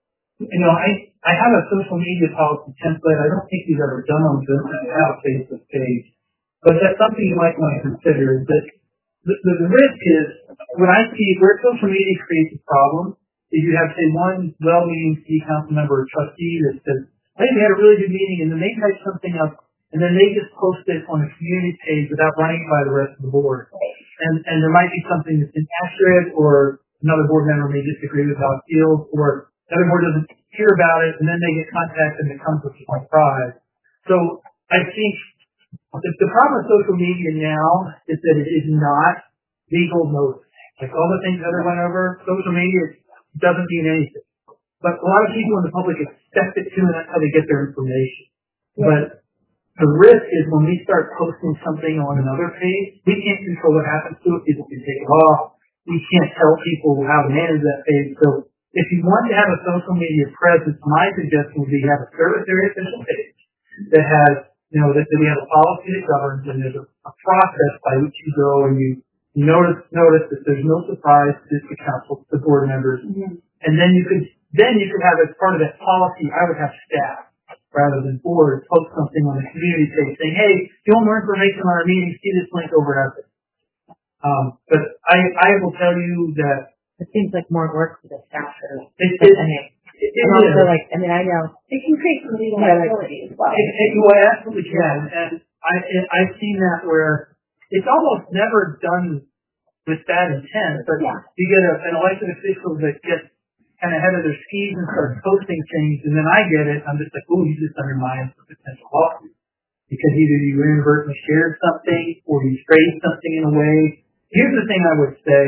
You know, I, I have a social media policy template. I don't think we've ever done on this. I have a Facebook page. But that's something you might want to consider is that the, the, the risk is when I see where social media creates a problem is you have, say, one well-meaning city council member or trustee that says, hey, we had a really good meeting, and then they type something up and then they just post it on a community page without running it by the rest of the board. And, and there might be something that's inaccurate, or another board member may disagree with how it feels, or another board doesn't hear about it, and then they get contacted and it comes with my prize. So I think the, the problem with social media now is that it is not legal notice. Like all the things that I went over, social media doesn't mean anything. But a lot of people in the public expect it to, and that's how they get their information. Yeah. But the risk is when we start posting something on another page, we can't control what happens to it. People can take it off. We can't tell people how to manage that page. So if you want to have a social media presence, my suggestion would be have a service area official page that has, you know, that, that we have a policy that governs, and there's a, a process by which you go and you notice notice that there's no surprise to district council, the board members, mm-hmm. and then you could then you could have as part of that policy, I would have staff rather than board post something on the community page saying, hey, if you want more information on our meeting, see this link over at us. Um, but I, I will tell you that it seems like more work for the staff. It, it, it, I mean, it, it also like, I mean, I know it can create some legal liability as well. It, it, well, it absolutely can, and I, it, I've seen that where it's almost never done with that intent, but yeah. you get a, an elected official that gets kind of ahead of their skis and starts posting things, and then I get it, I'm just like, oh, you just undermined the potential lawsuit. Because either you inadvertently shared something, or you phrased something in a way. Here's the thing I would say.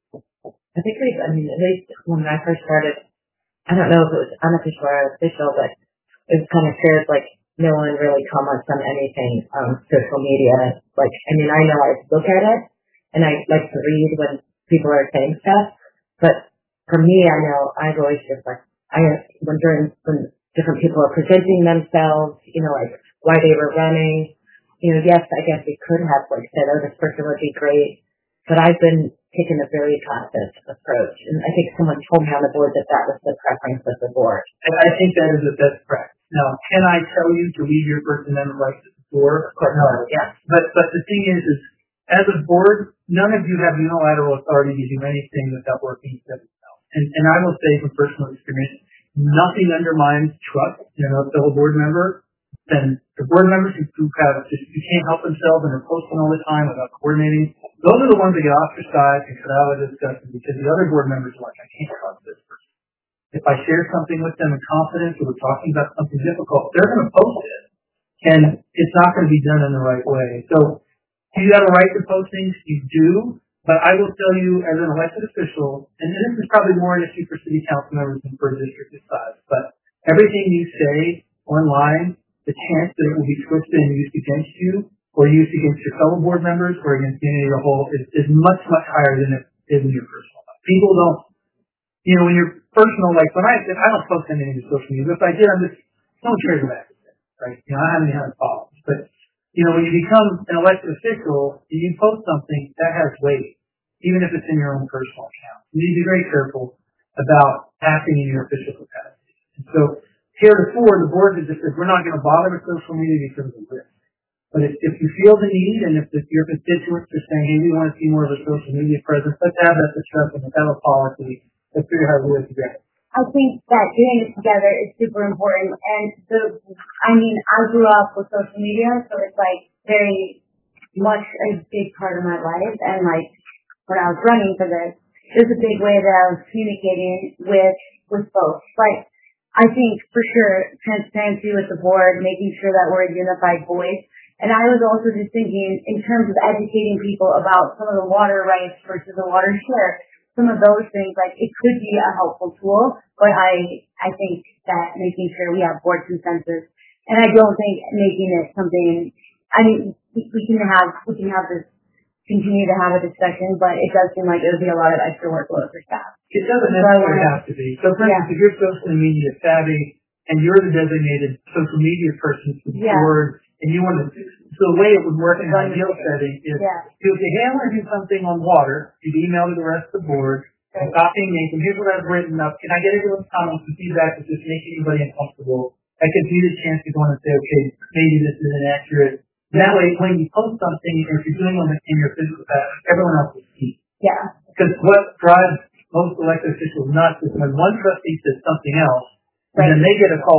I think we, I mean, at least when I first started, I don't know if it was unofficial or official, but it was kind of shared, like, no one really comments on anything on social media. Like, I mean, I know I look at it, and I like to read when people are saying stuff, but for me, I know I've always just like, I when during when different people are presenting themselves, you know, like why they were running, you know, yes, I guess we could have like said, oh, this person would be great, but I've been taking a very passive approach, and I think someone told me on the board that that was the preference of the board. And I think that is the best practice. Now, can I tell you to leave your First Amendment rights at the door? Of course not. Yeah. But but the thing is, is as a board, none of you have unilateral authority to do anything without working with yourself. And, and I will say from personal experience, nothing undermines trust. You know, if the whole board member, then the board members who, who have just, who can't help themselves and are posting all the time without coordinating, those are the ones that get ostracized and cut out of the discussion because the other board members are like, I can't trust this person. If I share something with them in confidence or we're talking about something difficult, they're going to post it. And it's not going to be done in the right way. So, do you have a right to post things? You do. But I will tell you, as an elected official, and this is probably more an issue for city council members than for a district this size, but everything you say online, the chance that it will be twisted and used against you, or used against your fellow board members, or against the community as a whole, is, is much, much higher than it is in your personal life. People don't, you know, when you're personal, like when I, I don't post anything to social media, if I did, I'm just, don't trigger back, right? You know, I haven't had problems, but you know, when you become an elected official, and you post something, that has weight, even if it's in your own personal account. You need to be very careful about acting in your official capacity. And so, heretofore, the board has just said, we're not going to bother with social media because of the risk. But if, if you feel the need, and if the, your constituents are saying, hey, we want to see more of a social media presence, let's have that discussion, let's have a policy, let's figure out how to do it together. I think that doing it together is super important. And the, I mean, I grew up with social media, so it's like very much a big part of my life. And like when I was running for this, it was a big way that I was communicating with with folks. Like I think for sure transparency with the board, making sure that we're a unified voice. And I was also just thinking in terms of educating people about some of the water rights versus the water share. Some of those things, like it could be a helpful tool, but I I think that making sure we have board consensus, and I don't think making it something. I mean, we, we can have we can have this continue to have a discussion, but it does seem like it would be a lot of extra workload for staff. It doesn't necessarily have to be. So, for instance, if you're social media savvy and you're the designated social media person for the yeah. board, and you want to. So the way it would work in an ideal setting is yeah. you would say, hey, I want to do something on water. You'd email to the rest of the board, and copy and name, and here's what I've written up. Can I get everyone's comments and feedback if this makes anybody uncomfortable? I could be the chance to go in and say, okay, maybe this is inaccurate. That way, when you post something, or if you're doing it in your physical capacity, everyone else will see. Yeah. Because what drives most elected officials nuts is when one trustee says something else, and then they get a call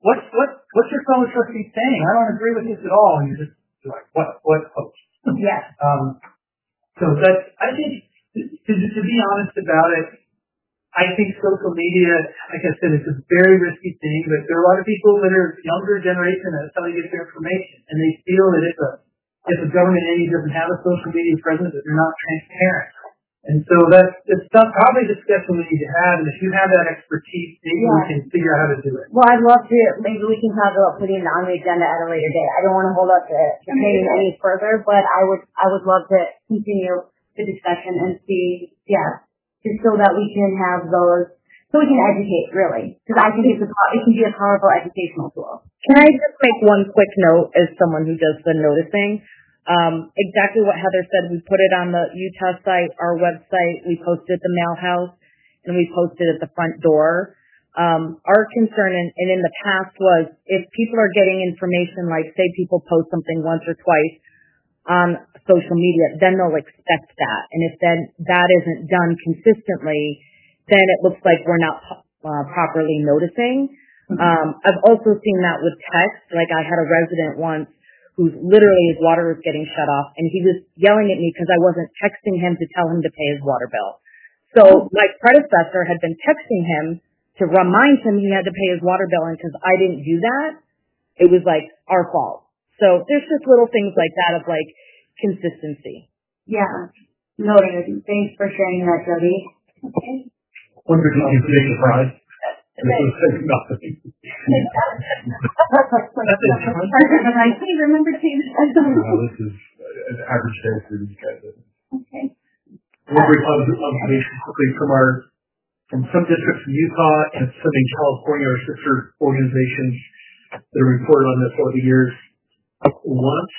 what, what, what's your fellow trustee saying? I don't agree with this at all. And you're just like, what, what, what? Yeah. Um, so that's, I think, to, to be honest about it, I think social media, like I said, it's a very risky thing, but there are a lot of people that are younger generation that's how they get their information, and they feel that if a, if a government entity doesn't have a social media presence, that they're not transparent. And so that's, that's probably a discussion we need to have, and if you have that expertise, maybe yeah. we can figure out how to do it. Well, I'd love to, maybe we can talk about putting it on the agenda at a later date. I don't want to hold up the, the meeting any further, but I would, I would love to continue the discussion and see, yeah, just so that we can have those, so we can educate, really. Because I think it's a, it can be a powerful educational tool. Can I just make one quick note as someone who does the noticing? Um, exactly what Heather said. We put it on the Utah site, our website. We posted at the mail house, and we posted at the front door. Um, our concern, and, and in the past, was if people are getting information, like say people post something once or twice on social media, then they'll expect that. And if then that isn't done consistently, then it looks like we're not uh, properly noticing. Mm-hmm. Um, I've also seen that with text. Like I had a resident once who's literally his water was getting shut off, and he was yelling at me because I wasn't texting him to tell him to pay his water bill. So my predecessor had been texting him to remind him he had to pay his water bill, and because I didn't do that, it was like our fault. So there's just little things like that of like consistency. Yeah. Noted. Thanks for sharing that, Jody. Okay. One big big surprise. This is saying nothing. I can't remember to No, this is an average day for these guys. Okay. One brief observation quickly from our from some districts in Utah and some in California, our sister organizations that have reported on this over the years. Once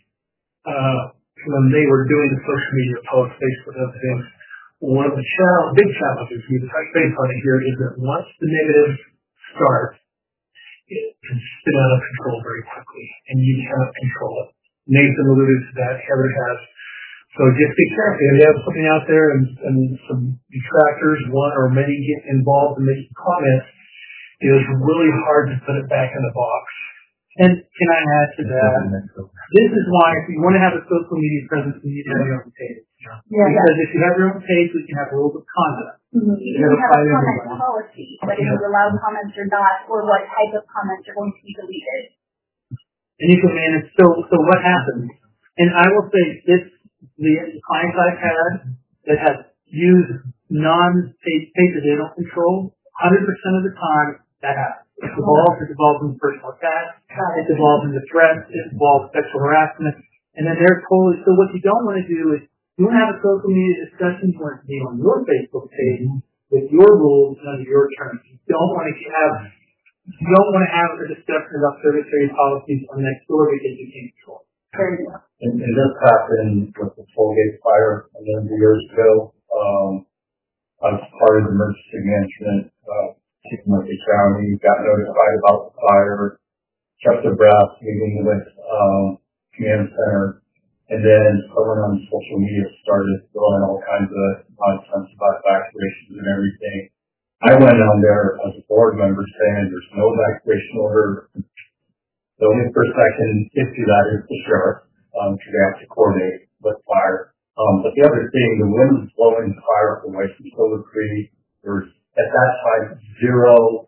uh, when they were doing the social media posts, Facebook, other things, one of the challenge, big challenges we touch base on it here is that once the negatives start, it can spin out of control very quickly, and you cannot control it. Nathan alluded to that, Heather has. So just be careful. If you have something out there and, and some detractors, one or many get involved and make comments, it is really hard to put it back in the box. And can I add to that? This is why if you want to have a social media presence, you need to have your own page. Yeah. Because if you have your own page, we can have rules of conduct. Mm-hmm. You can have a comment policy, whether you allow comments or not, or what type of comments are going to be deleted. And you can manage. So, so what happens? And I will say this: the clients I've had that have used non-page pages they don't control, one hundred percent of the time that happens. It evolves, it evolves into personal attacks, it evolves into threats, it evolves sexual harassment, and then they're totally, so what you don't want to do is, you want to have a social media discussion, you want it to be on your Facebook page with your rules and under your terms. You don't want to have, you don't want to have a discussion about service area policies on next door because you can't control it. And, and this happened with the Tollgate fire a number of years ago. Um, I was part of the emergency management, uh, Chief Murphy County, got notified about the fire, kept their breath, meeting with um, command center, and then someone on social media started throwing all kinds of nonsense about evacuations and everything. I went on there as a board member saying there's no evacuation order. The only person I can get to that is the sheriff, um, because they have to coordinate with fire. Um, but the other thing, the wind was blowing the fire away from Silver Creek. There was at that time, zero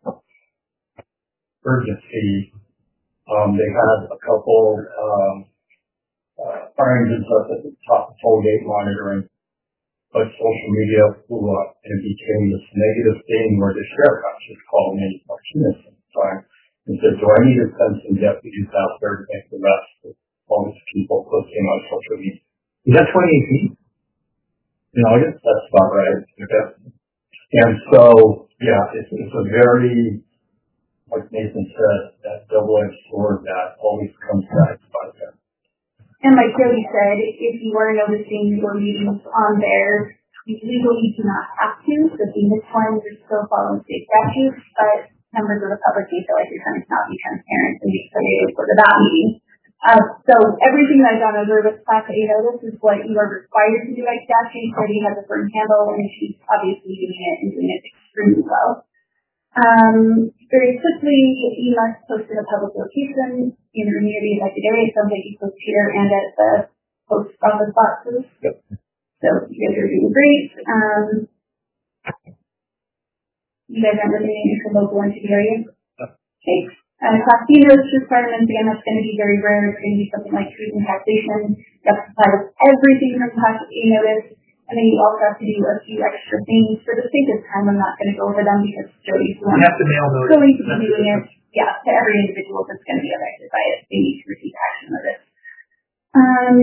urgency. Um, they had a couple um, uh, fire engines up at the top of Tollgate monitoring, but social media blew up and it became this negative thing where the sheriff actually called me Martinez at the time and said, do I need to send some deputies out there to make the rest of all these people posting on social media? Is that twenty eighteen? You know, I guess that's about right. Okay. And so, yeah, it's, it's a very, like Nathan said, that double-edged sword that always comes back to bite them. And like Jody said, if you are noticing your meetings on there, you legally do not have to. So if you miss one, you're still following state statutes, but members of the public may feel like you're trying to not be transparent and be excited for the that meeting. Uh, so everything that I've gone over with Class A notice is what you are required to do by statute. Jody has a firm handle, and she's obviously doing it and doing it extremely well. Um, very quickly, you must post in a public location in your community affected area. Sounds like you post here and at the post office boxes. Yep. So you guys are doing great. Um, you guys aren't really needing for local into the area. Okay. Uh, class B notice requirements, again, that's going to be very rare. It's going to be something like fees and taxation. You have to comply with everything from class A notice. And then you also have to do a few extra things. For the sake of time, I'm not going to go over them because Jody's You have to mail notice. going to be doing it. Yeah, to every individual that's going to be affected by it. They need to receive action notice. Um,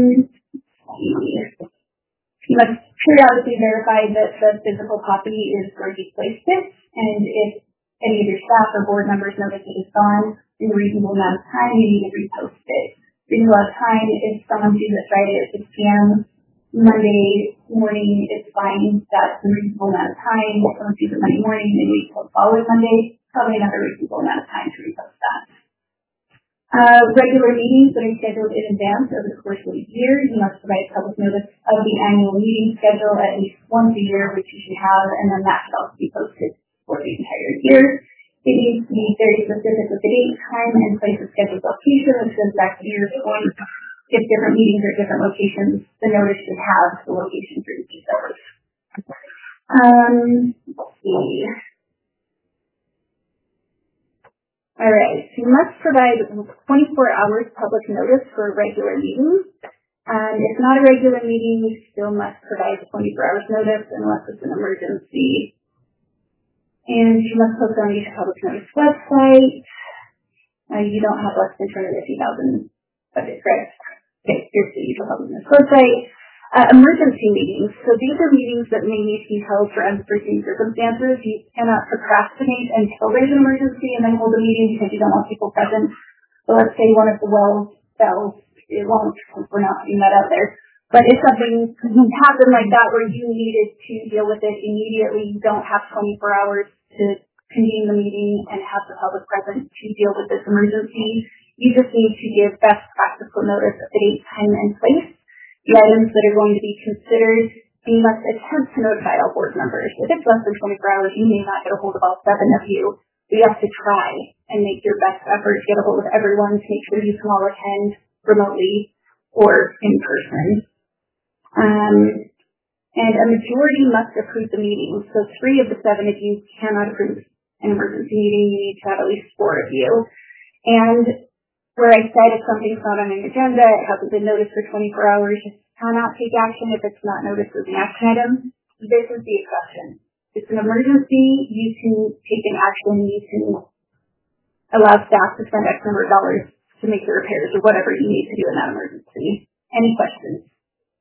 you must periodically verify that the physical copy is where you placed it. And if any of your staff or board members notice it is gone in a reasonable amount of time, you need to repost it. Reasonable amount of time, if someone sees it Friday at six p.m., Monday morning is fine. That's a reasonable amount of time. If someone sees it Monday morning, maybe we post following Monday, probably another reasonable amount of time to repost that. Uh, regular meetings that are scheduled in advance over the course of a year. You must provide public notice of the annual meeting schedule at least once a year, which you should have, and then that should also be posted for the entire year. It needs to be very specific with the date, time, and place of scheduled location, which goes back to your point. If different meetings are different locations, the notice should have the location for each of those. Um, let's see. All right. So you must provide twenty-four hours public notice for a regular meeting. Um, if not a regular meeting, you still must provide twenty-four hours notice unless it's an emergency. And you must post on each public notice website. Uh, you don't have less than two hundred fifty thousand budget, correct? Okay, here's the usual public notice website. Uh, emergency meetings. So these are meetings that may need to be held for unforeseen circumstances. You cannot procrastinate until there's an emergency and then hold a meeting because you don't want people present. So let's say one of the wells fails. It won't, we're not putting that out there. But if something happened like that where you needed to deal with it immediately, you don't have twenty-four hours to convene the meeting and have the public present to deal with this emergency. You just need to give best practical notice of the date, time, and place. The items that are going to be considered, you must attempt to notify all board members. If it's less than twenty-four hours, you may not get a hold of all seven of you. But you have to try and make your best effort to get a hold of everyone to make sure you can all attend remotely or in person. Um, and a majority must approve the meeting. So three of the seven of you cannot approve an emergency meeting. You need to have at least four of you. And where I said if something's not on an agenda, it hasn't been noticed for twenty-four hours, you cannot take action if it's not noticed as an action item. This is the exception. If it's an emergency, you can take an action. You can allow staff to spend X number of dollars to make the repairs or whatever you need to do in that emergency. Any questions?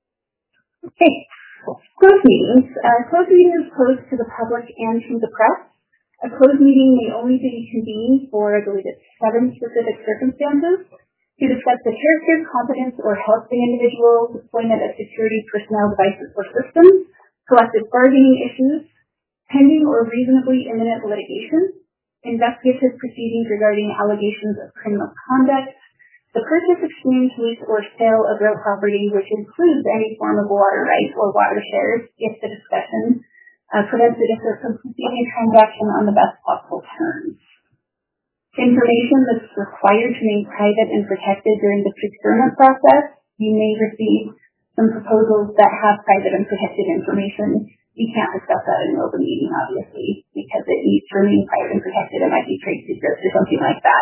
Okay. Closed meetings. Uh, closed meetings is closed to the public and to the press. A closed meeting may only be convened for, I believe it's seven specific circumstances, to discuss the character, competence, or health of the individual, deployment of security personnel, devices, or systems, collective bargaining issues, pending or reasonably imminent litigation, investigative proceedings regarding allegations of criminal conduct, the purchase, exchange, lease, or sale of real property, which includes any form of water rights or water shares, if the discussion Uh, prevents the district from completing a transaction on the best possible terms. Information that's required to remain private and protected during the procurement process. You may receive some proposals that have private and protected information. You can't discuss that in an open meeting, obviously, because it needs to remain private and protected. It might be trade secrets or something like that.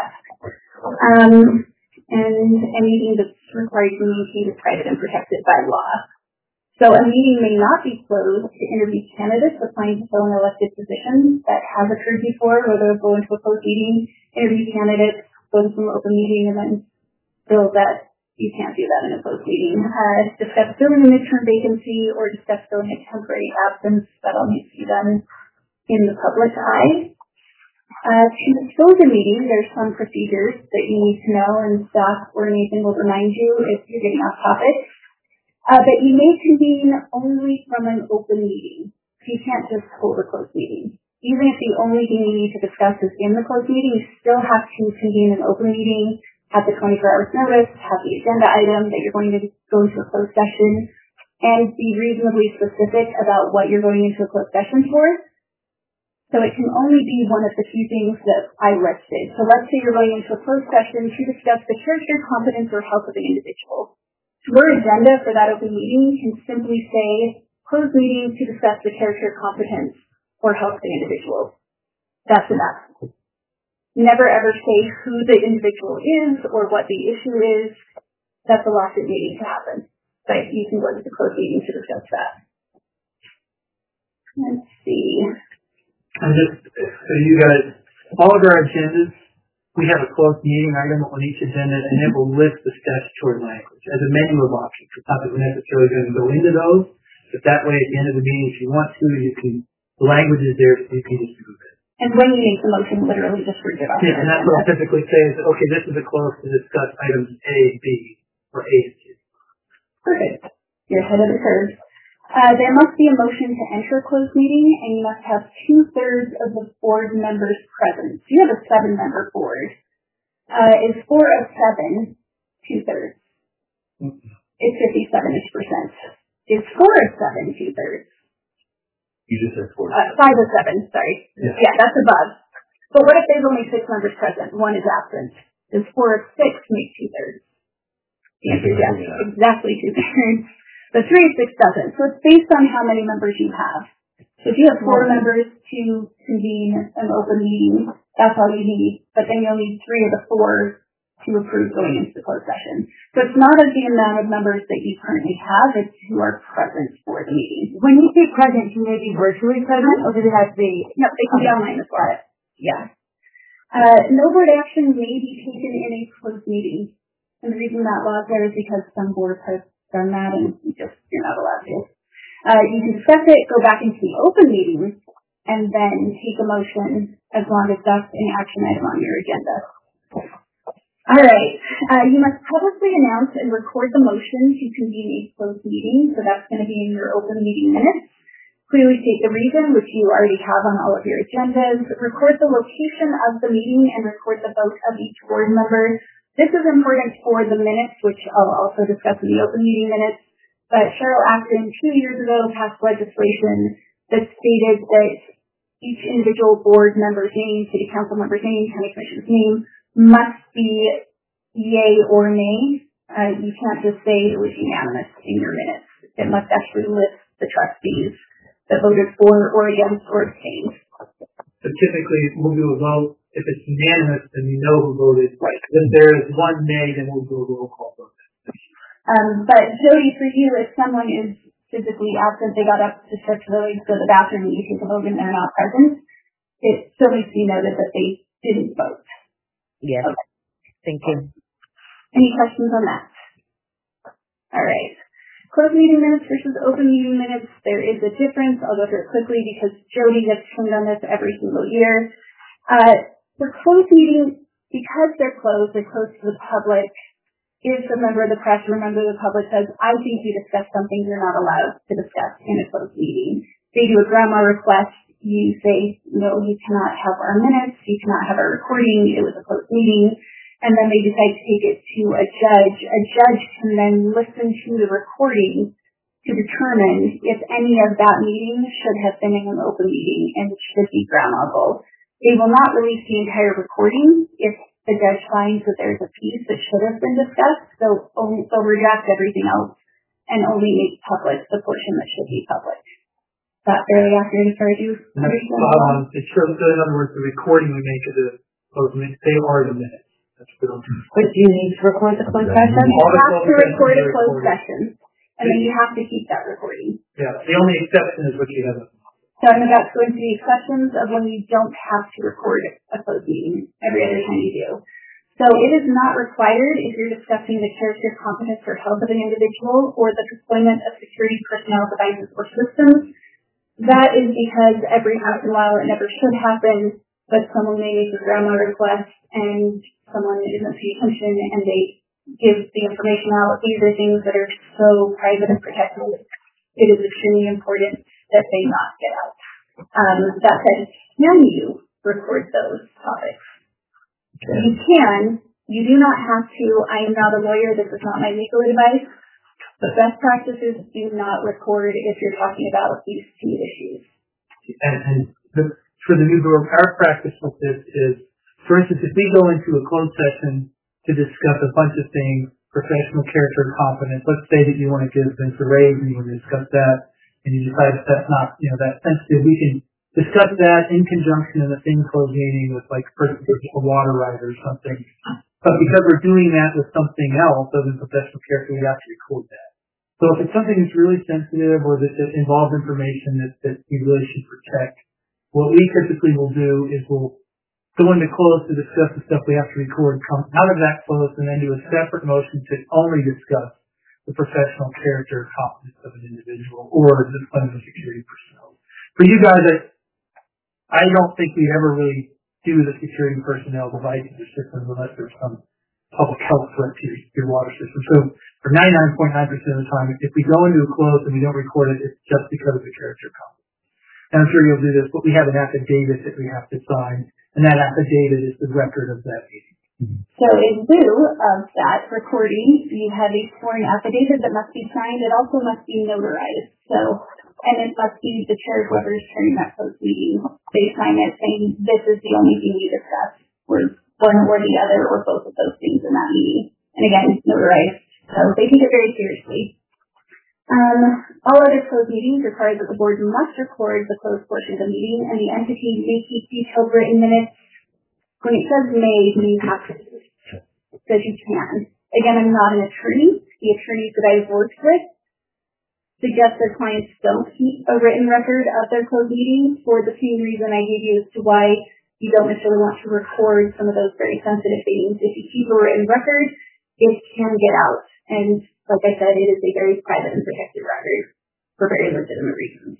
Um, and anything that's required to be maintained is private and protected by law. So a meeting may not be closed to interview candidates applying to fill an elected position. That has occurred before, where they'll go into a closed meeting, interview candidates, go to an open meeting, and then fill that. You can't do that in a closed meeting. Uh, discuss filling a midterm vacancy or discuss filling a temporary absence. That all needs to be done in the public eye. Uh, to close a meeting, there's some procedures that you need to know, and staff or Nathan will remind you if you're getting off topic. Uh, but you may convene only from an open meeting. You can't just hold a closed meeting. Even if the only thing you need to discuss is in the closed meeting, you still have to convene an open meeting, have the twenty-four hours notice, have the agenda item that you're going to go into a closed session, and be reasonably specific about what you're going into a closed session for. So it can only be one of the few things that I listed. So let's say you're going into a closed session to discuss the character, competence, or health of the individual. Your agenda for that open meeting can simply say, closed meeting to discuss the character, competence, or health of the individual. That's enough. Never ever say who the individual is or what the issue is. That's a lawsuit meeting to happen. But you can go to the closed meeting to discuss that. Let's see. And just so you guys, all of our agendas, we have a closed meeting item on each agenda, and it will list the statutory language as a menu of options. It's not that we're necessarily going to go into those, but that way at the end of the meeting, if you want to, you can, the language is there, so you can just move it. And when you make the motion, literally just read it off. Yeah, and that's what I'll typically say is, okay, this is a close to discuss items A, B, or A and two. Perfect. You're ahead of the curve. Uh, there must be a motion to enter a closed meeting, and you must have two-thirds of the board members present. So you have a seven-member board. Uh, is four of seven two-thirds? Mm-hmm. It's fifty-seven-ish percent. Is four of seven two-thirds? You just said four. Uh, five of seven, sorry. Yeah. yeah, that's above. But what if there's only six members present? One is absent. Does four of six make two-thirds? The answer is yes. Yeah. Exactly two-thirds. The three of six doesn't. So it's based on how many members you have. So if you have four members to convene an open meeting, that's all you need. But then you'll need three of the four to approve going into the closed session. So it's not of the amount of members that you currently have, it's who are present for the meeting. When you say present, can they be virtually present, or does it have to be? No, they can be online as well. Yeah. Uh, no board action may be taken in a closed meeting. And the reason that law is there is because some boards have done that and you just, you're not allowed to. Uh, you can discuss it, go back into the open meeting, and then take a motion as long as that's an action item on your agenda. All right. Uh, you must publicly announce and record the motion to convene a closed meeting. So that's going to be in your open meeting minutes. Clearly state the reason, which you already have on all of your agendas. Record the location of the meeting and record the vote of each board member. This is important for the minutes, which I'll also discuss in the open meeting minutes. But Cheryl Acton two years ago passed legislation that stated that each individual board member's name, city council member's name, county commission's name must be yay or nay. Uh, you can't just say it was unanimous in your minutes. It must actually list the trustees that voted for or against or abstained. So typically we'll do a vote. If it's unanimous, then you know who voted. Right. If there is one nay, then we'll do a roll call vote. Um, but Jody, for you, if someone is physically absent, they got up to stretch the legs, go to the bathroom, and you take a vote and they're not present, it still needs to be noted that they didn't vote. Yes. Okay. Thank you. Any questions on that? All right. Closed meeting minutes versus open meeting minutes, there is a difference. I'll go through it quickly because Jody gets trained on this every single year. Uh, For closed meetings, because they're closed, they're closed to the public, if a member of the press or a member of the public says, I think you discussed something you're not allowed to discuss in a closed meeting. They do a grandma request, you say, no, you cannot have our minutes, you cannot have our recording, it was a closed meeting, and then they decide to take it to a judge. A judge can then listen to the recording to determine if any of that meeting should have been in an open meeting and should be grandmable. They will not release the entire recording if the judge finds that there's a piece that should have been discussed. So only, they'll reject everything else and only make public the portion that should be public. Is that fairly accurate as far as you understand? Um, it's true. So in other words, the recording we make of the closed minutes, they are the minutes. That's what I'm doing. But do you need to record the closed session? You have to record a closed session, and then you have to keep that recording. Yeah. The only exception is what you have. So I'm about to go into the exceptions of when you don't have to record a closed meeting every other time you do. So it is not required if you're discussing the character, competence, or health of an individual or the deployment of security personnel, devices, or systems. That is because every once in a while it never should happen, but someone may make a grandma request and someone isn't paying attention and they give the information out. These are things that are so private and protected. It is extremely important that they not get out. Um, that said, can you record those topics? Okay. You can. You do not have to. I am not a lawyer. This is not my legal advice. But best practices do not record if you're talking about these two issues. And, and the, for the new board, our practice with this is, for instance, if we go into a closed session to discuss a bunch of things, professional character and competence, let's say that you want to give Vince a raise and you want to discuss that, and you decide that that's not, you know, that sensitive, we can discuss that in conjunction in the same closed meeting with like person a water right or something. But because we're doing that with something else other than professional character, we have to record that. So if it's something that's really sensitive or that, that involves information that, that we really should protect, what we typically will do is we'll go into close to discuss the stuff we have to record, come out of that close, and then do a separate motion to only discuss the professional character or competence of an individual or discipline of security personnel. For you guys, I, I don't think we ever really do the security personnel devices or systems unless there's some public health threat to your, your water system. So for ninety-nine point nine percent of the time, if we go into a close and we don't record it, it's just because of the character competence. And I'm sure you'll do this, but we have an affidavit that we have to sign, and that affidavit is the record of that meeting. So in lieu of that recording, you have a sworn affidavit that must be signed. It also must be notarized. So, and it must be the chair whoever's chairing that closed meeting. They sign it saying this is the only thing we discuss. We're one or the other or both of those things in that meeting. And again, notarized. So they take it very seriously. Um, all other closed meetings require that the board must record the closed portion of the meeting, and the entity may keep detailed written minutes. When it says may, you have to, says you can. Again, I'm not an attorney. The attorneys that I've worked with suggest their clients don't keep a written record of their closed meetings for the same reason I gave you as to why you don't necessarily want to record some of those very sensitive things. If you keep a written record, it can get out. And like I said, it is a very private and protected record for very legitimate reasons.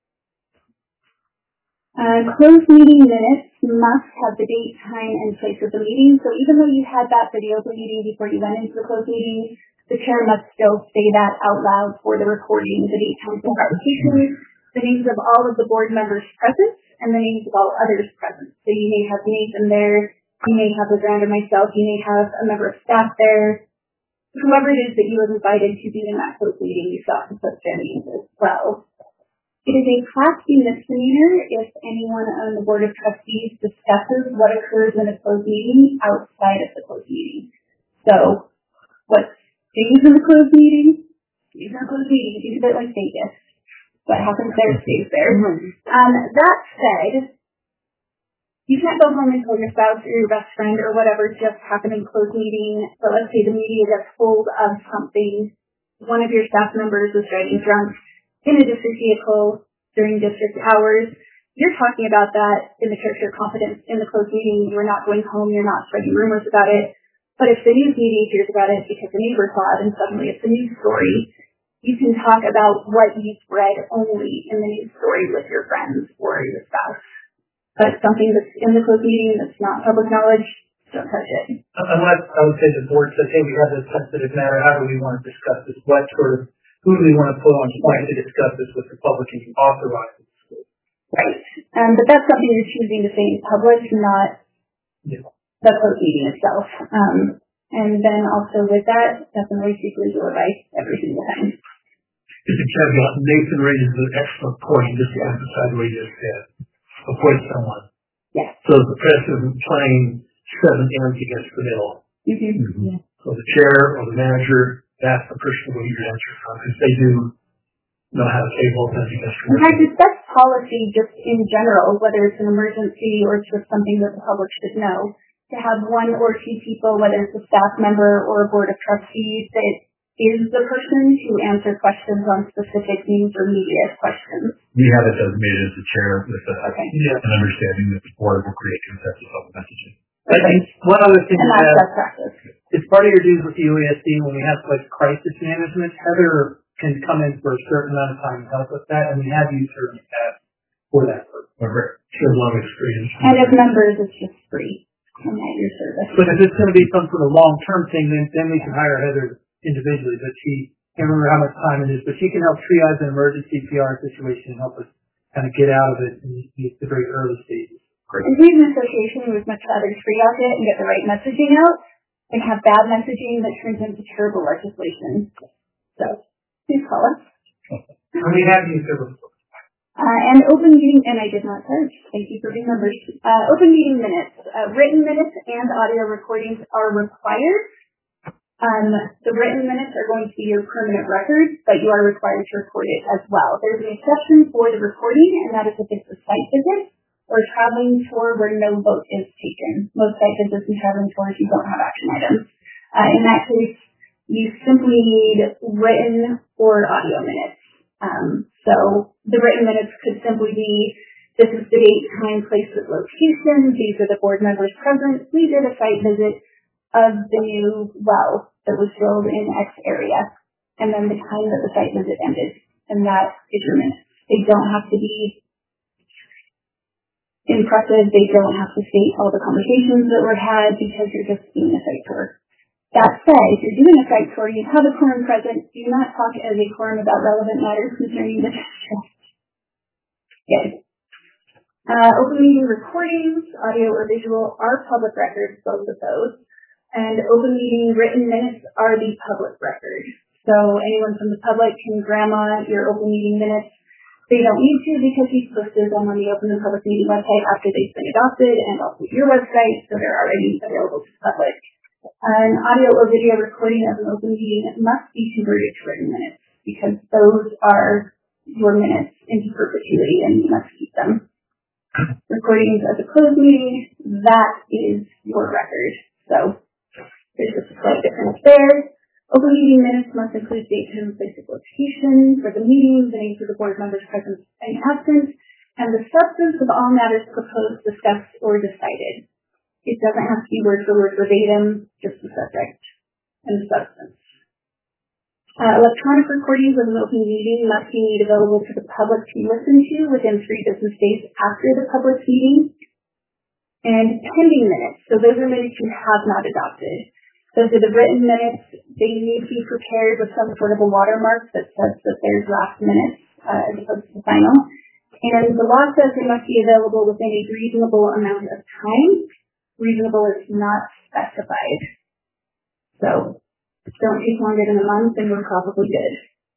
Uh, closed meeting minutes must have the date, time, and place of the meeting. So even though you had that video of the meeting before you went into the closed meeting, the chair must still say that out loud for the recording, the date, time, and publication, the names of all of the board members present, and the names of all others present. So you may have Nathan there, you may have LeGrand or myself, you may have a member of staff there. Whoever it is that you have invited to be in that closed meeting, you still have to put their names as well. It is a Class B misdemeanor if anyone on the Board of Trustees discusses what occurs in a closed meeting outside of the closed meeting. So, what stays in the closed meeting, stays in the closed meeting. It's a bit like Vegas. What happens there stays there. Um, that said, you can't go home and tell your spouse or your best friend or whatever just happened in closed meeting. So let's say the media gets hold of something. One of your staff members was driving drunk in a district vehicle during district hours. You're talking about that in the character of competence in the closed meeting. You're not going home. You're not spreading rumors about it. But if the news media hears about it because the neighbor saw it and suddenly it's a news story, you can talk about what you've read only in the news story with your friends or your spouse. But something that's in the closed meeting that's not public knowledge, don't touch it. Unless I would say the board says, hey, we have this sensitive matter. How do we want to discuss this? What sort of Who do we want to put on point to discuss this with the public and authorize it? Right. Um, but that's something you're choosing to say in public, not yeah. the closed meeting itself. Um, and then also with that, definitely seek legal advice every single time. Just a caveat, Nathan raises an excellent point, just to emphasize what he just said. Appoint someone. Yes. So the press isn't playing seven ends against the middle. Mm-hmm. Mm-hmm. Yeah. So the chair or the manager, that's the person who you answer from, because they do know how to say both ends against the middle. In fact, it's best policy just in general, whether it's an emergency or it's just something that the public should know, to have one or two people, whether it's a staff member or a board of trustees, that is the person to answer questions on specific news or media questions. We have it designated as the chair with a, okay. yeah, an understanding that the board will create consensus on the messaging. I think one other thing and to that's have, best practice. it's part of your duties with the U A S D when we have like crisis management. Heather can come in for a certain amount of time and help with that, and we have used her in the past for that purpose. She has a lot of experience. And as members, it's just free and at your service. But if it's going to be some sort of long-term thing, then, then we can hire Heather individually. But she, I can't remember how much time it is, but she can help triage an emergency P R situation and help us kind of get out of it in the, the very early stages. Great. And we as an association would much rather triage it and get the right messaging out than have bad messaging that turns into terrible legislation. So, please call us. And we have used her before. Uh, and open meeting, and I did not search. Thank you for being members. Uh, open meeting minutes. Uh, written minutes and audio recordings are required. Um, the written minutes are going to be your permanent record, but you are required to record it as well. There's an exception for the recording, and that is if it's a site visit or traveling tour where no vote is taken. Most site visits and traveling tours, you don't have action items. Uh, in that case, you simply need written or audio minutes. Um, so the written minutes could simply be, this is the date, time, place, and location. These are the board members present. We did a site visit of the new well that was drilled in X area, and then the time that the site visit ended. And that is your minutes. They don't have to be impressive. They don't have to state all the conversations that were had because you're just doing a site tour. That said, if you're doing a site tour, you have a quorum present, do not talk as a quorum about relevant matters concerning the district. Good. Uh, open meeting recordings, audio or visual, are public records, both of those. And open meeting written minutes are the public record. So anyone from the public can grandma your open meeting minutes. They don't need to because you've posted them on the Open and Public Meeting website after they've been adopted and also your website, so they're already available to the public. An audio or video recording of an open meeting must be converted to written minutes because those are your minutes into perpetuity and you must keep them. Recordings of a closed meeting, that is your record. So there's just a slight difference there. Open meeting minutes must include date, time, place, and location for the meeting, the names of the board members present and absent, and the substance of all matters proposed, discussed, or decided. It doesn't have to be word for word verbatim, just the subject and the substance. Uh, electronic recordings of an open meeting must be made available to the public to listen to within three business days after the public meeting. And pending minutes, so those are minutes you have not adopted. Those are the written minutes. They need to be prepared with some sort of a watermark that says that there's last minutes uh, as opposed to final. And the law says they must be available within a reasonable amount of time. Reasonable is not specified. So don't take longer than a month and we're probably good.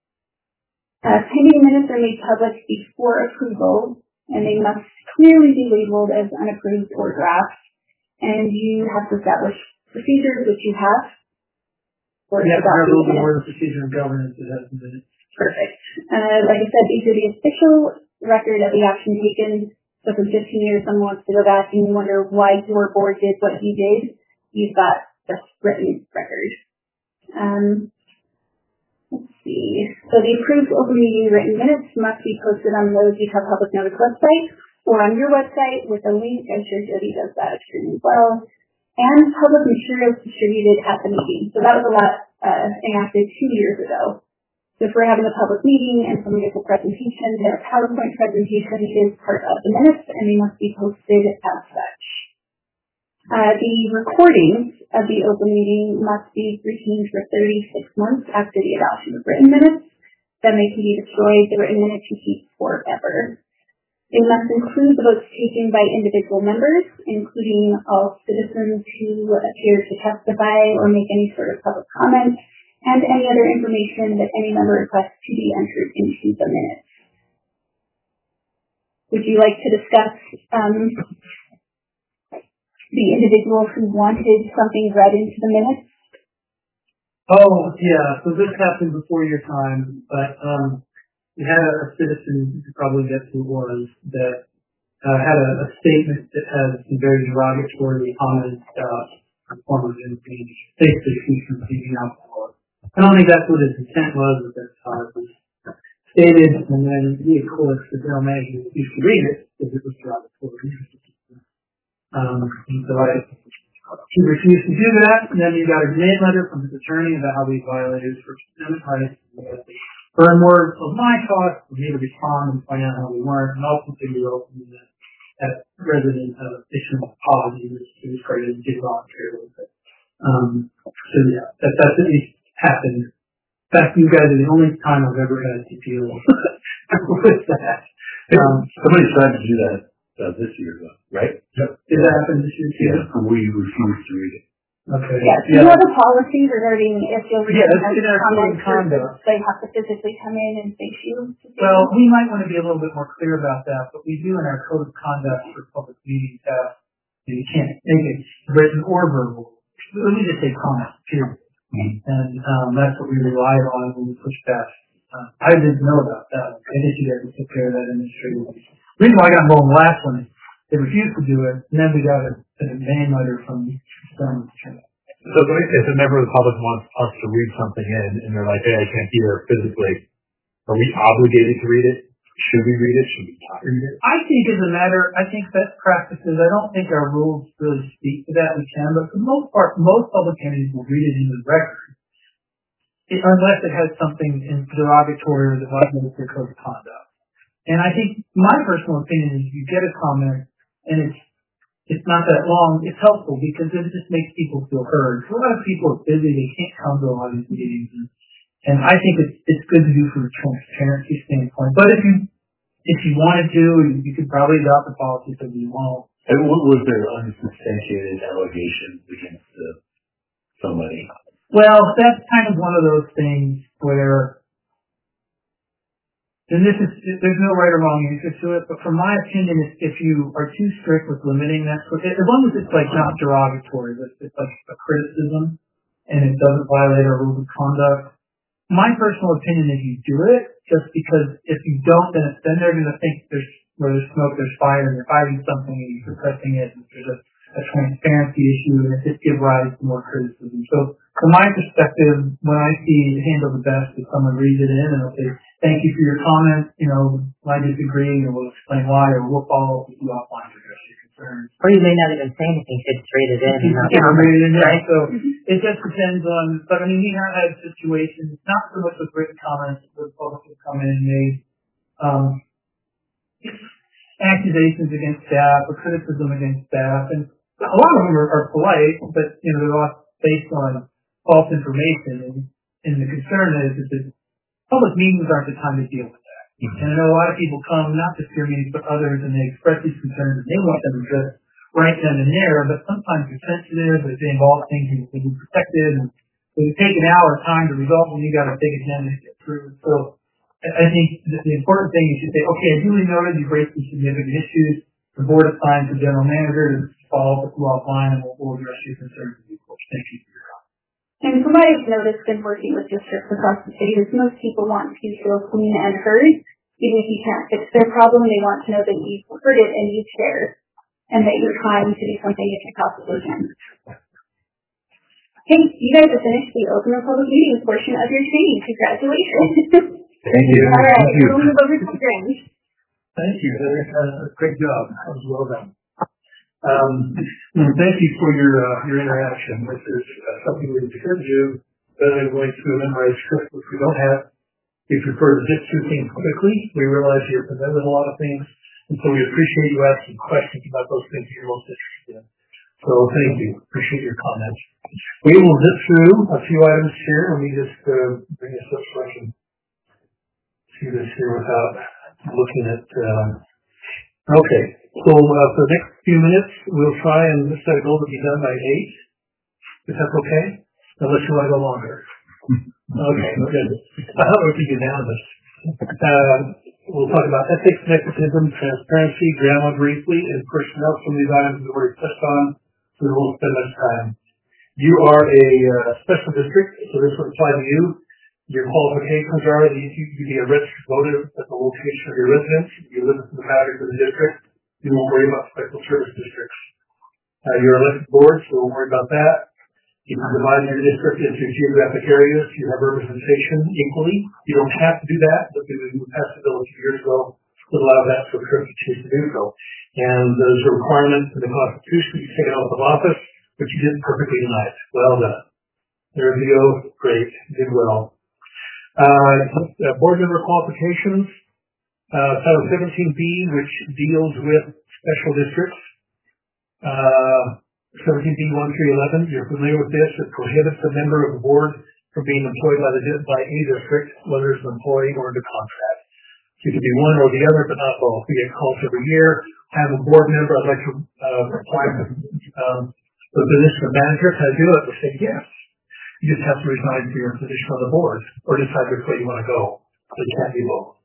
Uh, pending minutes are made public before approval and they must clearly be labeled as unapproved or draft. And you have to establish procedures, which you have. For yeah, our rules of order, procedure, and governance that has been minutes. Perfect. Uh, like I said, these are the official record of the action taken. So for fifteen years, someone wants to go back and you wonder why your board did what he did. You've got this written record. Um, let's see. So the approved open meeting written minutes must be posted on the Utah Public Notice website or on your website with a link. I'm sure Jody does that extremely well. And public materials distributed at the meeting. So that was a lot uh, enacted two years ago. So if we're having a public meeting and someone gives a presentation, their PowerPoint presentation is part of the minutes and they must be posted as such. Uh, the recordings of the open meeting must be retained for thirty-six months after the adoption of written minutes. Then they can be destroyed. The written minutes you keep forever. They must include the votes taken by individual members, including all citizens who appear to testify or make any sort of public comment, and any other information that any member requests to be entered into the minutes. Would you like to discuss um, the individual who wanted something read into the minutes? Oh, yeah. So this happened before your time, but um, we had a citizen, you probably guess who it was, that uh, had a, a statement that had some very derogatory comments about performers and basically she's from speaking out for. I don't think that's what his intent was, but that's how it was stated. And then he, of course, the general manager used to read it because it was derogatory. Um, and so I, he refused to do that. And then he got a demand letter from his attorney about how he violated his First Amendment rights. Burn words of my thoughts for me to respond and point out how we weren't. And ultimately, we wrote him that, that resident of additional apology, which he was created and did volunteer with it. Um, so yeah, that, that's at least happened. In fact, you guys are the only time I've ever had to deal with that. Um, Somebody tried to do that uh, this year, though, right? Yep. Did that happen this year too? Yeah, we refused to read it. Okay. Yes, you Yeah. know the policy regarding if you'll Yeah, receive that's in our code of conduct. they have to physically come in and face you. Well, we might want to be a little bit more clear about that, but we do in our code of conduct for public meetings have, you can't make it written or verbal. Let me just say comment, period. Mm-hmm. And um, that's what we relied on when we pushed that. Uh, I didn't know about that. I guess you guys took care of that administratively. The reason why I got involved in the last one is they refused to do it, and then we got a, a demand letter from from So if a member of the public wants us to read something in, and they're like, hey, I can't be there physically, are we obligated to read it? Should we read it? Should we not read it? I think as a matter, I think best practices, I don't think our rules really speak to that. We can, but for the most part, most public entities will read it in the record, it, unless it has something in derogatory or that violates their code of conduct. And I think my personal opinion is you get a comment and it's it's not that long, it's helpful because it just makes people feel heard. So a lot of people are busy, they can't come to a lot of these meetings. And, and I think it's it's good to do from a transparency standpoint. But if you if you wanted to, you could probably adopt the policy so you won't. And what was there unsubstantiated allegations against uh, somebody? Well, that's kind of one of those things where, and this is, there's no right or wrong answer to it, but from my opinion, if, if you are too strict with limiting that, as long as it's like not derogatory, but it's like a criticism, and it doesn't violate our rules of conduct, my personal opinion is you do it, just because if you don't, then, it's, then they're going to think there's, where there's smoke, there's fire, and you're hiding something, and you're suppressing it, and there's a, a transparency issue, and it just gives rise to more criticism. So, from my perspective, when I see it handled the best, if someone reads it in and they'll say, thank you for your comment, you know, I disagree, or we'll explain why, or we'll follow up with you offline to address your concerns. Or you may not even say anything, just read it in. And not Yeah, comment, read it in, right? right? So it just depends on, but I mean, we have had situations, not so much with written comments, where the public have come in and made um, accusations against staff or criticism against staff, and a lot of them are, are polite, but you know, they're all based on false information, and, and the concern is that public meetings aren't the time to deal with that. Mm-hmm. And I know a lot of people come, not just your meetings, but others, and they express these concerns, and they want them addressed right then and there, but sometimes they're sensitive, but they involve things that need to be protected, and so you take an hour of time to resolve when you got a big agenda to get through. So I think the, the important thing is to say, okay, I duly noted you've raised some significant issues. The board assigns the general manager to follow up with you offline, and we'll, we'll address your concerns in due course. Thank you. And from what I've noticed in working with districts across the state is most people want to feel seen and heard. Even if you can't fix their problem, they want to know that you've heard it and you've shared, and that you're trying to do something if you possibly can. Hey, you guys have finished the open and public meetings portion of your training. Congratulations. Thank you. All right, Thank you. we'll move over to the Grange. Thank you, Heather. Uh, great job. That was well done. Um, thank you for your uh, your interaction. This is uh, something we prefer to do rather than going through a memorized script, which we don't have. We prefer to get through things quickly. We realize you're familiar with a lot of things, and so we appreciate you asking questions about those things you're most interested in. So thank you. Appreciate your comments. We will zip through a few items here. Let me just uh, bring this up so I can see this here without looking at. Uh, okay, so uh, for the next few minutes, we'll try and set a goal to be done by eight. Is that okay? Unless you want to go longer. Okay, good. I thought it would be unanimous. Uh, we'll talk about ethics, nepotism, transparency, grammar briefly, and personnel. Some of these items we've already touched on, so we won't spend much time. You are a uh, special district, so this would apply to you. Your qualifications are that you, you be a registered voter at the location of your residence. You live in the boundaries of the district. You won't worry about special service districts. Uh, you're elected board, so don't worry about that. You can divide your district into geographic areas. You have representation equally. You don't have to do that, but we passed the bill a few years ago to allow that for sure if you choose to do so. And there's a requirement in the Constitution you take it oath of office, but you did perfectly tonight. Well done. There you go. Great. Did well. Uh, board member qualifications, uh, Title seventeen B, which deals with special districts. Uh, seventeen B one through eleven, you're familiar with this. It prohibits a member of the board from being employed by the by a district, whether it's an employee or under contract. So you can be one or the other, but not both. We get calls every year. I have a board member. I'd like to uh, apply for um, the position of manager, can I do it? We say yes. You just have to resign for your position on the board or decide which way you want to go. It can't be both.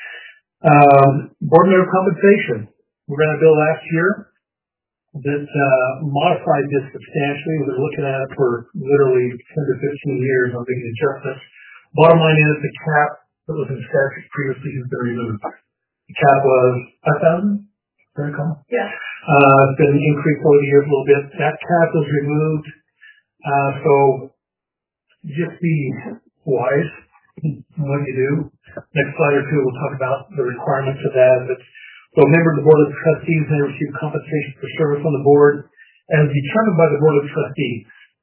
Um, board member compensation. We ran a bill last year that uh, modified this substantially. We've been looking at it for literally ten to fifteen years on making adjustments. Bottom line is the cap that was in statute previously has been removed. The cap was five thousand dollars, very common. Yeah. Uh, it's been increased over the years a little bit. That cap was removed. Uh, so just be wise in what you do. Next slide or two, we'll talk about the requirements of that. But, so a member of the Board of Trustees may receive compensation for service on the board as determined by the Board of Trustees.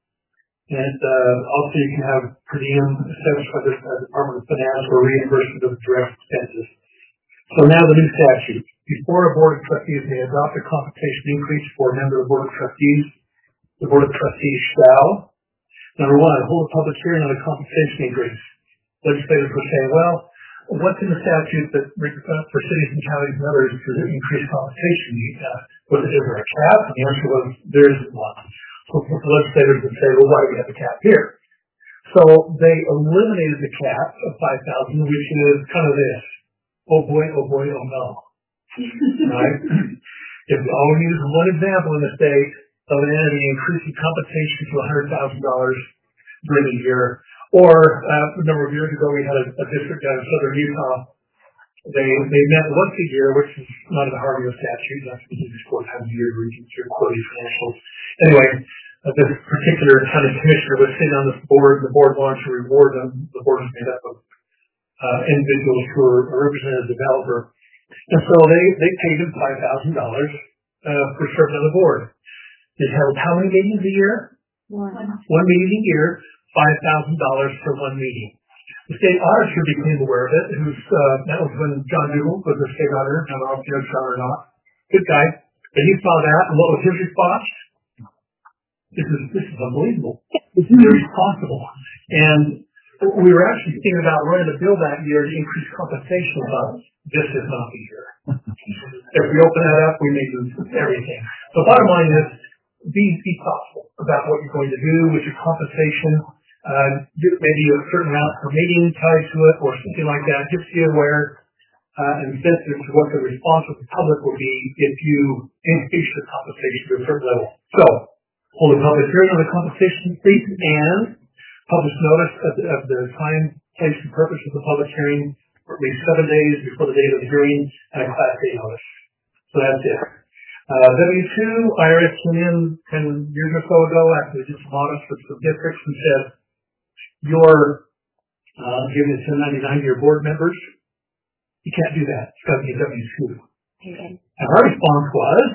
And uh, also you can have per diem established by the uh, Department of Finance or reimbursement of direct expenses. So now the new statute. Before a Board of Trustees may adopt a compensation increase for a member of the Board of Trustees, the Board of Trustees shall, number one, hold a public hearing on a compensation increase. Legislators were saying, well, what's in the statute that uh, for cities and counties and others to increase compensation? Uh, was it, is there a cap? And the answer was, there isn't one. So the legislators would say, well, why do we have a cap here? So they eliminated the cap of five thousand dollars, which is kind of this. Oh boy, oh boy, oh no. Right? If all we need is one example in the state of an entity increasing compensation to one hundred thousand dollars during the year, or uh, a number of years ago we had a, a district down in southern Utah. They they met once a year, which is not in the Harvey statute. That's because it's four times a year to review through quarterly financials. Anyway, uh, this particular county commissioner was sitting on this board, and the board wanted to reward them. The board is made up of uh, individuals who are a representative developer. And so they, they paid him five thousand dollars uh, for serving on the board. They held how many meetings a year? One. One meeting a year, five thousand dollars for one meeting. The state auditor became aware of it, who's, uh, that was when John Dougal was the state auditor. I don't know if you're John or not. Good guy. But he saw that, and what was his response? This is, this is unbelievable. This is irresponsible. And we were actually thinking about running a bill that year to increase compensation, but this is not the year. If we open that up, we may lose everything. So bottom line is, be, be thoughtful about what you're going to do with your compensation. Uh, maybe a certain amount per meeting tied to it or something like that. Just be aware uh, and sensitive to what the response of the public will be if you increase your compensation to a certain level. So, hold a public hearing on the compensation increase and publish notice of the, of the time, place, and purpose of the public hearing for at least seven days before the date of the hearing and a Class A notice. So that's it. Uh, W two, I R S came in ten years or so ago after they did some audits with some districts and said, you're uh, giving a ten ninety-nine to your board members. You can't do that. It's got to be a W two. Okay. And our response was,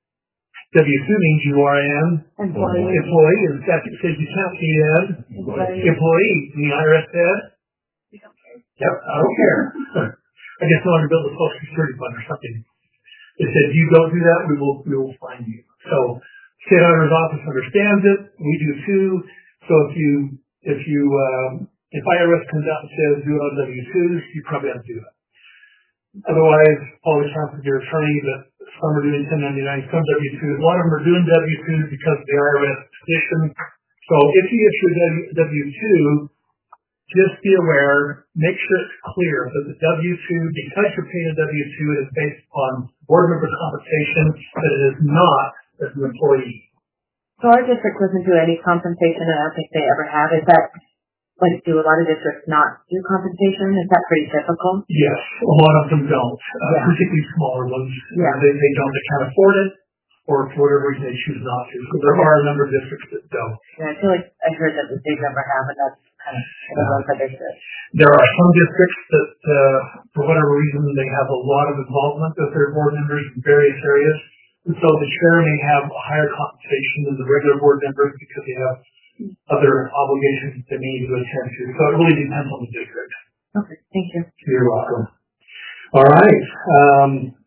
W two means you are an employee, employee and the statute says you can't be an employee. employee. And the I R S said, we don't care. Yep, I don't care. I guess I want to build a social security fund or something. They said, if you don't do that, we will, we will fine you. So, state auditor's office understands it. We do too. So if you If you, um, if I R S comes out and says do it on W twos, you probably have to do it. Otherwise, always counsel your attorney that some are doing ten ninety-nine, some W twos. A lot of them are doing W twos because of the I R S petition. So if you issue a W two, just be aware, make sure it's clear that the W two, because you're paying a W two, is based upon board member compensation, that it is not as an employee. So our district doesn't do any compensation, and I don't think they ever have. Is that, like, do a lot of districts not do compensation? Is that pretty typical? Yes, a lot of them don't, uh, yeah. particularly smaller ones. Yeah. They, they don't, they can't afford it, or for whatever reason they choose not to. So there are a number of districts that don't. Yeah, I feel like I heard that the big number have, and that's kind of what other districts. There are some districts that, uh, for whatever reason, they have a lot of involvement with their board members in various areas. And so the chair may have a higher compensation than the regular board members because they have other obligations that they need to attend to. So it really depends on the district. Okay, thank you. You're welcome. All right. Um,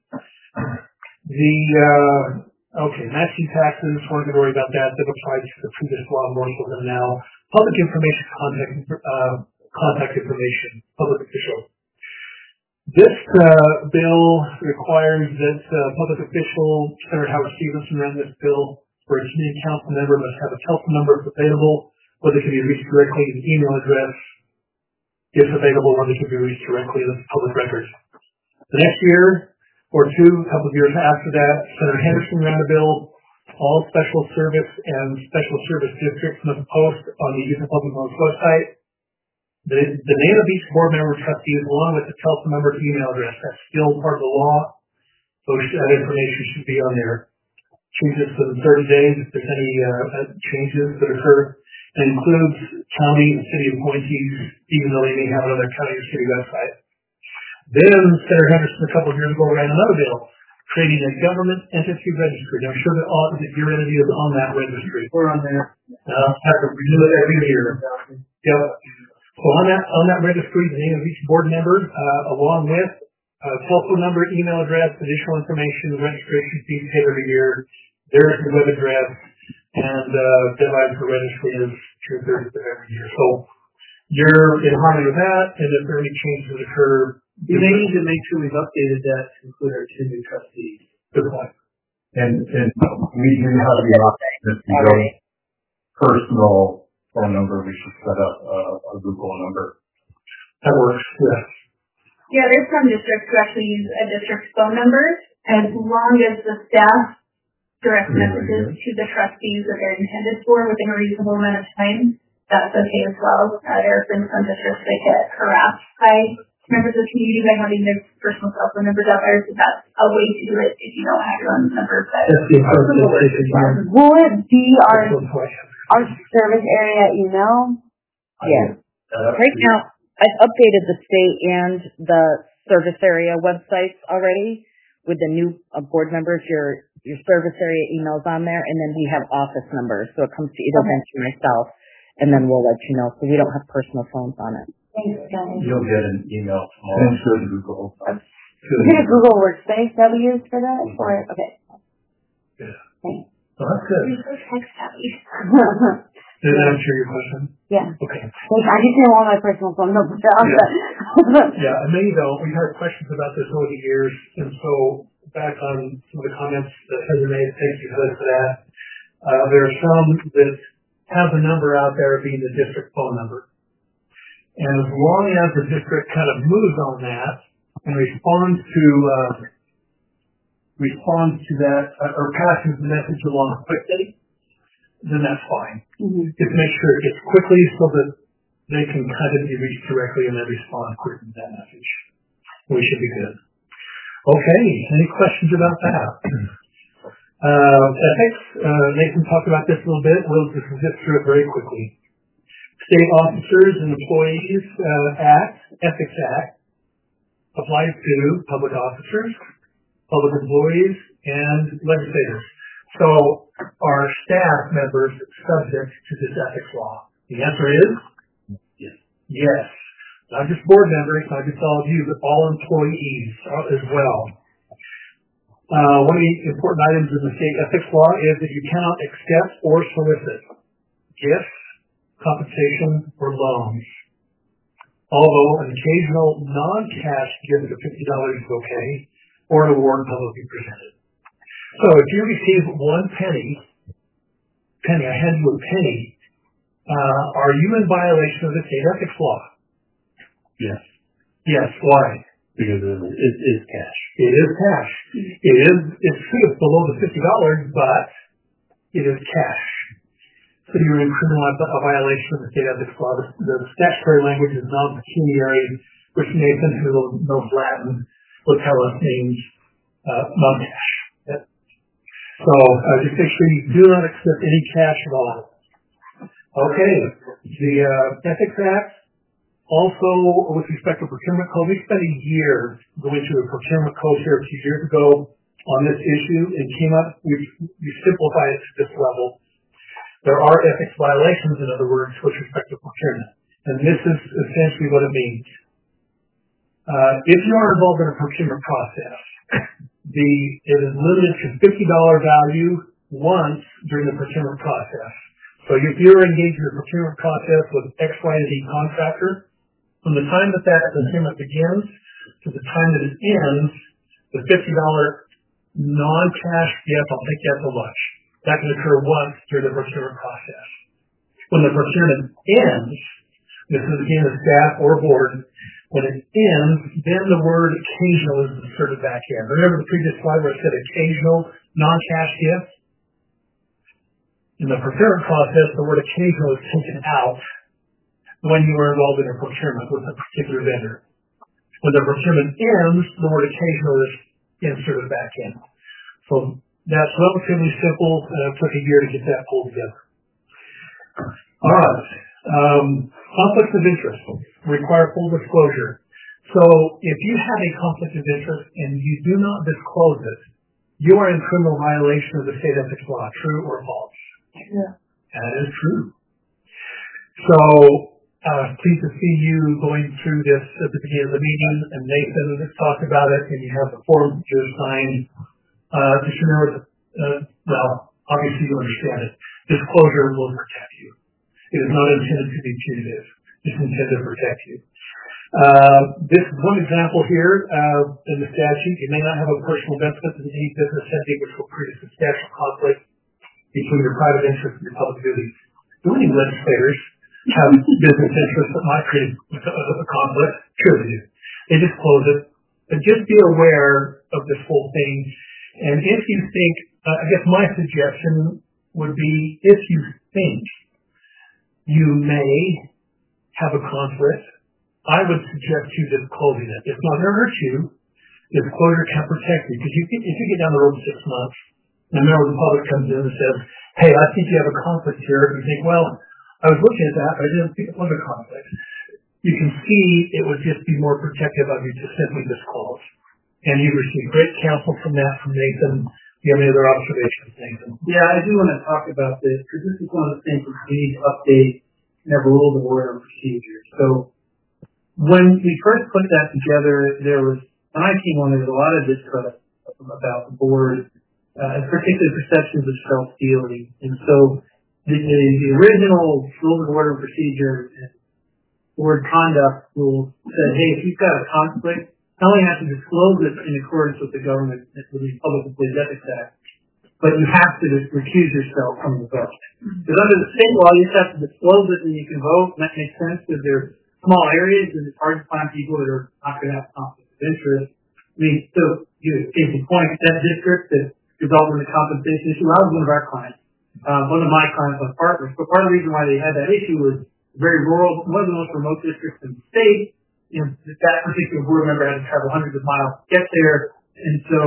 the, uh, okay, matching taxes, we're going to worry about that. That applies to the previous law more so than now. Public information contact, uh, contact information, public official. This uh, bill requires that uh, public official, Senator Howard Stevenson ran this bill for a community council member must have a telephone number if available, whether it can be reached directly, an email address, if available, whether it can be reached directly in the public records. The next year or two, a couple of years after that, Senator Henderson ran a bill. All special service and special service districts must post on the Utah Public Works website the, the name of each board member trustee along with the telephone number and email address. That's still part of the law. So that information should be on there. Changes within thirty days if there's any uh, changes that occur. It includes county and city appointees, even though they may have it on their county or city website. Then Senator Henderson a couple of years ago ran another bill creating a government entity registry. I'm sure that all that your entity is on that registry. We're on there. Uh, have to renew it every year. Yep. So on that on that registry, the name of each board member, uh, along with uh, telephone number, email address, additional information, registration fees paid every year. There's the web address, and uh, deadline for registry is June thirtieth of every year. So you're in harmony with that, and if there are any changes that occur, we may need to make sure we've updated that to include our two new trustees. Good point. And, and we do have the option if you go personal phone number, we should set up a, a Google number. That works, yes. Yeah, there's some districts who actually use a district's phone number, as long as the staff direct messages to the trustees that they're intended for within a reasonable amount of time, that's okay as well. Uh, there have been some districts that get harassed by members of the community by having their personal cell phone numbers out there, so that's a way to do it if you don't have your own number. But That's the appropriate Will it be our, our service area email? Yeah. Right now, I've updated the state and the service area websites already with the new uh, board members. Your your service area emails on there, and then we have office numbers, so it comes to either Vince or myself, and then we'll let you know. So we don't have personal phones on it. Thanks, guys. You'll get an email tomorrow. I'm sure the Google. Is it a Google Workspace that we use for that? Or, okay. Yeah. Thanks. Well, that's good. you're so tech savvy. Did that answer your question? Yeah. Okay. I just didn't want my personal phone number down. Yeah, yeah, and many though, we've had questions about this over the years, and so back on some of the comments that Heather made, thank you Heather for that. Uh, there are some that have the number out there being the district phone number. And as long as the district kind of moves on that and responds to, uh, responds to that, uh, or passes the message along quickly, then that's fine. Mm-hmm. Just make sure it gets quickly so that they can kind of be reached directly and then respond quickly to that message. We should be good. Okay, any questions about that? Uh, ethics, uh, Nathan talked about this a little bit. We'll just zip through it very quickly. State Officers and Employees uh, Act, Ethics Act, applies to public officers, public employees, and legislators. So are staff members subject to this ethics law? The answer is yes. Yes. Not just board members, not just all of you, but all employees as well. Uh, one of the important items in the state ethics law is that you cannot accept or solicit gifts, compensation, or loans. Although an occasional non-cash gift of fifty dollars is okay, or an award publicly presented. So if you receive one penny, penny, I hand you a penny, uh, are you in violation of the state ethics law? Yes. Yes, why? Because it is, it is cash. It is cash. It is, it's true, it's below the fifty dollars, but it is cash. So you're in criminal a violation of the state ethics law. The, the statutory language is non-pecuniary, which Nathan, who knows Latin, will tell us means uh, non-cash. Yep. So uh, just make sure you do not accept any cash at all. Okay, the uh, Ethics Act, also with respect to procurement code, we spent a year going through the procurement code here a few years ago on this issue and came up, we, we simplified it to this level. There are ethics violations, in other words, with respect to procurement. And this is essentially what it means. Uh, if you are involved in a procurement process, the, it is limited to fifty dollars value once during the procurement process. So if you're engaged in the procurement process with X, Y, and Z contractor, from the time that that procurement begins to the time that it ends, the fifty dollars non-cash gift, I'll take that to lunch. That can occur once through the procurement process. When the procurement ends, this is again a staff or board, when it ends, then the word occasional is inserted back in. Remember the previous slide where it said occasional non-cash gifts? In the procurement process, the word occasional is taken out when you are involved in a procurement with a particular vendor. When the procurement ends, the word occasional is inserted back in. So that's relatively simple, and it took a year to get that pulled together. All right. Um, conflicts of interest require full disclosure. So if you have a conflict of interest and you do not disclose it, you are in criminal violation of the state ethics law. True or false? Yeah. That is true. So uh, pleased to see you going through this at the beginning of the meeting, and Nathan has talked about it, and you have the form to sign. Uh, just remember, uh, well, obviously you understand it. Disclosure will protect you. It is not intended to be punitive. It's intended to protect you. Uh, this is one example here uh, in the statute. You may not have a personal benefit in any business entity which will create a substantial conflict between your private interest and your public duties. Do any legislators have business interests that might create a, a conflict? Sure they do. They disclose it. But just be aware of this whole thing. And if you think, uh, I guess my suggestion would be, if you think you may have a conflict, I would suggest you disclosing it. It's not going to hurt you. Disclosure can protect you. Because you get, if you get down the road in six months, and a member of the public comes in and says, hey, I think you have a conflict here, and you think, well, I was looking at that, but I didn't think it was a conflict. You can see it would just be more protective of you to simply disclose. And you receive great counsel from that from Nathan. Do you have any other observations, Nathan? Yeah, I do want to talk about this, because this is one of the things we need to update and have rules of order and procedure. So when we first put that together, there was, when I came on, there was a lot of distrust about the board, uh, and particularly perceptions of self-dealing. And so the, the, the original rules of order and procedure and board conduct rules said, hey, if you've got a conflict, not only have to disclose it in accordance with the government, with the Public Employees Ethics Act, but you have to recuse yourself from the vote. Because under the state law, you just have to disclose it and you can vote, and that makes sense because they're small areas and it's hard to find people that are not going to have conflict of interest. I mean, so, you know, case in point, that district that resulted in the compensation issue, I was one of our clients, uh, one of my clients on partners, but part of the reason why they had that issue was very rural, one of the most remote districts in the state. You know, that particular board member had to travel hundreds of miles to get there, and so,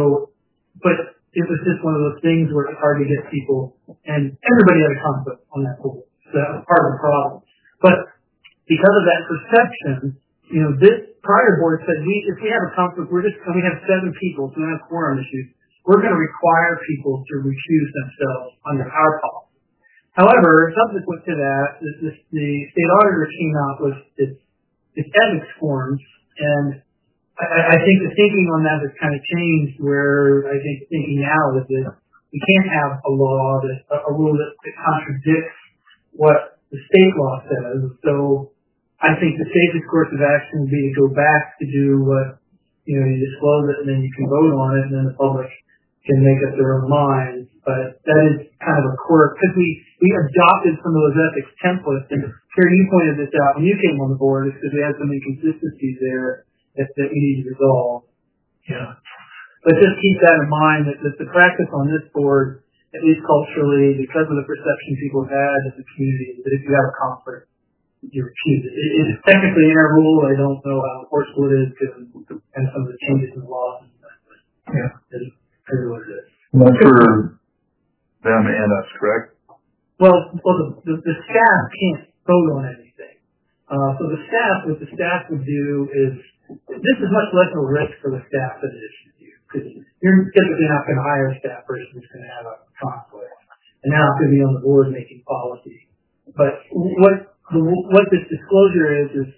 but it was just one of those things where it's hard to get people, and everybody had a conflict on that board, so that was part of the problem. But because of that perception, you know, this prior board said, we, if we have a conflict, we're just, and we have seven people, so we have quorum issues, we're going to require people to recuse themselves under our policy. However, subsequent to that, the, the, the state auditor came out with its its ethics forms, and I, I think the thinking on that has kind of changed, where I think thinking now is that we can't have a law, that a rule that, that contradicts what the state law says. So I think the safest course of action would be to go back to do what, you know, you disclose it and then you can vote on it and then the public can make up their own minds. But that is kind of a quirk, because we, we adopted some of those ethics templates, and Kerry, you pointed this out when you came on the board, is because we had some inconsistencies there that, that we need to resolve. Yeah. But just keep that in mind, that, that the practice on this board, at least culturally, because of the perception people have had as a community, that if you have a conflict, you recuse it. It is technically in our rule. I don't know how enforceable it is because of and some of the changes in the law. Yeah. It is what it is. That's for them and us, correct? Well, well the, the, the staff can't vote on anything. Uh, so the staff, what the staff would do is, this is much less of a risk for the staff than it is for you, because you're typically not going to hire a staff person who's going to have a conflict, and now it's going to be on the board making policy. But what the, what this disclosure is is,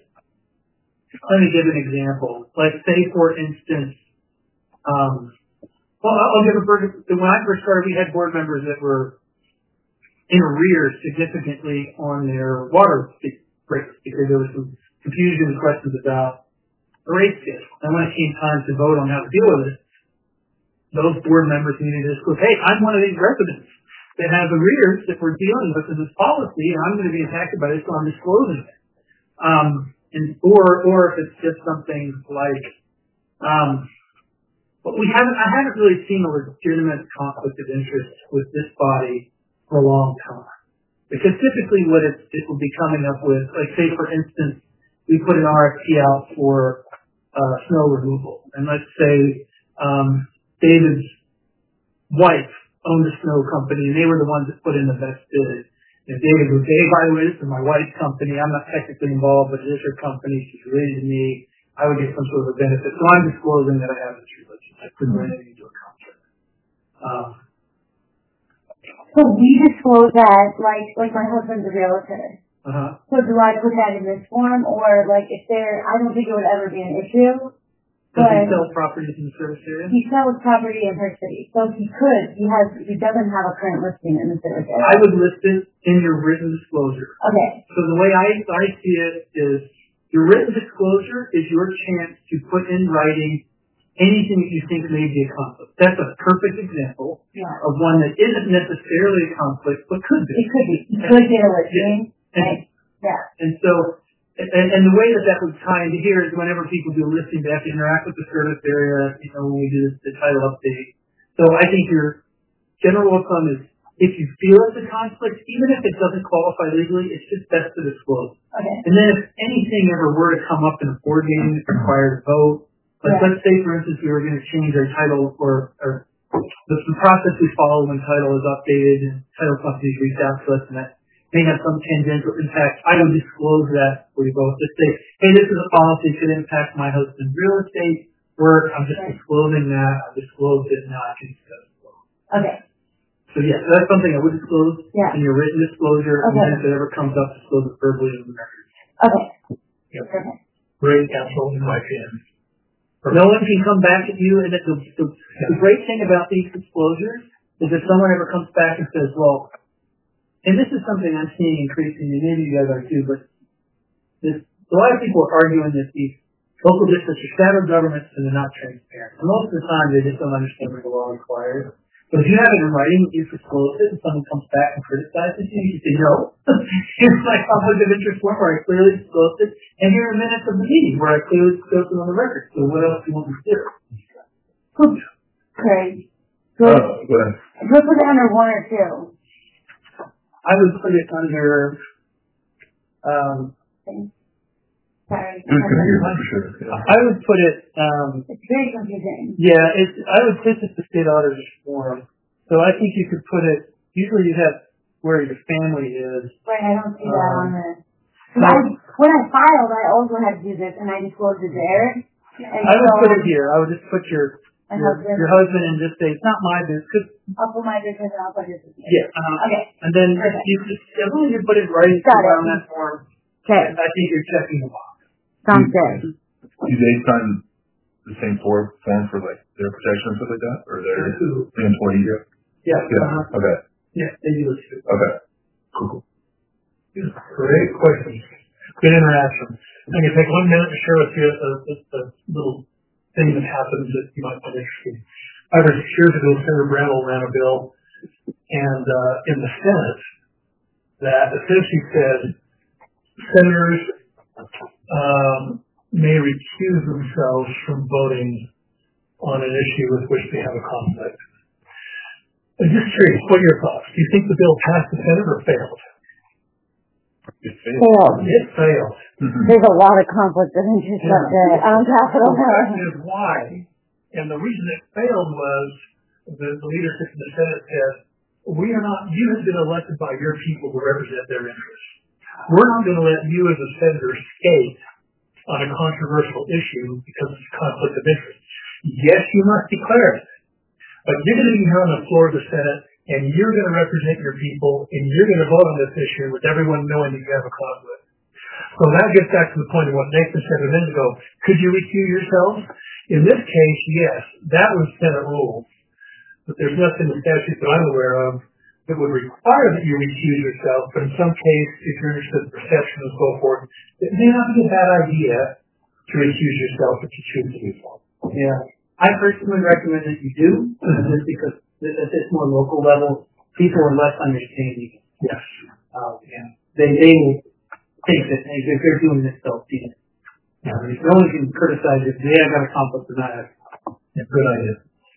let me give an example. Like, say for instance, um, well, I'll give a bird. When I first started, we had board members that were in arrears significantly on their water rates because there was some confusion and questions about the rate schedule. And when it came time to vote on how to deal with it, those board members needed to disclose, hey, I'm one of these residents. that has arrears that we're dealing with in this policy, and I'm going to be impacted by this, so I'm disclosing it. Um, and or or if it's just something like, um, but we haven't. I haven't really seen a legitimate conflict of interest with this body for a long time, because typically what it, it will be coming up with, like say for instance, we put an R F P out for uh, snow removal, and let's say um, David's wife owned a snow company, and they were the ones that put in the best bid. If David would say, hey, by the way, this is my wife's company, I'm not technically involved, but it is her company, she's related to me, I would get some sort of a benefit. So I'm disclosing that I have this relationship. I couldn't run anything into a contract. Um, So we disclose that, like, like my husband's a realtor. uh-huh. So do I put that in this form, or like if there, I don't think it would ever be an issue. Does he But sell properties in the service area? he sells property in her city, so he could. He has. He doesn't have a current listing in the service area. I would list it in your written disclosure. Okay. So the way I, I see it is your written disclosure is your chance to put in writing anything that you think may be a conflict. That's a perfect example Yeah. of one that isn't necessarily a conflict, but could be. It could be. He could get a listing. And, Right. Yeah. and so, and, and the way that that would tie into here is whenever people do a listing, they have to interact with the service area, you know, when we do the title update. So I think your general rule of thumb is if you feel it's a conflict, even if it doesn't qualify legally, it's just best to disclose. Okay. And then if anything ever were to come up in a board meeting that required a vote, like Yeah. let's say for instance we were going to change our title or, or the, the process we follow when title is updated and title companies reach out to us and that may have some tangential impact, I would disclose that for you both. Just say, hey, this is a policy that could impact my husband's real estate work. I'm just Right. disclosing that. I disclosed it, now I can discuss it. Okay. So yeah, so that's something I would disclose Yeah. in your written disclosure, and Okay. then if it ever comes up, disclose it verbally in the record. Okay. Yep. Perfect. Great counsel, in my opinion. No one can come back at you, and the, the, the, the great thing about these disclosures is if someone ever comes back and says, well, and this is something I'm seeing increasingly, maybe you guys are too, but this, a lot of people are arguing that these local districts are shadow governments and they're not transparent. And most of the time they just don't understand what the law requires. But if you have it in writing, you disclose it, and someone comes back and criticizes you, you say, no, here's my conflict of interest form where I clearly disclosed it, and here are minutes of the meeting where I clearly disclosed it on the record. So what else do you want me to do? Great. Good. Uh, go ahead. Good put it under one or two. I would put it under, um, Sorry. It was confusing for sure. Yeah. I would put it, um, It's very confusing. yeah, it's, I would put it the state auditor's form. So I think you could put it, usually you have where your family is. Right, I don't see that on Um, the. Cause I, when I filed, I also had to do this, and I disclosed it there. And I would so, put it here. I would just put your, My your, husband. your husband and just say, it's not my business. 'Cause, I'll put my business and I'll put his business. yeah, uh, Okay. and then Perfect. you just, as long as you put it right Got it. around that form, Okay. I think you're checking the box. Sounds good. Do they sign the same form form for like their protection and stuff like that, or their Who? the employee? Yeah. Yeah. Uh-huh. Okay. Yeah, they do it too. Okay. Cool. Cool. Great questions. Good interaction. I'm going to take one minute to share with you a, a, a little thing that happened that you might find interesting. Five or six years ago, Senator Bramble ran a bill, and uh, in the Senate, that essentially said senators um, may recuse themselves from voting on an issue with which they have a conflict. I'm just curious, what are your thoughts? Do you think the bill passed the Senate or failed? It failed. Failed. It failed. Mm-hmm. There's a lot of conflict of interest Yeah. up there on Capitol The question Hill. is why, and the reason it failed was the, the leadership in the Senate said, we are not, you have been elected by your people to represent their interests. We're not going to let you as a senator skate on a controversial issue because it's a conflict of interest. Yes, you must declare it, but you're going to be here on the floor of the Senate and you're going to represent your people and you're going to vote on this issue with everyone knowing that you have a conflict. So that gets back to the point of what Nathan said a minute ago. Could you recuse yourself? In this case, yes, that was Senate rules. But there's nothing in the statute that I'm aware of that would require that you recuse yourself. But in some case, if you're interested in perception and so forth, it may not be a bad idea to recuse yourself if you choose to do so. Yeah. I personally recommend that you do, just because at this more local level, people are less understanding. Yes. Uh, and they, they will think that hey, if they're doing this, they'll see it. Yeah, I mean, no one can criticize it. They have got a conflict or not. Yeah, good idea.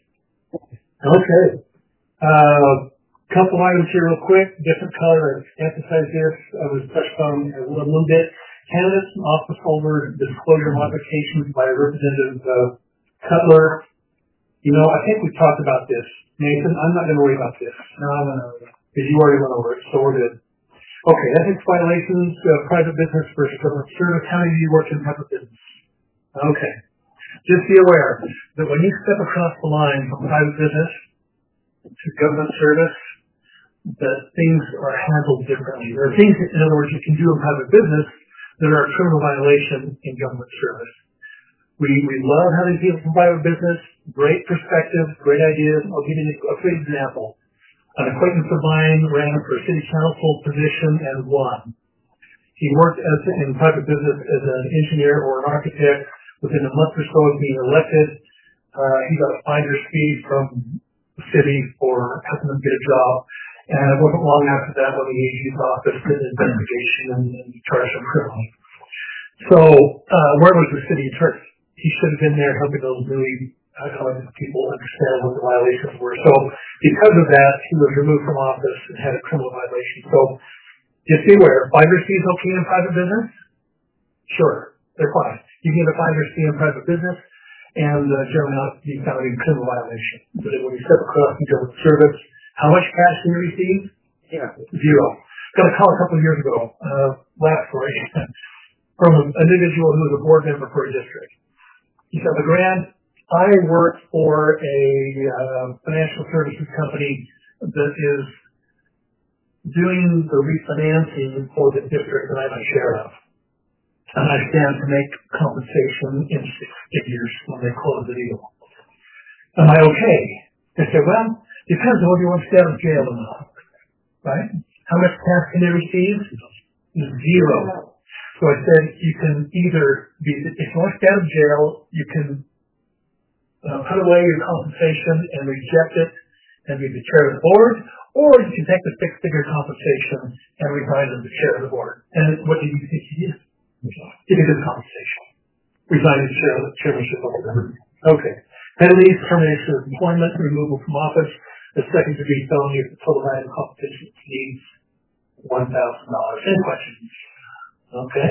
Okay. Uh, couple items here real quick. Different color. I emphasize this. I was touched on a little, little bit. Candidates and office holder disclosure modifications by Representative uh, Cutler. You know, I think we talked about this. Nathan, I'm not going to worry about this. No, I'm going to worry about it. Because you already went over it, so we're good. Okay, ethics violations, uh, private business versus government service. How many of you work in private business? Okay. Just be aware that when you step across the line from private business to government service, that things are handled differently. There are things, in other words, you can do in private business that are a criminal violation in government service. We we love having people from private business, great perspective, great ideas. I'll give you a quick example. An acquaintance of mine ran for a city council position and won. He worked as in private business as an engineer or an architect. Within a month or so of being elected, uh, he got a finder's fee from the city for helping him get a job. And it wasn't long after that when the A G's office did an investigation and, and charged him criminally. So, uh, where was the city attorney? He should have been there helping those really uh, helping people understand what the violations were. So, because of that, he was removed from office and had a criminal violation. So, just be aware, finder's fee is okay in private business? Sure, they're fine. You can get a finder's fee in private business, and uh, generally not be found in criminal violation. But when you step across and government service, how much cash can you receive? Zero. Zero. Got a call a couple of years ago, uh, last story, from an individual who was a board member for a district. He said, LeGrand, I work for a uh, financial services company that is doing the refinancing for the district that I'm a share of. And I stand to make compensation in six figures when they close the deal. Am I okay? They said, well, depends on whether you want to stay out of jail or not. Right? How much cash can they receive? Zero. So I said, you can either be, if you want to stay out of jail, you can uh, put away your compensation and reject it and be the chair of the board, or you can take the six-figure compensation and resign as the chair of the board. And what do you think he did? He did his compensation. Resign as chair of the chairmanship of the board. Okay. Penalties, termination of employment, removal from office, the second degree felony if the total value of compensation exceeds one thousand dollars. Any questions? Okay.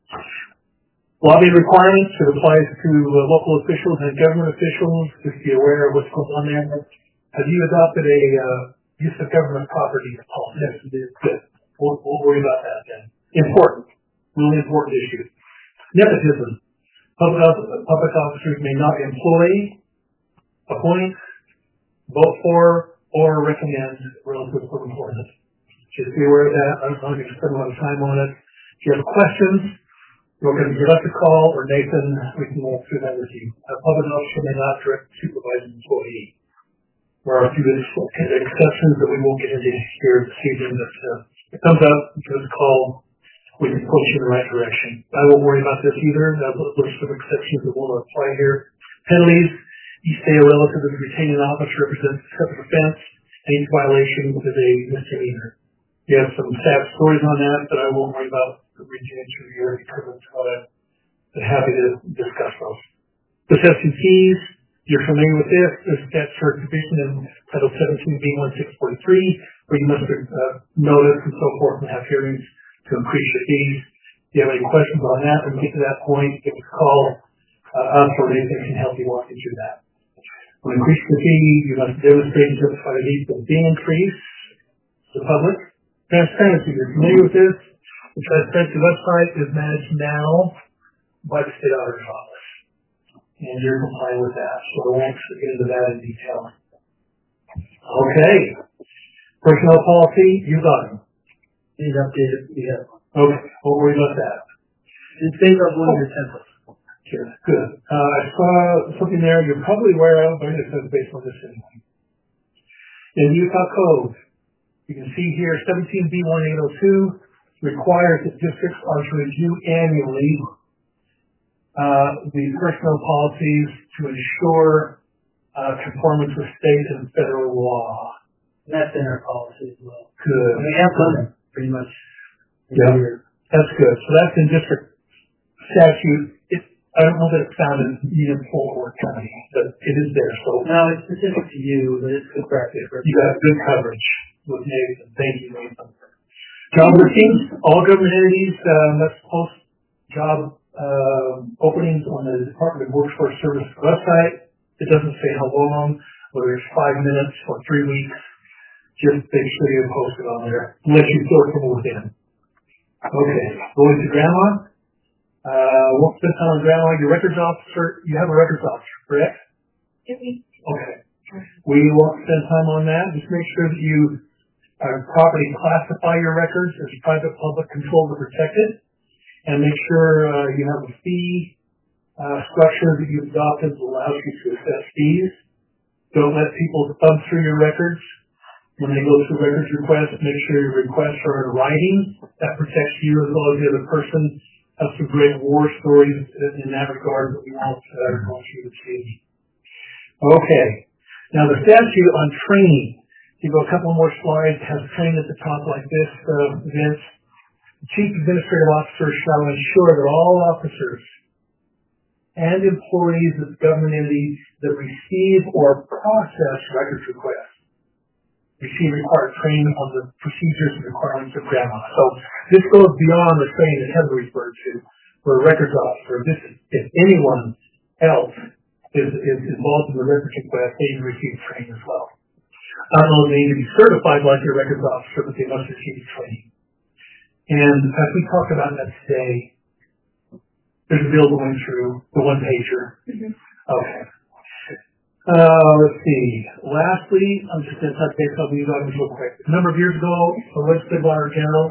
Lobbying requirements, it applies to uh, local officials and government officials. Just be aware of what's going on there. Have you adopted a uh, use of government property policy? Yes, it is. Good. We'll, we'll worry about that then. Important. Really important issue. Nepotism. Public, public officers may not employ, appoint, vote for, or recommend relative to employment. Just be aware of that. I'm not going to spend a lot of time on it. If you have questions, you're going to give us a call, or Nathan, we can walk through that with you. A public officer may not direct supervise an employee. There are a few exceptions that we won't get into here this evening, but uh, if it comes up, give us a call. We can push you in the right direction. I won't worry about this either. There's some exceptions that won't apply here. Penalties. You say a relative is retaining an office represents a separate offense, and each violation is a misdemeanor. We have some sad stories on that, but I won't worry about the region through here because it's what I'm happy to discuss those. Possessing keys. You're familiar with this. There's a statutory provision in Title seventeen B one six forty-three where you must uh, notice and so forth and have hearings to increase your fees. If you have any questions on that, when we get to that point, give us a call. Uh, us or anything can help you walk you through that. When increasing the fee, you must demonstrate and justify the need for the fee increase to the public. Transparency. You're familiar with this. The transparency website is managed now by the state auditor's office. And you're complying with that. So I won't get into that in detail. Okay. Personnel policy, you got it. Need updated. Yeah. Okay. Don't worry about that. It stays up one of your templates. Sure. Good. Uh, I saw something there you're probably aware of, but it says based on this anyway. In Utah Code, you can see here seventeen B one eight oh two requires that districts are to review annually uh, the personnel policies to ensure uh, conformance with state and federal law. And that's in our policy as well. Good. And we have done it pretty much. Yeah, that's good. So that's in district statute. It, I don't know that it's found in Union Fort County, but it is there. So No, it's specific to you, but it's good practice. For you got good coverage with Nathan. Thank you, Nathan. Job listings, all government entities, uh, must post job, uh, openings on the Department of Workforce Service website. It doesn't say how long, whether it's five minutes or three weeks. Just make sure you post it on there, unless you fill it from within. Okay, going to grandma. Uh, won't spend time on grandma. Your records officer, you have a records officer, correct? Okay. We won't spend time on that. Just make sure that you uh, properly classify your records as private, public, controlled, or protected, and make sure uh, you have a fee uh, structure that you've adopted that allows you to assess fees. Don't let people thumb through your records. When they go through records requests, make sure your requests are in writing. That protects you as well as the other person. Have some great war stories in that regard that we won't, uh, want you to see. Okay. Now the statute on training. You go a couple more slides. It has training at the top like this. Uh, Vince, the Chief Administrative Officer shall ensure that all officers and employees of the government entities that receive or process records requests receive required training on the procedures and requirements of grandma. So this goes beyond the training that Heather referred to for a records officer. This is, if anyone else is, is involved in the records request, they can receive training as well. Not only do they need to be certified like your records officer, but they must receive training. And as we talked about that today, there's a bill going through, the one pager. Mm-hmm. Okay. Uh, let's see. Lastly, I'm just going to touch base on these items real quick. A number of years ago, the legislative auditor general,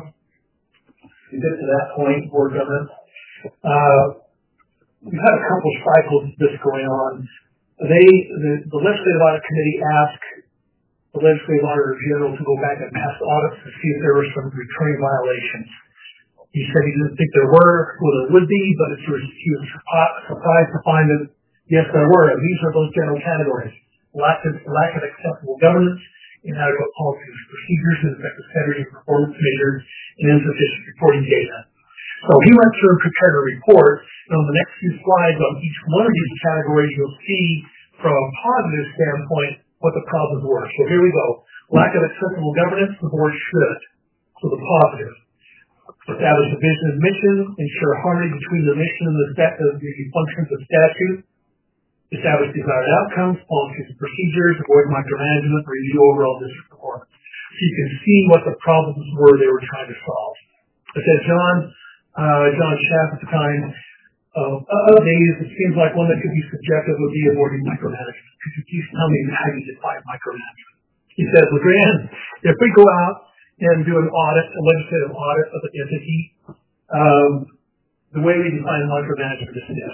we get to that point, board government. Uh, we've had a couple of cycles of this going on. They, the, the legislative audit committee asked the legislative auditor general to go back and pass audits to see if there were some recurring violations. He said he didn't think there were, well there would be, but he was, he was surprised to find that yes, there were. These are those general categories. Lack of, lack of acceptable governance, inadequate policies and procedures that affect the standards and performance measures, and insufficient reporting data. So he went through and prepared a report, and on the next few slides on each one of these categories, you'll see from a positive standpoint what the problems were. So here we go. Lack of acceptable governance, the board should. So the positive. Establish a vision and mission, ensure harmony between the mission and the, stat- the functions of statute. Establish desired outcomes, policies and procedures, avoid micromanagement, review overall district performance. So you can see what the problems were they were trying to solve. I said, John, uh, John Schaff at the time, uh, of these, it seems like one that could be subjective would be avoiding micromanagement. Could you please tell me how you define micromanagement? He said, LeGrand, if we go out and do an audit, a legislative audit of an entity, um, the way we define micromanagement is this.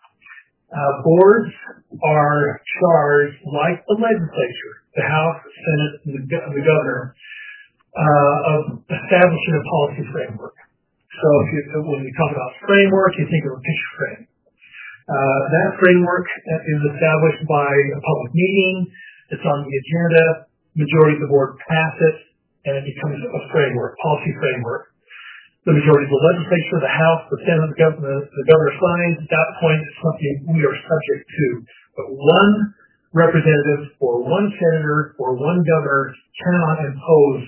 Uh, boards are charged, like the legislature, the House, the Senate, and the, the governor, uh, of establishing a policy framework. So if you, when we talk about framework, you think of a picture frame. Uh, that framework is established by a public meeting. It's on the agenda. Majority of the board pass it, and it becomes a framework, policy framework. The majority of the legislature, the House, the Senate, the governor, the governor signs. At that point, it's something we are subject to. But one representative or one senator or one governor cannot impose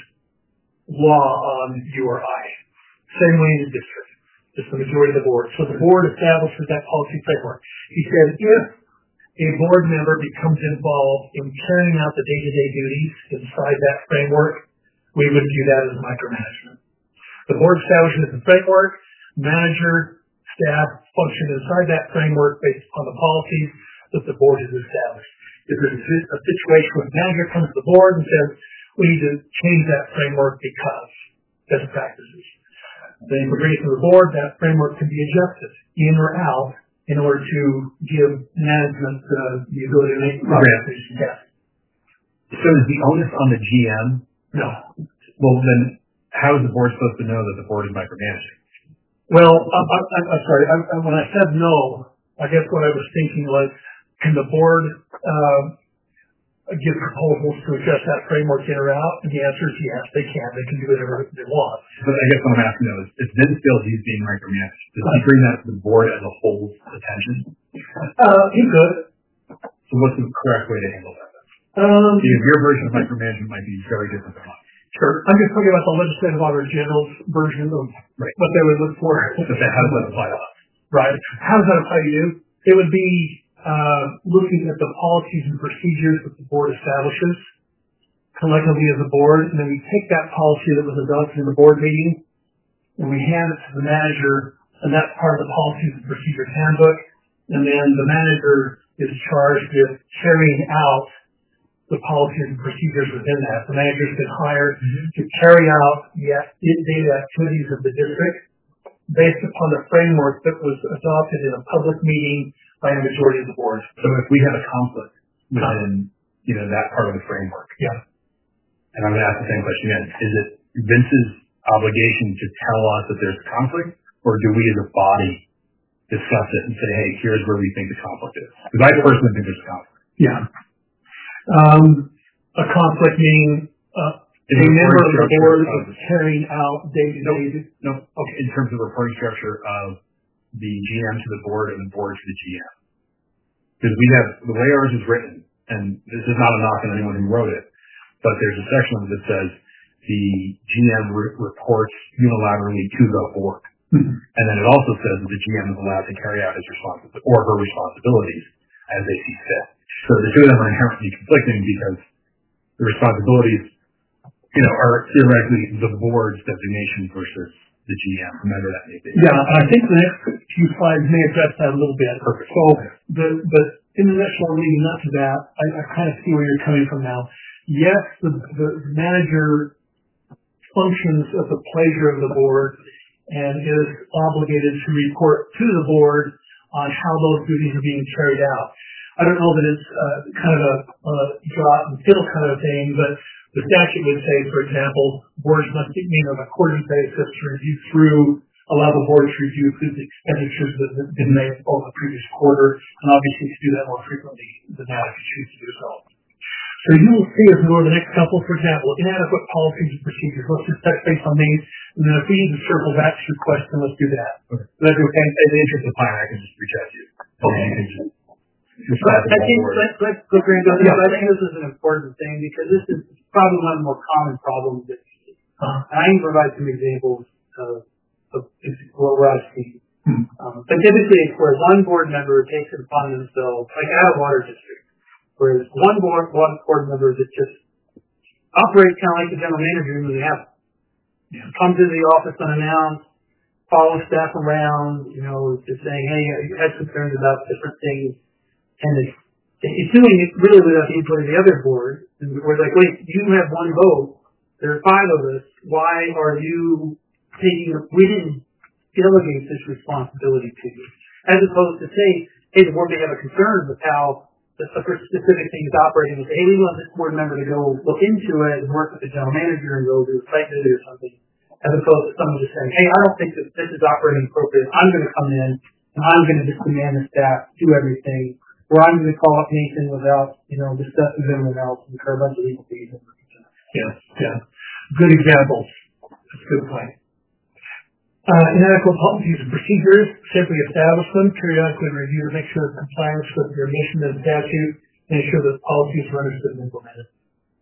law on you or I. Same way in the district. It's the majority of the board. So the board establishes that policy framework. He said if a board member becomes involved in carrying out the day-to-day duties inside that framework, we would view that as micromanagement. The board establishes the framework, manager, staff function inside that framework based upon the policies that the board has established. If there's a situation where the manager comes to the board and says, we need to change that framework because best practices. The information of the board, that framework can be adjusted in or out in order to give management uh, the ability to make progress. Yes. So is the onus on the G M? No. Well, then how is the board supposed to know that the board is micromanaging? Well, I'm, I'm, I'm sorry. I, I, when I said no, I guess what I was thinking was, can the board uh, give proposals to adjust that framework in or out? And the answer is yes, they can. They can do whatever they want. But I guess what I'm asking though is, if Vince feels he's being micromanaged, does he bring that to the board as a whole's attention? Uh, he could. So what's the correct way to handle that? Um, Because your version of micromanagement might be very different than mine. Sure. I'm just talking about the legislative auditor general's version of Right. what they would look for. So that, how does that apply to us? Right. How does that apply to you? It would be uh, looking at the policies and procedures that the board establishes collectively as a board, and then we take that policy that was adopted in the board meeting and we hand it to the manager, and that's part of the policies and procedures handbook, and then the manager is charged with carrying out the policies and procedures within that. The manager's been hired mm-hmm. to carry out the daily activities of the district based upon the framework that was adopted in a public meeting by a majority of the board. So if we have a conflict within, you know, that part of the framework, yeah. And I'm going to ask the same question again: is it Vince's obligation to tell us that there's a conflict, or do we as a body discuss it and say, "Hey, here's where we think the conflict is"? Because I personally think there's a conflict. Yeah. Um, a conflict meaning uh, a member of the board is carrying out day-to-day. No, no. Okay. In terms of the reporting structure of the G M to the board and the board to the G M, because we have the way ours is written, and this is not a knock on anyone who wrote it, but there's a section that says the G M re- reports unilaterally to the board, mm-hmm. and then it also says that the G M is allowed to carry out his responsibilities or her responsibilities as they see fit. So the two of them are inherently conflicting because the responsibilities, you know, are theoretically the board's designation versus the G M, whomever that may be. Yeah, and I think the next few slides may address that a little bit. Perfect. So, the, but in the next one leading up to that, I, I kind of see where you're coming from now. Yes, the, the manager functions at the pleasure of the board and is obligated to report to the board on how those duties are being carried out. I don't know that it's uh, kind of a, a jot and tittle kind of thing, but the statute would say, for example, boards must meet on a quarterly basis to review through, allow the board to review through the expenditures that have been made over the previous quarter, and obviously to do that more frequently than that if you choose to do so. So you will see as we go to the next couple, for example, inadequate policies and procedures. Let's just touch base on these, and then if we need to circle back to your question, let's do that. Okay. That's okay. In the interest of time, I can just reach out to you. Okay. I think let's let's go Grant. Yeah. I think this is an important thing because this is probably one of the more common problems that uh, and I can provide some examples of, of what I've seen. Hmm. Um, but typically it's where one board member takes it upon themselves, like at a water district, whereas one board one board member that just operates kind of like the general manager usually has. Yeah. Comes into the office unannounced, follows staff around, you know, just saying, hey, you had concerns about different things. And it's, it's doing it really without the input of the other board. And we're like, wait, you have one vote. There are five of us. Why are you taking, we didn't delegate this responsibility to you. As opposed to say, hey, the board may have a concern with how the specific thing is operating. And say, hey, we want this board member to go look into it and work with the general manager and go do a site visit or something. As opposed to someone just saying, hey, I don't think that this is operating appropriate. I'm going to come in and I'm going to just demand the staff do everything. Or I'm going to call up Nathan without, you know, discussing with everyone else and incur a bunch of legal fees. Yeah, yeah. Good examples. That's a good point. Uh, inadequate policies and procedures, simply establish them, periodically review to make sure it's compliance with your mission and statute, and ensure that policies are understood and implemented.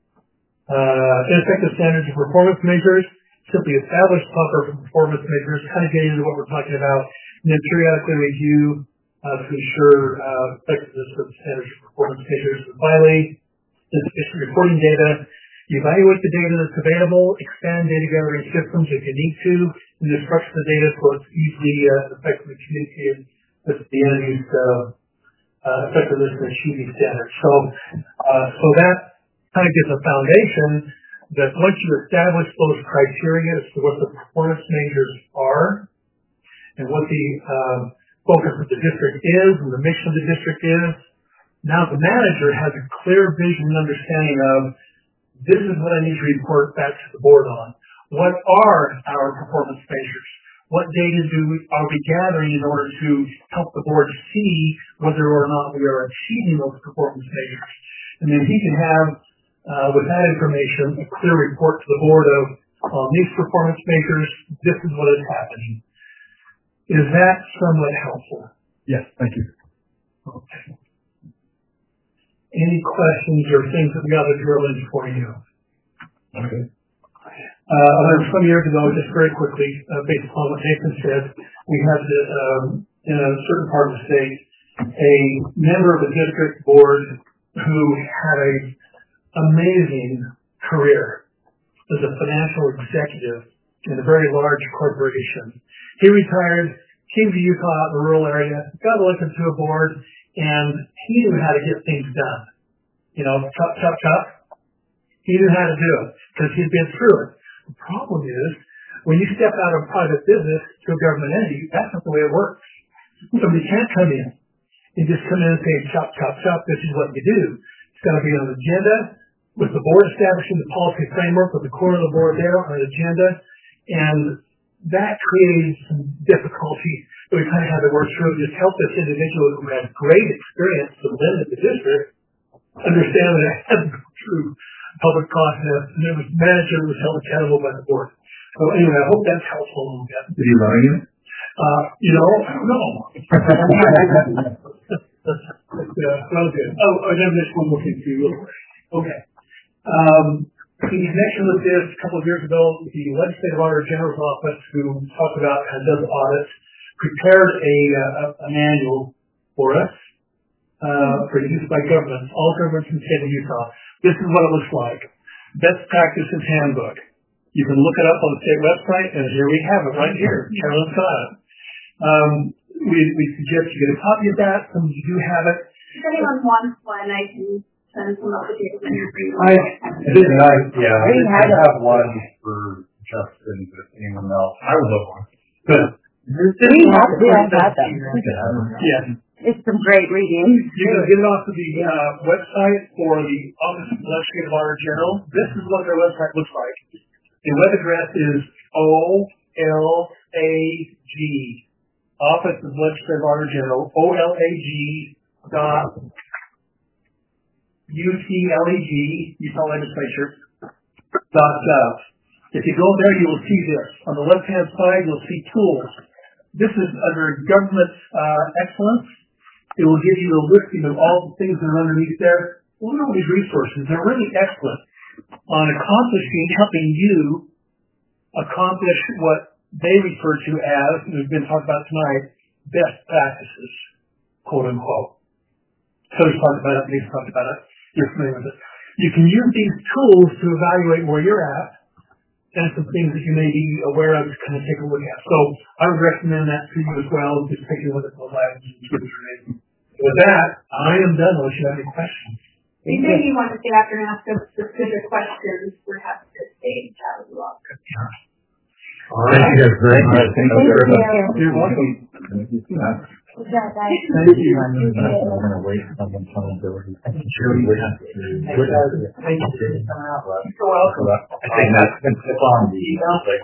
Uh, ineffective standards and performance measures, simply establish proper performance measures, kind of getting into what we're talking about, and then periodically review Uh, to ensure uh, effectiveness of the standards of performance measures. Finally, insufficient reporting data. Evaluate the data that's available, expand data gathering systems if you need to, and then structure the data so it's easily uh, effectively communicated with the entity's uh, uh, effectiveness in achieving standards. So, uh, so that kind of gives a foundation that once you establish those criteria as to what the performance measures are and what the um, focus of the district is and the mission of the district is, now the manager has a clear vision and understanding of this is what I need to report back to the board on. What are our performance measures? What data do we, are we gathering in order to help the board see whether or not we are achieving those performance measures? And then he can have, uh, with that information, a clear report to the board of, on these performance makers, this is what is happening. Is that somewhat helpful? Yes, thank you. Okay. Any questions or things that we ought to drill in for you? Okay. Uh, I learned some years ago, just very quickly, uh, based upon what Nathan said, we had the, um, in a certain part of the state, a member of the district board who had a amazing career as a financial executive in a very large corporation. He retired, came to Utah out in the rural area, got elected to a board, and he knew how to get things done. You know, chop, chop, chop. He knew how to do it because he'd been through it. The problem is, when you step out of private business to a government entity, that's not the way it works. Somebody can't come in and just come in and say, chop, chop, chop, this is what you do. It's got to be on an agenda, with the board establishing the policy framework, with the core of the board there on an agenda, and that creates some difficulty that we kind of had to work through. Just help this individual who had great experience to live in the district understand that it had to go through public process, and there was a manager who was held accountable by the board. So anyway, I hope that's helpful a little bit. Did he learn you? Uh, you know, I don't know. That's, that's, uh, well, good. Oh, I have this one more thing for you real quick. Okay. Um, in connection with this, a couple of years ago, the Legislative Auditor General's Office, who talked about and does audits, prepared a, uh, a manual for us, uh, for use by governments, all governments in the state of Utah. This is what it looks like. Best Practices Handbook. You can look it up on the state website, and here we have it right here. Carolyn got it. Um, we, we suggest you get a copy of that. Some of you do have it. If anyone wants one, I can send some up to you. I didn't. I, yeah, I, didn't, I have one for Justin, but anyone else, I would love one. Good. We have to have that. Yes. It's some great reading. You can get it off of the uh, website for the Office of the Legislative Auditor General. This is what their website looks like. The web address is O L A G, Office of the Legislative Auditor General, O L A G dot U T L E G, Utah Legislature, dot gov. If you go there, you will see this. On the left-hand side, you'll see tools. This is under Government uh, Excellence. It will give you a listing of all the things that are underneath there. Look at all these resources. They're really excellent on accomplishing, helping you accomplish what they refer to as, and we've been talking about tonight, best practices, quote unquote. So we've talked about it, we've talked about it, you're familiar with it. You can use these tools to evaluate where you're at, and some things that you may be aware of to kind of take a look at. So I would recommend that to you as well, just take a look at those items. With that, I am done unless you have any questions. If maybe you want to stay after and ask us specific questions, we're happy to stay and chat with you all. All right. Thank you guys very much. Thank you very much. You're welcome. Thank you. Thank you. I'm going to wait for someone coming over. I think Jody would have to. Thank you. You're welcome. I think that's been put on the, like,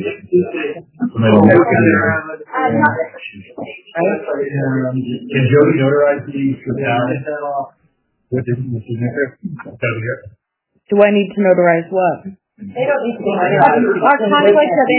can Jody notarize these for town? What is the signature? Do I need to notarize what? They don't need to be. Our conflict of